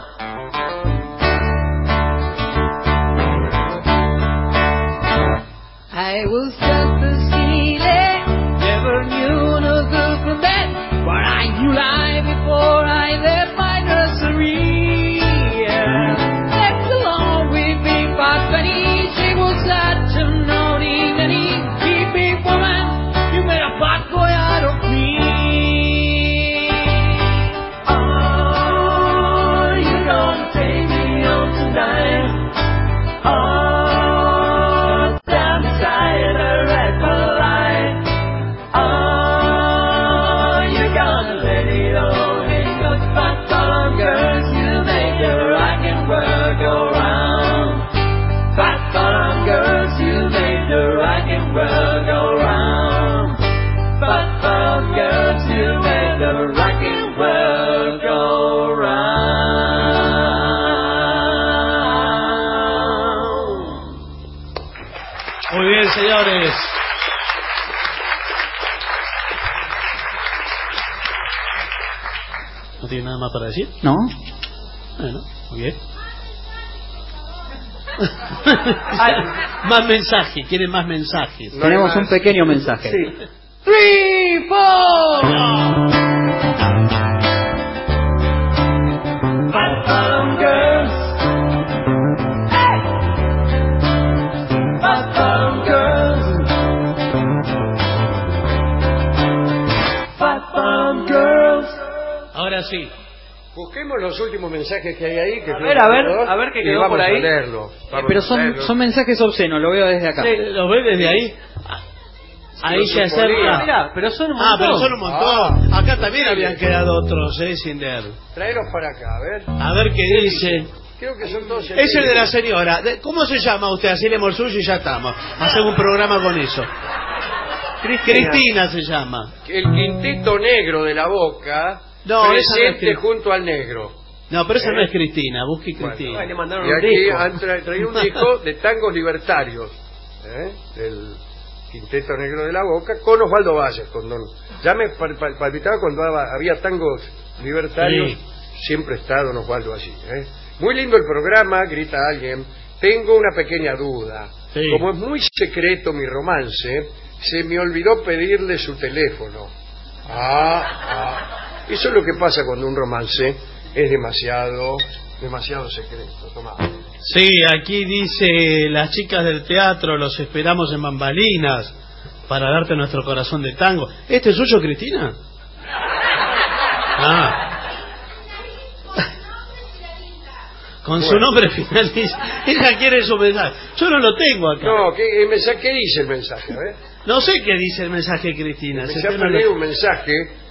I was just a silly, never knew no good from bad, but I knew life before I left my nursery. Left alone with Big Fat Bunny, she was such a naughty nanny. Big, big woman, you made a bad boy out of me. Oh, you gonna take me home tonight? Oh, Muy bien, señores. ¿No tiene nada más para decir? No. Bueno, muy bien. Ay, más mensajes, quieren más mensajes. No Tenemos más. Un pequeño mensaje. Sí. Three, four. Fat bottom girls. Hey. Fat bottom girls. Fat bottom girls. Ahora sí. Busquemos los últimos mensajes que hay ahí. Que a ver, a ver, a ver qué quedó vamos por ahí. A leerlo, eh, pero son, leerlo. son mensajes obscenos, lo veo desde acá. Sí, ¿lo ves desde ahí? Ahí se acerca. Mira, pero son un montón. Ah, pero son un montón. Ah, acá también habían quedado otros, eh, sin leer. Traeros para acá, a ver. A ver qué dice. Creo que son todos. Es el de la señora. ¿Cómo se llama usted? Así leemos el suyo y ya estamos. Hacemos un programa con eso. Cristina, Cristina se llama. El quinteto negro de la Boca. No, presente no es junto al negro. No, pero esa ¿Eh? no es Cristina. Busque Cristina. Bueno, le mandaron y un aquí disco. han tra traído un disco de tangos libertarios. ¿Eh? Del quinteto negro de la Boca con Osvaldo Valles. Con don... Ya me palpitaba cuando había tangos libertarios. Sí. Siempre está don Osvaldo allí. ¿eh? Muy lindo el programa, grita alguien. Tengo una pequeña duda. Sí. Como es muy secreto mi romance, se me olvidó pedirle su teléfono. Ah, ah. Eso es lo que pasa cuando un romance es demasiado, demasiado secreto. Tomá. Sí, aquí dice: las chicas del teatro los esperamos en bambalinas para darte nuestro corazón de tango. ¿Este es suyo, Cristina? Ah. Con bueno. su nombre final dice, ella quiere su mensaje. Yo no lo tengo acá. No, ¿qué, el mensaje, ¿qué dice el mensaje? A ver. No sé qué dice el mensaje, Cristina. El mensaje no lee un mensaje.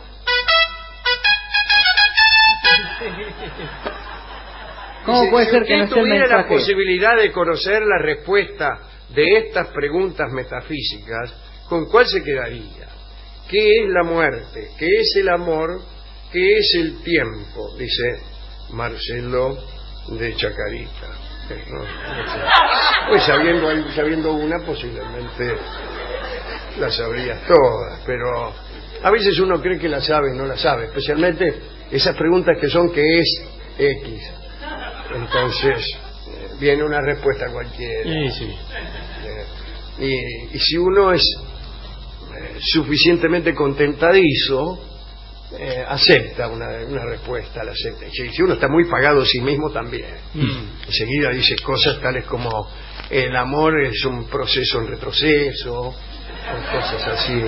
¿Cómo dice, puede si ser que no esté el mensaje? la posibilidad de conocer la respuesta de estas preguntas metafísicas, ¿con cuál se quedaría? ¿Qué es la muerte? ¿Qué es el amor? ¿Qué es el tiempo? Dice Marcelo de Chacarita. ¿No? Pues sabiendo, sabiendo una, posiblemente las sabrías todas, pero a veces uno cree que la sabe y no la sabe, especialmente esas preguntas que son ¿qué es X? Entonces eh, viene una respuesta cualquiera. Sí, sí. Eh, y, y si uno es eh, suficientemente contentadizo, eh, acepta una, una respuesta, la acepta. Si, si uno está muy pagado a sí mismo también, mm. enseguida dice cosas tales como el amor es un proceso en retroceso, cosas así. Eh,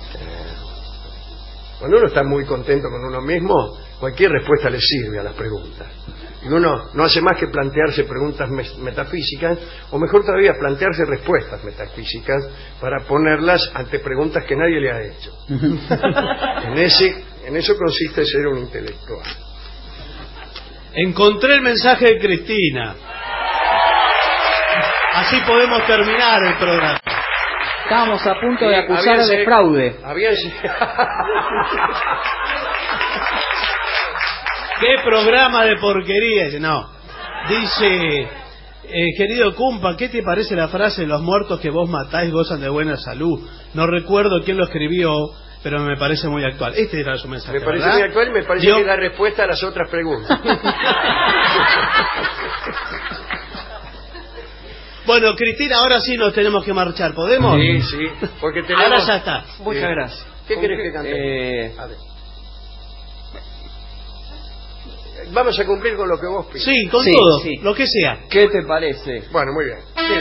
cuando uno está muy contento con uno mismo, cualquier respuesta le sirve a las preguntas. Y uno no hace más que plantearse preguntas metafísicas, o mejor todavía, plantearse respuestas metafísicas para ponerlas ante preguntas que nadie le ha hecho. en, ese, en eso consiste ser un intelectual. Encontré el mensaje de Cristina. Así podemos terminar el programa. Estábamos a punto de acusar Habíanse, de fraude. Habíanse... ¿Qué programa de porquería? No. Dice, eh, querido Cumpa, ¿qué te parece la frase, los muertos que vos matáis gozan de buena salud? No recuerdo quién lo escribió, pero me parece muy actual. Este era su mensaje, Me parece ¿verdad? muy actual y me parece Yo... que da respuesta a las otras preguntas. Bueno, Cristina, ahora sí nos tenemos que marchar. ¿Podemos? Sí, sí. Porque tenemos... Ahora ya está. Muchas sí. gracias. ¿Qué querés que cante? Eh... A ver. Vamos a cumplir con lo que vos pides. Sí, con sí, todo, sí. lo que sea. ¿Qué te parece? Bueno, muy bien. Bien.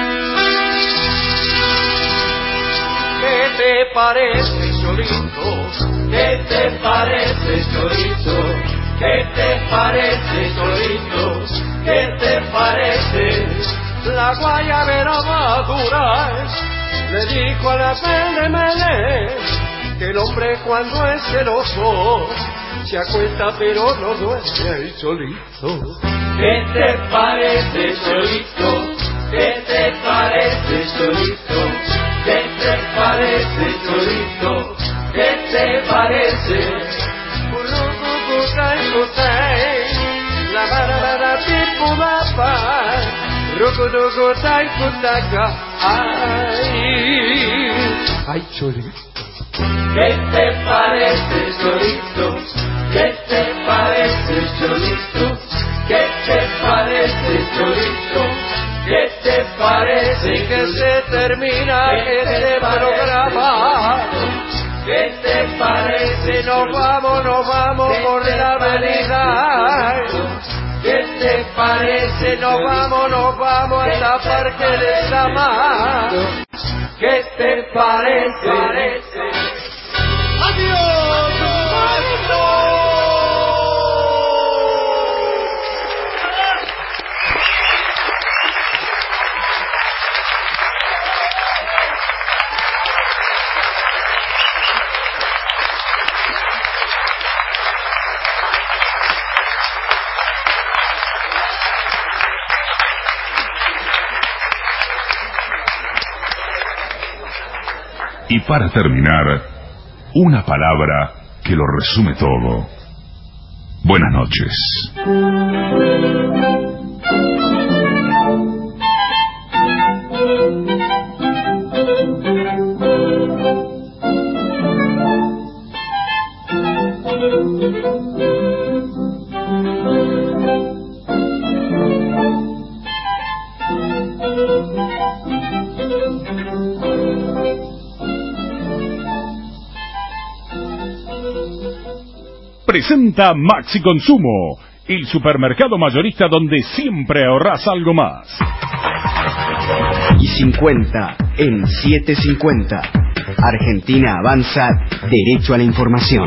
¿Qué te parece, Cholito? ¿Qué te parece, Cholito? ¿Qué te parece, Cholito? ¿Qué te parece? La guayabera madura le dijo a la verde melé que el hombre cuando es celoso se acuesta pero no duerme ahí solito. ¿Qué te parece, Cholito? ¿Qué te parece, Cholito? ¿Qué te parece, Cholito? ¿Qué te parece? Urucucucay, cucay, la barabara tipo mapa, rucucucutay, cutaca, ay, ay, Cholito. ¿Qué te parece, Cholito? ¿Qué te parece, Cholito? ¿Qué te parece, Cholito? ¿Qué te parece que se termina este programa? ¿Qué te parece? Nos vamos, nos vamos por la avenida. ¿Qué te parece? Nos vamos, nos vamos hasta Parque de Samar. ¿Qué te parece? ¡Adiós! Y para terminar, una palabra que lo resume todo. Buenas noches. Presenta Maxi Consumo, el supermercado mayorista donde siempre ahorras algo más. Y cincuenta en setecientos cincuenta. Argentina avanza derecho a la información.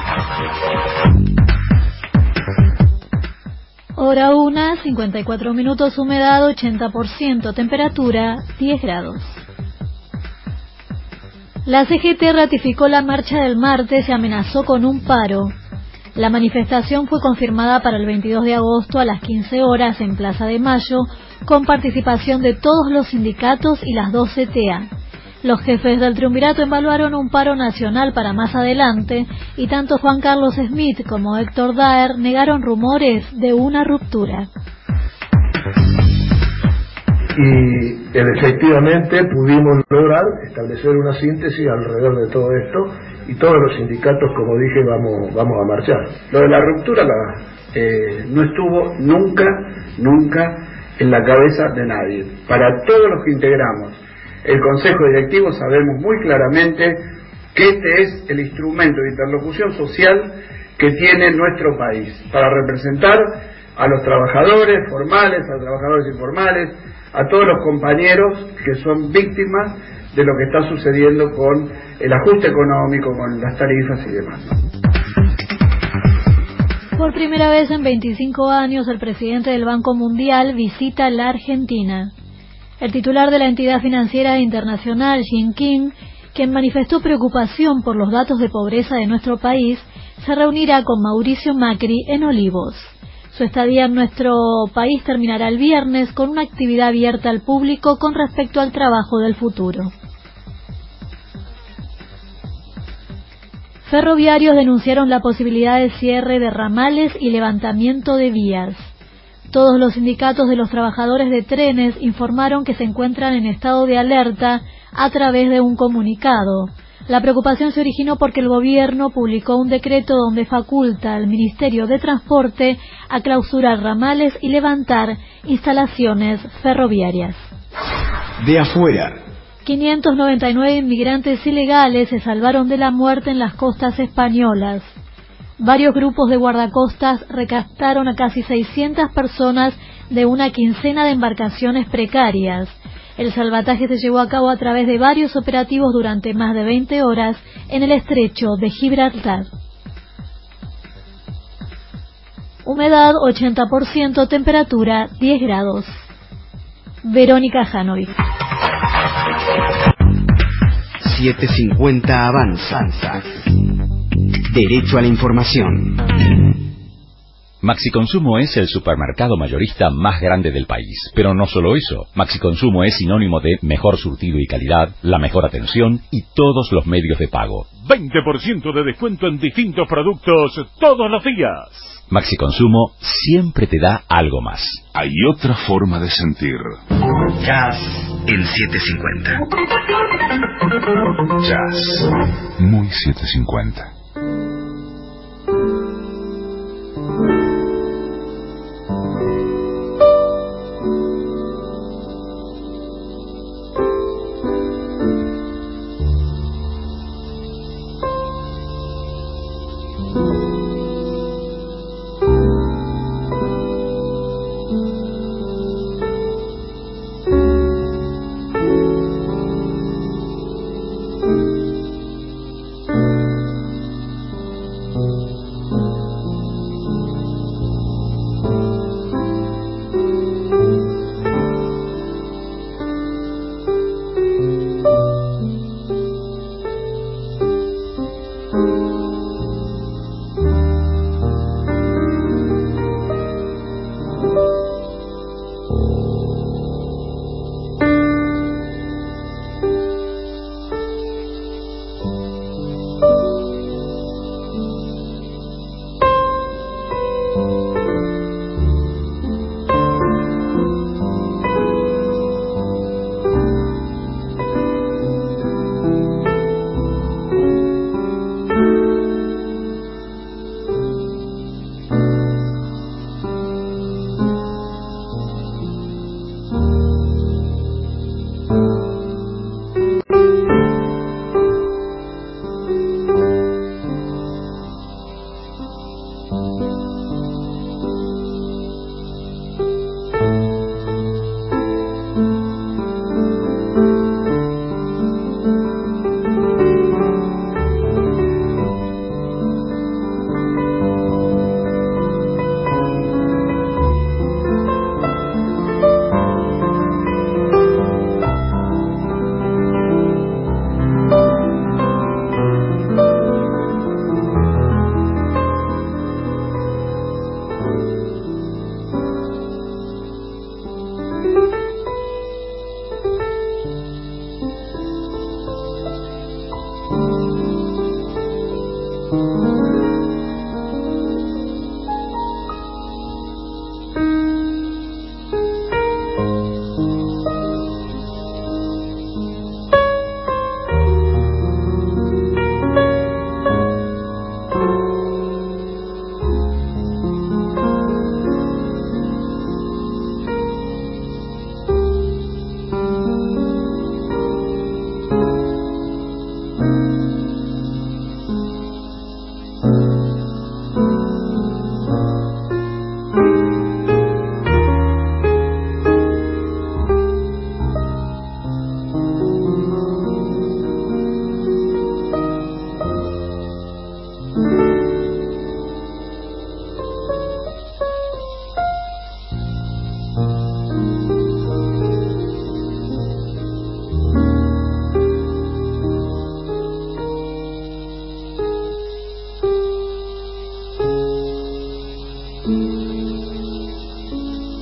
Hora una, cincuenta y cuatro minutos, humedad ochenta por ciento, temperatura diez grados. La C G T ratificó la marcha del martes y amenazó con un paro. La manifestación fue confirmada para el veintidós de agosto a las quince horas en Plaza de Mayo, con participación de todos los sindicatos y las dos C T A. Los jefes del triunvirato evaluaron un paro nacional para más adelante, y tanto Juan Carlos Smith como Héctor Daer negaron rumores de una ruptura. Y efectivamente pudimos lograr establecer una síntesis alrededor de todo esto, y todos los sindicatos, como dije, vamos vamos a marchar. Lo de la ruptura la, eh, no estuvo nunca, nunca en la cabeza de nadie. Para todos los que integramos el Consejo Directivo sabemos muy claramente que este es el instrumento de interlocución social que tiene nuestro país, para representar a los trabajadores formales, a los trabajadores informales, a todos los compañeros que son víctimas de lo que está sucediendo con el ajuste económico, con las tarifas y demás. Por primera vez en veinticinco años, el presidente del Banco Mundial visita la Argentina. El titular de la entidad financiera internacional, Jim King, quien manifestó preocupación por los datos de pobreza de nuestro país, se reunirá con Mauricio Macri en Olivos. Su estadía en nuestro país terminará el viernes con una actividad abierta al público con respecto al trabajo del futuro. Ferroviarios denunciaron la posibilidad de cierre de ramales y levantamiento de vías. Todos los sindicatos de los trabajadores de trenes informaron que se encuentran en estado de alerta a través de un comunicado. La preocupación se originó porque el gobierno publicó un decreto donde faculta al Ministerio de Transporte a clausurar ramales y levantar instalaciones ferroviarias. De afuera. quinientos noventa y nueve inmigrantes ilegales se salvaron de la muerte en las costas españolas. Varios grupos de guardacostas rescataron a casi seiscientas personas de una quincena de embarcaciones precarias. El salvataje se llevó a cabo a través de varios operativos durante más de veinte horas en el estrecho de Gibraltar. Humedad ochenta por ciento, temperatura diez grados. Verónica Janovic. setecientos cincuenta Avanza. Derecho a la información. Maxi Consumo es el supermercado mayorista más grande del país. Pero no solo eso, Maxi Consumo es sinónimo de mejor surtido y calidad, la mejor atención y todos los medios de pago. veinte por ciento de descuento en distintos productos todos los días. Maxi Consumo siempre te da algo más. Hay otra forma de sentir. Jazz en setecientos cincuenta. Jazz. Muy setecientos cincuenta.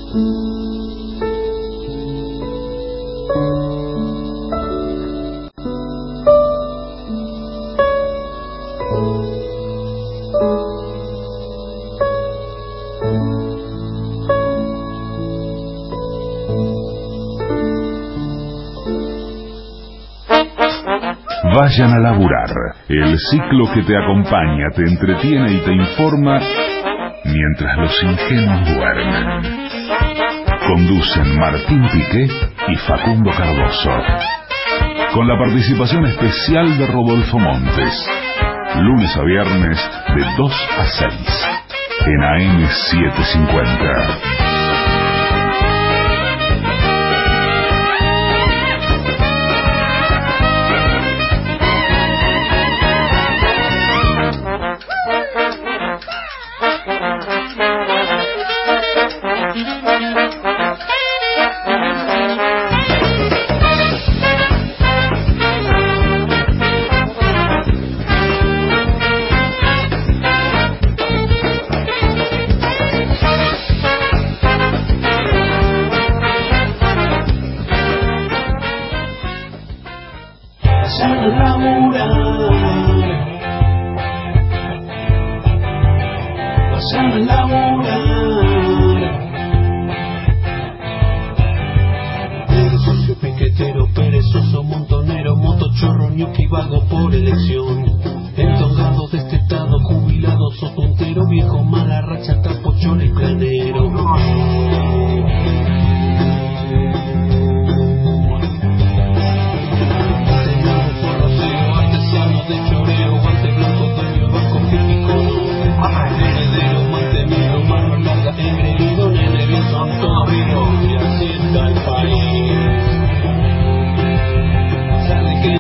Vayan a laburar, el ciclo que te acompaña, te entretiene y te informa mientras los ingenuos duermen. Conducen Martín Piqué y Facundo Cardoso, con la participación especial de Rodolfo Montes, lunes a viernes de dos a seis en A M setecientos cincuenta.